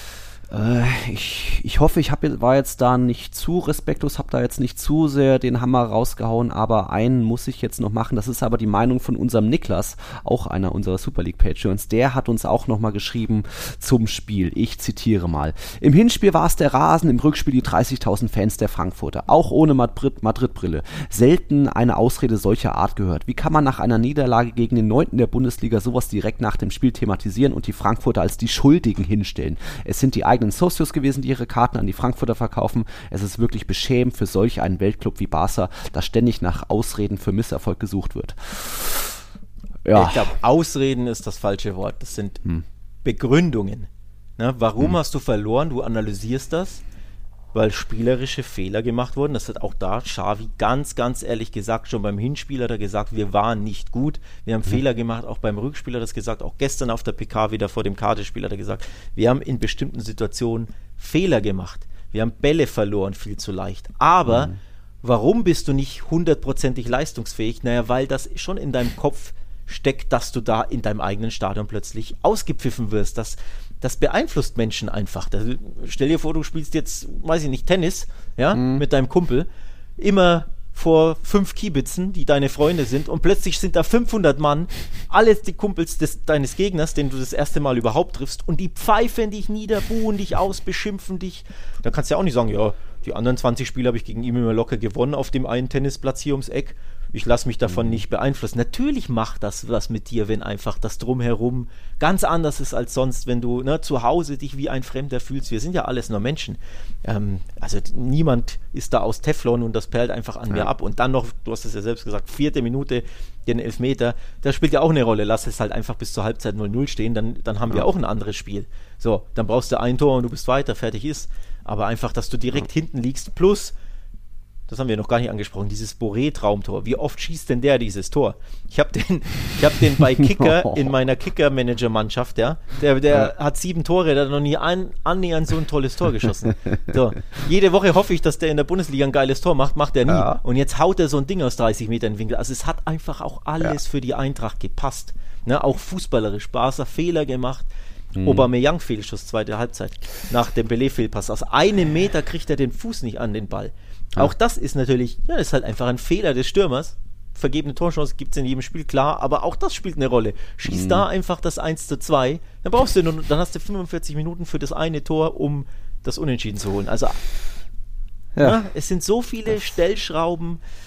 Ich, ich hoffe, ich hab, war jetzt da nicht zu respektlos, habe da jetzt nicht zu sehr den Hammer rausgehauen, aber einen muss ich jetzt noch machen. Das ist aber die Meinung von unserem Niklas, auch einer unserer Super League Patreons. Der hat uns auch nochmal geschrieben zum Spiel. Ich zitiere mal. Im Hinspiel war es der Rasen, im Rückspiel die dreißigtausend Fans der Frankfurter. Auch ohne Madrid, Madrid-Brille. Selten eine Ausrede solcher Art gehört. Wie kann man nach einer Niederlage gegen den neunten der Bundesliga sowas direkt nach dem Spiel thematisieren und die Frankfurter als die Schuldigen hinstellen? Es sind die eigenen Socios gewesen, die ihre Karten an die Frankfurter verkaufen. Es ist wirklich beschämend für solch einen Weltclub wie Barca, dass ständig nach Ausreden für Misserfolg gesucht wird. Ja. Ich glaube, Ausreden ist das falsche Wort. Das sind hm. Begründungen. Ne? Warum hm. hast du verloren? Du analysierst das, weil spielerische Fehler gemacht wurden. Das hat auch da Xavi ganz, ganz ehrlich gesagt, schon beim Hinspiel hat er gesagt, wir waren nicht gut. Wir haben mhm. Fehler gemacht, auch beim Rückspiel hat er das gesagt, auch gestern auf der P K wieder vor dem Kartespiel hat er gesagt, wir haben in bestimmten Situationen Fehler gemacht. Wir haben Bälle verloren, viel zu leicht. Aber mhm. warum bist du nicht hundertprozentig leistungsfähig? Naja, weil das schon in deinem Kopf steckt, dass du da in deinem eigenen Stadion plötzlich ausgepfiffen wirst. Das Das beeinflusst Menschen einfach. Das, stell dir vor, du spielst jetzt, weiß ich nicht, Tennis, ja, mhm. mit deinem Kumpel, immer vor fünf Kiebitzen, die deine Freunde sind, und plötzlich sind da fünfhundert Mann, alle die Kumpels des, deines Gegners, den du das erste Mal überhaupt triffst, und die pfeifen dich nieder, buhen dich aus, beschimpfen dich. Dann kannst du ja auch nicht sagen, ja, die anderen zwanzig Spiele habe ich gegen ihn immer locker gewonnen auf dem einen Tennisplatz hier ums Eck. Ich lasse mich davon nicht beeinflussen. Natürlich macht das was mit dir, wenn einfach das Drumherum ganz anders ist als sonst, wenn du ne, zu Hause dich wie ein Fremder fühlst. Wir sind ja alles nur Menschen. Ähm, also niemand ist da aus Teflon und das perlt einfach an ja. mir ab. Und dann noch, du hast es ja selbst gesagt, vierte Minute, den Elfmeter, das spielt ja auch eine Rolle. Lass es halt einfach bis zur Halbzeit null null stehen, dann, dann haben ja. wir auch ein anderes Spiel. So, dann brauchst du ein Tor und du bist weiter, fertig ist. Aber einfach, dass du direkt ja. hinten liegst, plus das haben wir noch gar nicht angesprochen, dieses Boré-Traumtor. Wie oft schießt denn der dieses Tor? Ich habe den, ich hab den bei Kicker in meiner Kicker-Manager-Mannschaft, ja, der, der ja. hat sieben Tore, der hat noch nie ein, annähernd so ein tolles Tor geschossen. So. Jede Woche hoffe ich, dass der in der Bundesliga ein geiles Tor macht, macht er nie. Ja. Und jetzt haut er so ein Ding aus dreißig Metern in den Winkel. Also es hat einfach auch alles ja. für die Eintracht gepasst. Ne? Auch fußballerisch. Barca Fehler gemacht. Mhm. Aubameyang-Fehlschuss, zweite Halbzeit. Nach dem Belé-Fehlpass. Aus einem Meter kriegt er den Fuß nicht an den Ball. Ja. Auch das ist natürlich, ja, das ist halt einfach ein Fehler des Stürmers. Vergebene Torchance gibt es in jedem Spiel, klar, aber auch das spielt eine Rolle. Schieß mhm. da einfach das eins zu zwei, dann brauchst du nur, dann hast du fünfundvierzig Minuten für das eine Tor, um das Unentschieden zu holen. Also, ja. Ja, es sind so viele Stellschrauben.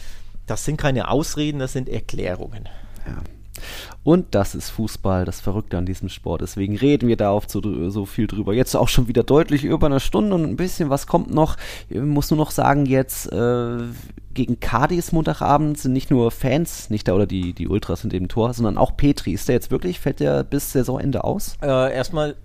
das sind keine Ausreden, das sind Erklärungen. Ja. Und das ist Fußball, das Verrückte an diesem Sport. Deswegen reden wir da oft so, so viel drüber. Jetzt auch schon wieder deutlich über eine Stunde und ein bisschen was kommt noch. Ich muss nur noch sagen, jetzt äh, gegen Cádiz Montagabend sind nicht nur Fans nicht da oder die, die Ultras in dem Tor, sondern auch Petri. Ist der jetzt wirklich, fällt der bis Saisonende aus? Äh, erstmal,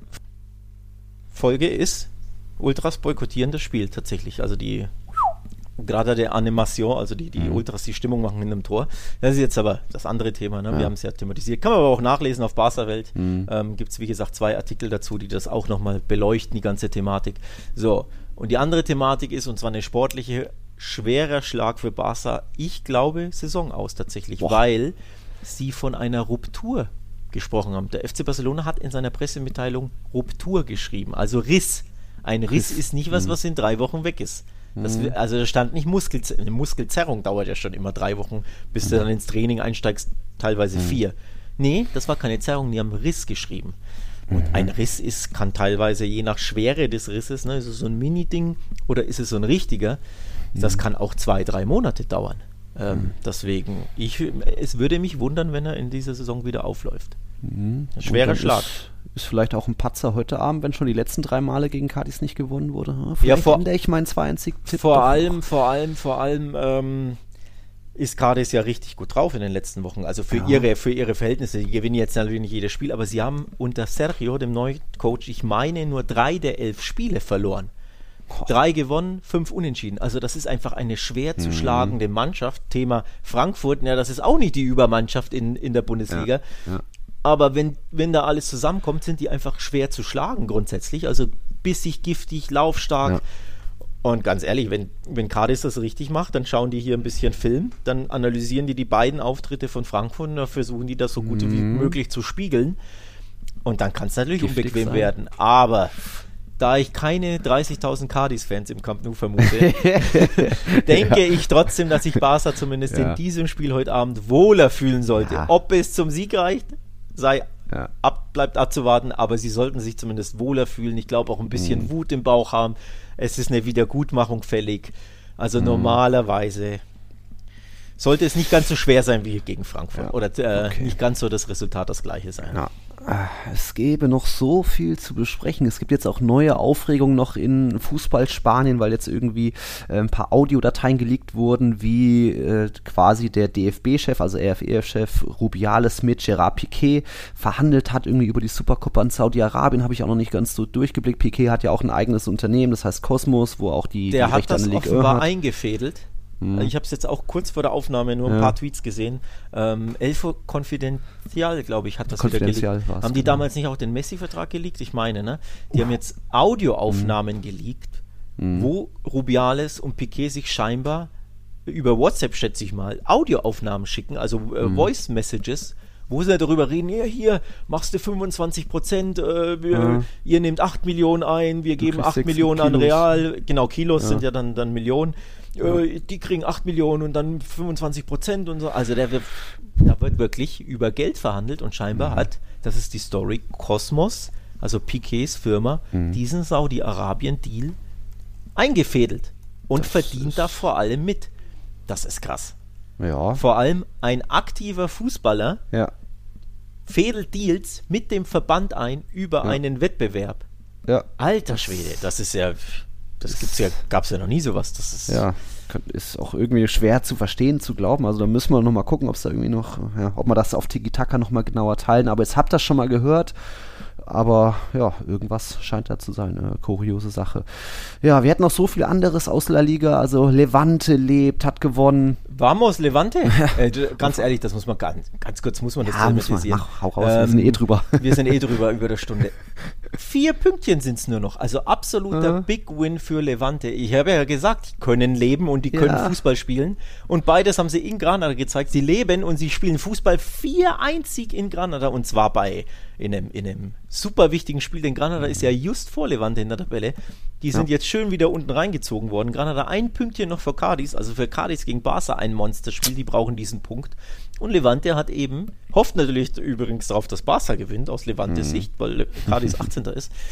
Folge ist, Ultras boykottieren das Spiel tatsächlich. Also die gerade der Animation, also die, die mhm. Ultras die Stimmung machen in einem Tor. Das ist jetzt aber das andere Thema, ne? Ja. Wir haben es ja thematisiert. Kann man aber auch nachlesen auf Barca-Welt. Mhm. Ähm, gibt es, wie gesagt, zwei Artikel dazu, die das auch nochmal beleuchten, die ganze Thematik. So, und die andere Thematik ist, und zwar eine sportliche, schwerer Schlag für Barca. Ich glaube, Saison aus tatsächlich, Boah. weil sie von einer Ruptur gesprochen haben. Der F C Barcelona hat in seiner Pressemitteilung Ruptur geschrieben, also Riss. Ein Riss, Riss. ist nicht was, was in drei Wochen weg ist. Das, also da stand nicht Muskelzer- eine Muskelzerrung, dauert ja schon immer drei Wochen, bis du dann ins Training einsteigst, teilweise mhm. vier. Nee, das war keine Zerrung, die haben Riss geschrieben. Und mhm. ein Riss ist, kann teilweise je nach Schwere des Risses, ne, ist es so ein Mini-Ding oder ist es so ein richtiger, mhm. das kann auch zwei, drei Monate dauern. Ähm, mhm. Deswegen, ich, es würde mich wundern, wenn er in dieser Saison wieder aufläuft. Mhm. Schwerer Schlag. Ist, ist vielleicht auch ein Patzer heute Abend, wenn schon die letzten drei Male gegen Cádiz nicht gewonnen wurde. Vielleicht ja, vor, ändere ich meinen zwei eins Sieg-Tipp. Vor allem, vor allem, vor allem ähm, ist Cádiz ja richtig gut drauf in den letzten Wochen. Also für, ja. ihre, für ihre Verhältnisse. Die gewinnen jetzt natürlich nicht jedes Spiel, aber sie haben unter Sergio, dem neuen Coach, ich meine, nur drei der elf Spiele verloren. Boah. Drei gewonnen, fünf unentschieden. Also das ist einfach eine schwer zu schlagende mhm. Mannschaft. Thema Frankfurt, ja, das ist auch nicht die Übermannschaft in, in der Bundesliga. Ja. Ja. Aber wenn, wenn da alles zusammenkommt, sind die einfach schwer zu schlagen grundsätzlich. Also bissig, giftig, laufstark. Ja. Und ganz ehrlich, wenn, wenn Cádiz das richtig macht, dann schauen die hier ein bisschen Film, dann analysieren die die beiden Auftritte von Frankfurt und dann versuchen die das so gut mhm. wie möglich zu spiegeln. Und dann kann es natürlich Giftig unbequem sein. werden. Aber da ich keine dreißigtausend Cádiz-Fans im Camp Nou vermute, denke ja. ich trotzdem, dass sich Barca zumindest ja. in diesem Spiel heute Abend wohler fühlen sollte. Ja. Ob es zum Sieg reicht, sei ja. ab, bleibt abzuwarten, aber sie sollten sich zumindest wohler fühlen. Ich glaube auch ein bisschen mhm. Wut im Bauch haben. Es ist eine Wiedergutmachung fällig. Also mhm. normalerweise sollte es nicht ganz so schwer sein wie gegen Frankfurt. Ja. Oder äh, okay. nicht ganz so das Resultat das gleiche sein. Ja. Es gäbe noch so viel zu besprechen. Es gibt jetzt auch neue Aufregungen noch in Fußball-Spanien, weil jetzt irgendwie äh, ein paar Audiodateien geleakt wurden, wie äh, quasi der D F B-Chef, also R F E-Chef Rubiales mit Gerard Piqué verhandelt hat, irgendwie über die Supercopa in Saudi-Arabien, habe ich auch noch nicht ganz so durchgeblickt. Piqué hat ja auch ein eigenes Unternehmen, das heißt Cosmos, wo auch die, der die Rechte an der Ligue offenbar hat. eingefädelt. Ich habe es jetzt auch kurz vor der Aufnahme nur ein ja. paar Tweets gesehen. Ähm, Elfo Confidencial, glaube ich, hat das wieder geleakt. Haben die genau. damals nicht auch den Messi-Vertrag geleakt? Ich meine, ne? Die uh. haben jetzt Audioaufnahmen mhm. geleakt, mhm. wo Rubiales und Piqué sich scheinbar über WhatsApp, schätze ich mal, Audioaufnahmen schicken, also äh, mhm. Voice-Messages, wo sie darüber reden, ja, hier machst du fünfundzwanzig Prozent, äh, wir, ja. ihr nehmt acht Millionen ein, wir geben acht Millionen an Real, genau, Kilos ja. sind ja dann, dann Millionen. Ja. Die kriegen acht Millionen und dann fünfundzwanzig Prozent und so. Also der wird, da wird wirklich über Geld verhandelt und scheinbar mhm. hat, das ist die Story, Cosmos, also Piqués Firma, mhm. diesen Saudi-Arabien-Deal eingefädelt und das verdient da vor allem mit. Das ist krass. Ja. Vor allem ein aktiver Fußballer ja. fädelt Deals mit dem Verband ein über ja. einen Wettbewerb. Ja. Alter Schwede, das ist ja... Das gibt's ja, gab es ja noch nie sowas. Das ist ja, ist auch irgendwie schwer zu verstehen, zu glauben. Also da müssen wir noch mal gucken, ob es da irgendwie noch, ja, ob wir das auf Tiki-Taka noch mal genauer teilen. Aber jetzt habt ihr das schon mal gehört. Aber ja, irgendwas scheint da zu sein. Eine kuriose Sache. Ja, wir hatten noch so viel anderes aus La Liga. Also Levante lebt, hat gewonnen. Vamos, Levante? äh, ganz ehrlich, das muss man ganz, ganz kurz, muss man das ja, thematisieren. Mach, hau raus, ähm, wir sind eh drüber. Wir sind eh drüber über der Stunde. Vier Pünktchen sind es nur noch. Also absoluter ja. Big Win für Levante. Ich habe ja gesagt, die können leben und die können ja. Fußball spielen. Und beides haben sie in Granada gezeigt. Sie leben und sie spielen Fußball. vier eins Sieg in Granada und zwar bei in einem, in einem super wichtigen Spiel, denn Granada ist ja just vor Levante in der Tabelle. Die sind ja. jetzt schön wieder unten reingezogen worden. Granada ein Pünktchen noch für Cádiz, also für Cádiz gegen Barca ein Monsterspiel, die brauchen diesen Punkt. Und Levante hat eben, hofft natürlich übrigens darauf, dass Barca gewinnt, aus Levantes mhm. Sicht, weil Cádiz achtzehnter ist.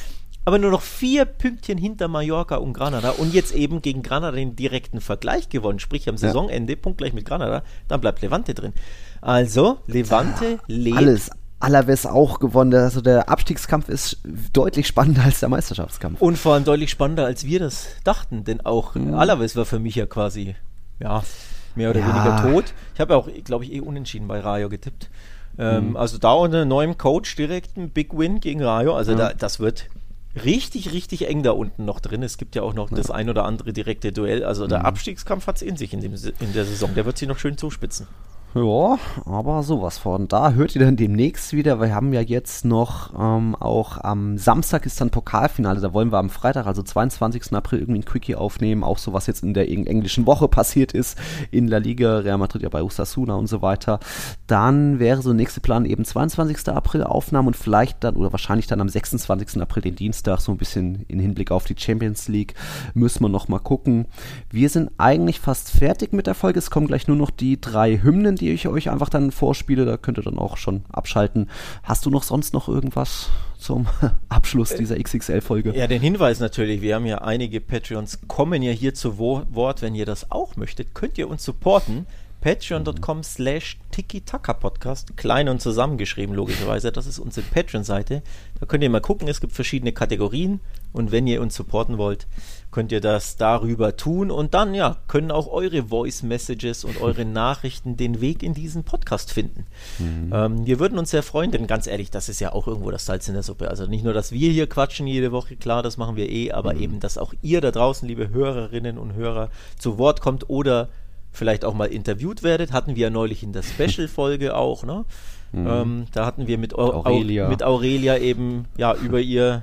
aber nur noch vier Pünktchen hinter Mallorca und Granada und jetzt eben gegen Granada den direkten Vergleich gewonnen, sprich am Saisonende, ja. punktgleich mit Granada, dann bleibt Levante drin. Also, Levante ja, lebt. Alles. Alaves auch gewonnen. Also der Abstiegskampf ist deutlich spannender als der Meisterschaftskampf. Und vor allem deutlich spannender, als wir das dachten. Denn auch mhm. Alaves war für mich ja quasi, ja, mehr oder ja. weniger tot. Ich habe ja auch, glaube ich, eh unentschieden bei Rayo getippt. Ähm, mhm. Also da unter neuem Coach direkt ein Big Win gegen Rayo. Also mhm. da, das wird richtig, richtig eng da unten noch drin. Es gibt ja auch noch ja. das ein oder andere direkte Duell. Also der mhm. Abstiegskampf hat es in sich in, dem, in der Saison. Der wird sich noch schön zuspitzen. Ja, aber sowas von. Da hört ihr dann demnächst wieder. Wir haben ja jetzt noch ähm, auch am Samstag ist dann Pokalfinale. Da wollen wir am Freitag, also zweiundzwanzigsten April, irgendwie ein Quickie aufnehmen. Auch so, was jetzt in der englischen Woche passiert ist. In La Liga, Real Madrid ja bei Osasuna und so weiter. Dann wäre so der nächste Plan eben zweiundzwanzigsten April Aufnahmen und vielleicht dann oder wahrscheinlich dann am sechsundzwanzigsten April den Dienstag so ein bisschen in Hinblick auf die Champions League. Müssen wir noch mal gucken. Wir sind eigentlich fast fertig mit der Folge. Es kommen gleich nur noch die drei Hymnen, die ich euch einfach dann vorspiele, da könnt ihr dann auch schon abschalten. Hast du noch sonst noch irgendwas zum Abschluss dieser X X L-Folge? Ja, den Hinweis natürlich, wir haben ja einige Patreons, kommen ja hier zu Wort, wenn ihr das auch möchtet, könnt ihr uns supporten. Patreon.com slash Tiki-Taka-Podcast, klein und zusammengeschrieben logischerweise, das ist unsere Patreon-Seite. Da könnt ihr mal gucken, es gibt verschiedene Kategorien und wenn ihr uns supporten wollt, könnt ihr das darüber tun und dann, ja, können auch eure Voice-Messages und eure Nachrichten den Weg in diesen Podcast finden. Mhm. Ähm, wir würden uns sehr freuen, denn ganz ehrlich, das ist ja auch irgendwo das Salz in der Suppe. Also nicht nur, dass wir hier quatschen jede Woche, klar, das machen wir eh, aber mhm. eben, dass auch ihr da draußen, liebe Hörerinnen und Hörer, zu Wort kommt oder vielleicht auch mal interviewt werdet, hatten wir ja neulich in der Special-Folge auch, ne? Mhm. Ähm, da hatten wir mit, Au- Aurelia. mit Aurelia eben, ja, über ihr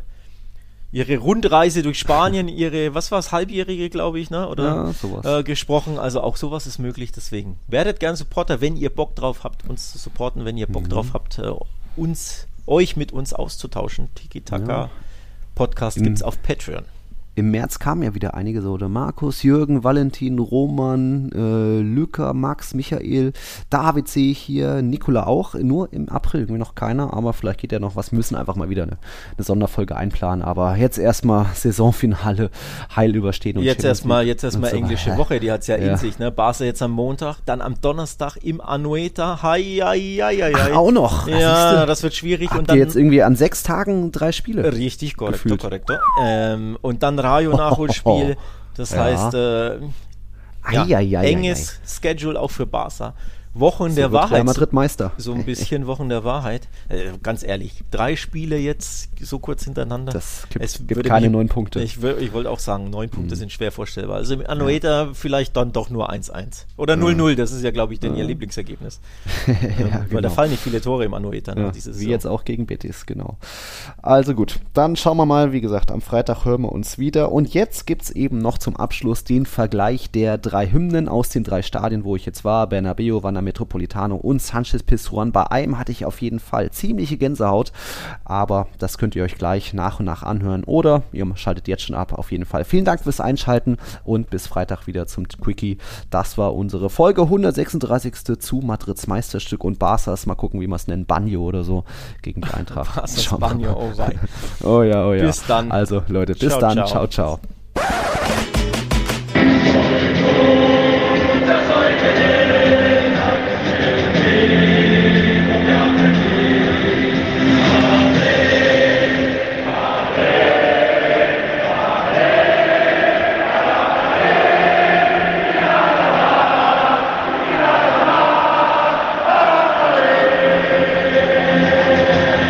ihre Rundreise durch Spanien, ihre, was war es, halbjährige, glaube ich, ne? Oder ja, sowas. Äh, gesprochen, also auch sowas ist möglich, deswegen werdet gern Supporter, wenn ihr Bock drauf habt, uns zu supporten, wenn ihr Bock mhm. drauf habt, äh, uns, euch mit uns auszutauschen. Tiki-Taka ja. Podcast gibt es auf Patreon. Im März kamen ja wieder einige so, der Markus, Jürgen, Valentin, Roman, äh, Lücker, Max, Michael, David sehe ich hier, Nikola auch, nur im April, irgendwie noch keiner, aber vielleicht geht ja noch was, müssen einfach mal wieder eine, eine Sonderfolge einplanen, aber jetzt erstmal Saisonfinale heil überstehen. Und jetzt erstmal jetzt erstmal so. Englische Woche, die hat es ja, ja in sich, ne? Barca jetzt am Montag, dann am Donnerstag im Anoeta, hei, hei, hei, hei. Ach, auch noch. Ja, das wird schwierig. Habt und dann ihr jetzt irgendwie an sechs Tagen drei Spiele? Richtig, korrekt, korrekt. Ähm, und dann Rayo-Nachholspiel, das ja. heißt äh, ja, ai, ai, ai, enges ai, ai. Schedule auch für Barca. Wochen so der Wahrheit. Real Madrid Meister. So ein bisschen Wochen der Wahrheit. Äh, ganz ehrlich, drei Spiele jetzt so kurz hintereinander. Das gibt, es gibt keine mich, neun Punkte. Ich, ich wollte auch sagen, neun Punkte mhm. sind schwer vorstellbar. Also im Anoeta ja. vielleicht dann doch nur eins eins. Oder null null, das ist ja, glaube ich, denn ja. ihr Lieblingsergebnis. ja, ähm, weil genau. da fallen nicht viele Tore im Anoeta. Ja, diese wie jetzt auch gegen Betis, genau. Also gut, dann schauen wir mal, wie gesagt, am Freitag hören wir uns wieder. Und jetzt gibt es eben noch zum Abschluss den Vergleich der drei Hymnen aus den drei Stadien, wo ich jetzt war. Bernabeu, Wanda Metropolitano und Sanchez Pizjuan. Bei einem hatte ich auf jeden Fall ziemliche Gänsehaut, aber das könnt ihr euch gleich nach und nach anhören oder ihr schaltet jetzt schon ab, auf jeden Fall. Vielen Dank fürs Einschalten und bis Freitag wieder zum Quickie. Das war unsere Folge hundertsechsunddreißigste zu Madrids Meisterstück und Barças, mal gucken, wie wir es nennen, Banjo oder so gegen die Eintracht. Barças Banjo, oh wei. Oh ja, oh ja. Bis dann. Also Leute, bis ciao, dann. Ciao, ciao. ciao.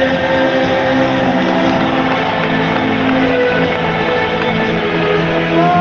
Oh!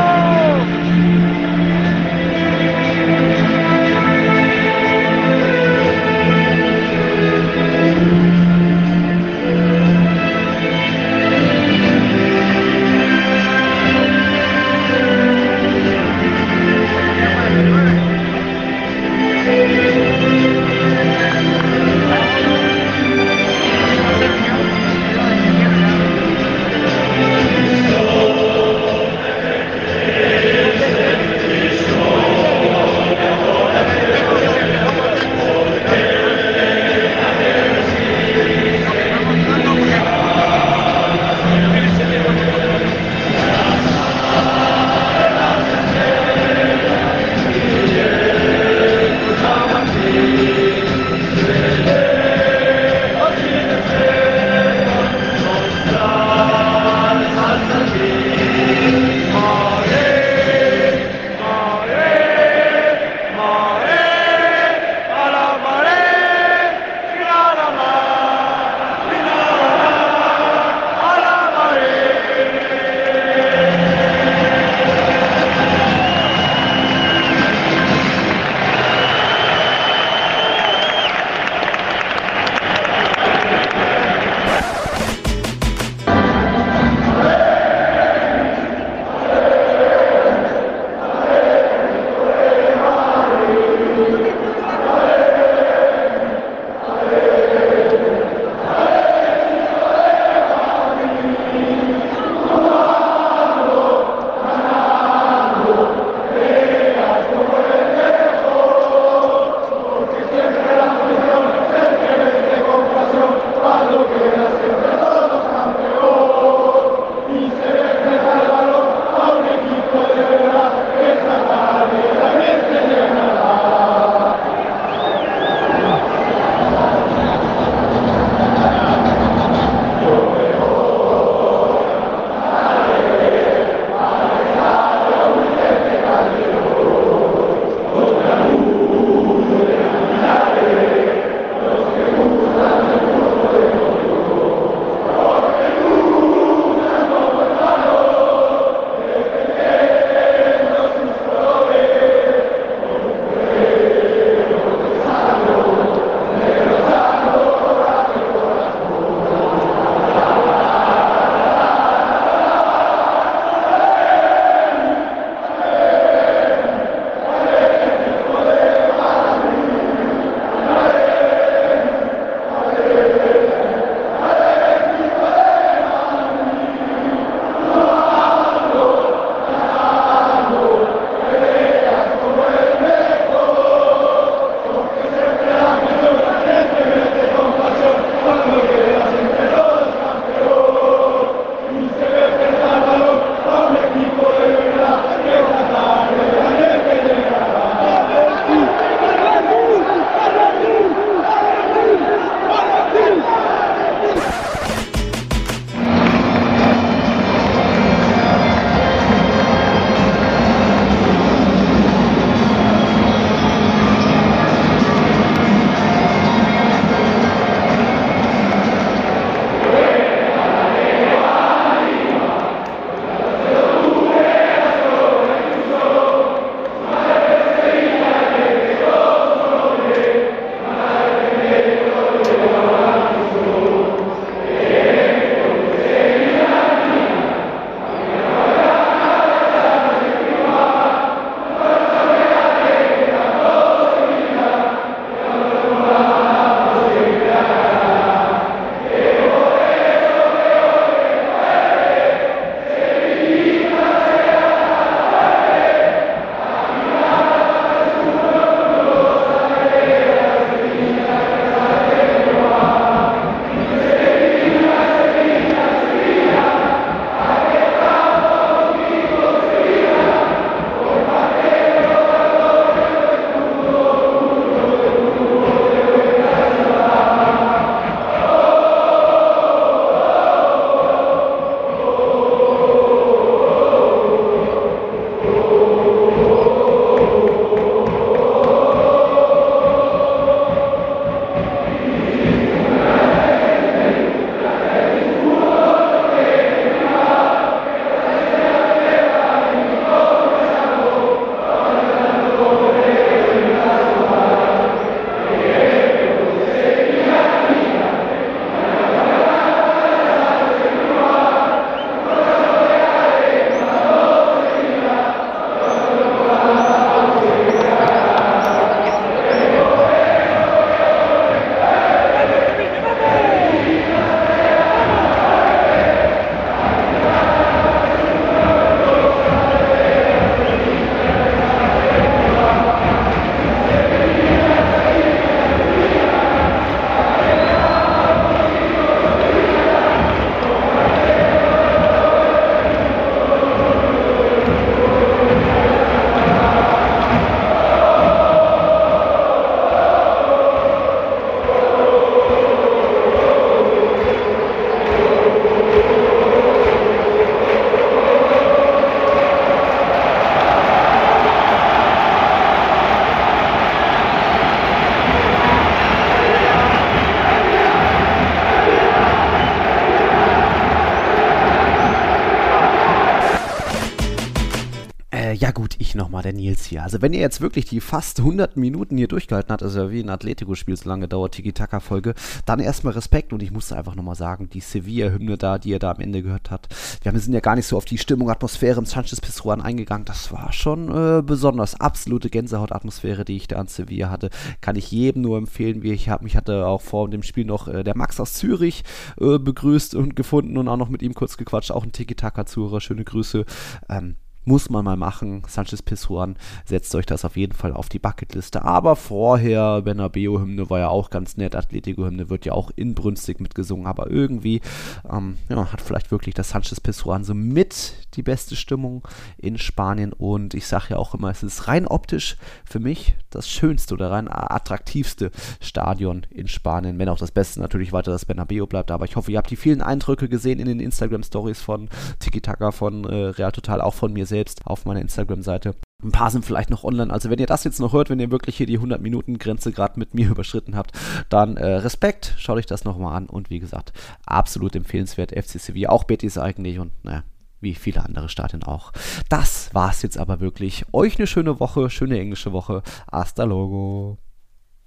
der Nils hier. Also wenn ihr jetzt wirklich die fast hundert Minuten hier durchgehalten habt, also wie ein Atletico-Spiel, so lange dauert Tiki-Taka-Folge, dann erstmal Respekt und ich musste einfach nochmal sagen, die Sevilla-Hymne da, die ihr da am Ende gehört habt, wir sind ja gar nicht so auf die Stimmung, Atmosphäre im Sanchez-Pizjuan eingegangen, das war schon äh, besonders, absolute Gänsehaut-Atmosphäre, die ich da an Sevilla hatte, kann ich jedem nur empfehlen, wie ich hab, mich hatte auch vor dem Spiel noch äh, der Max aus Zürich äh, begrüßt und gefunden und auch noch mit ihm kurz gequatscht, auch ein Tiki-Taka-Zuhörer, schöne Grüße, ähm, muss man mal machen. Sanchez-Pizjuan, setzt euch das auf jeden Fall auf die Bucketliste. Aber vorher, Bernabeu-Hymne war ja auch ganz nett. Atletico-Hymne wird ja auch inbrünstig mitgesungen. Aber irgendwie ähm, ja, hat vielleicht wirklich das Sanchez-Pizjuan so mit die beste Stimmung in Spanien. Und ich sage ja auch immer, es ist rein optisch für mich das schönste oder rein attraktivste Stadion in Spanien. Wenn auch das Beste natürlich weiter das Bernabeu bleibt. Aber ich hoffe, ihr habt die vielen Eindrücke gesehen in den Instagram-Stories von Tiki-Taka, von äh, Real Total, auch von mir selbst auf meiner Instagram-Seite. Ein paar sind vielleicht noch online, also wenn ihr das jetzt noch hört, wenn ihr wirklich hier die hundert-Minuten-Grenze gerade mit mir überschritten habt, dann äh, Respekt, schaut euch das nochmal an und wie gesagt, absolut empfehlenswert, F C Sevilla, auch Betis eigentlich und naja, wie viele andere Stadien auch. Das war's jetzt aber wirklich. Euch eine schöne Woche, schöne englische Woche. Hasta luego.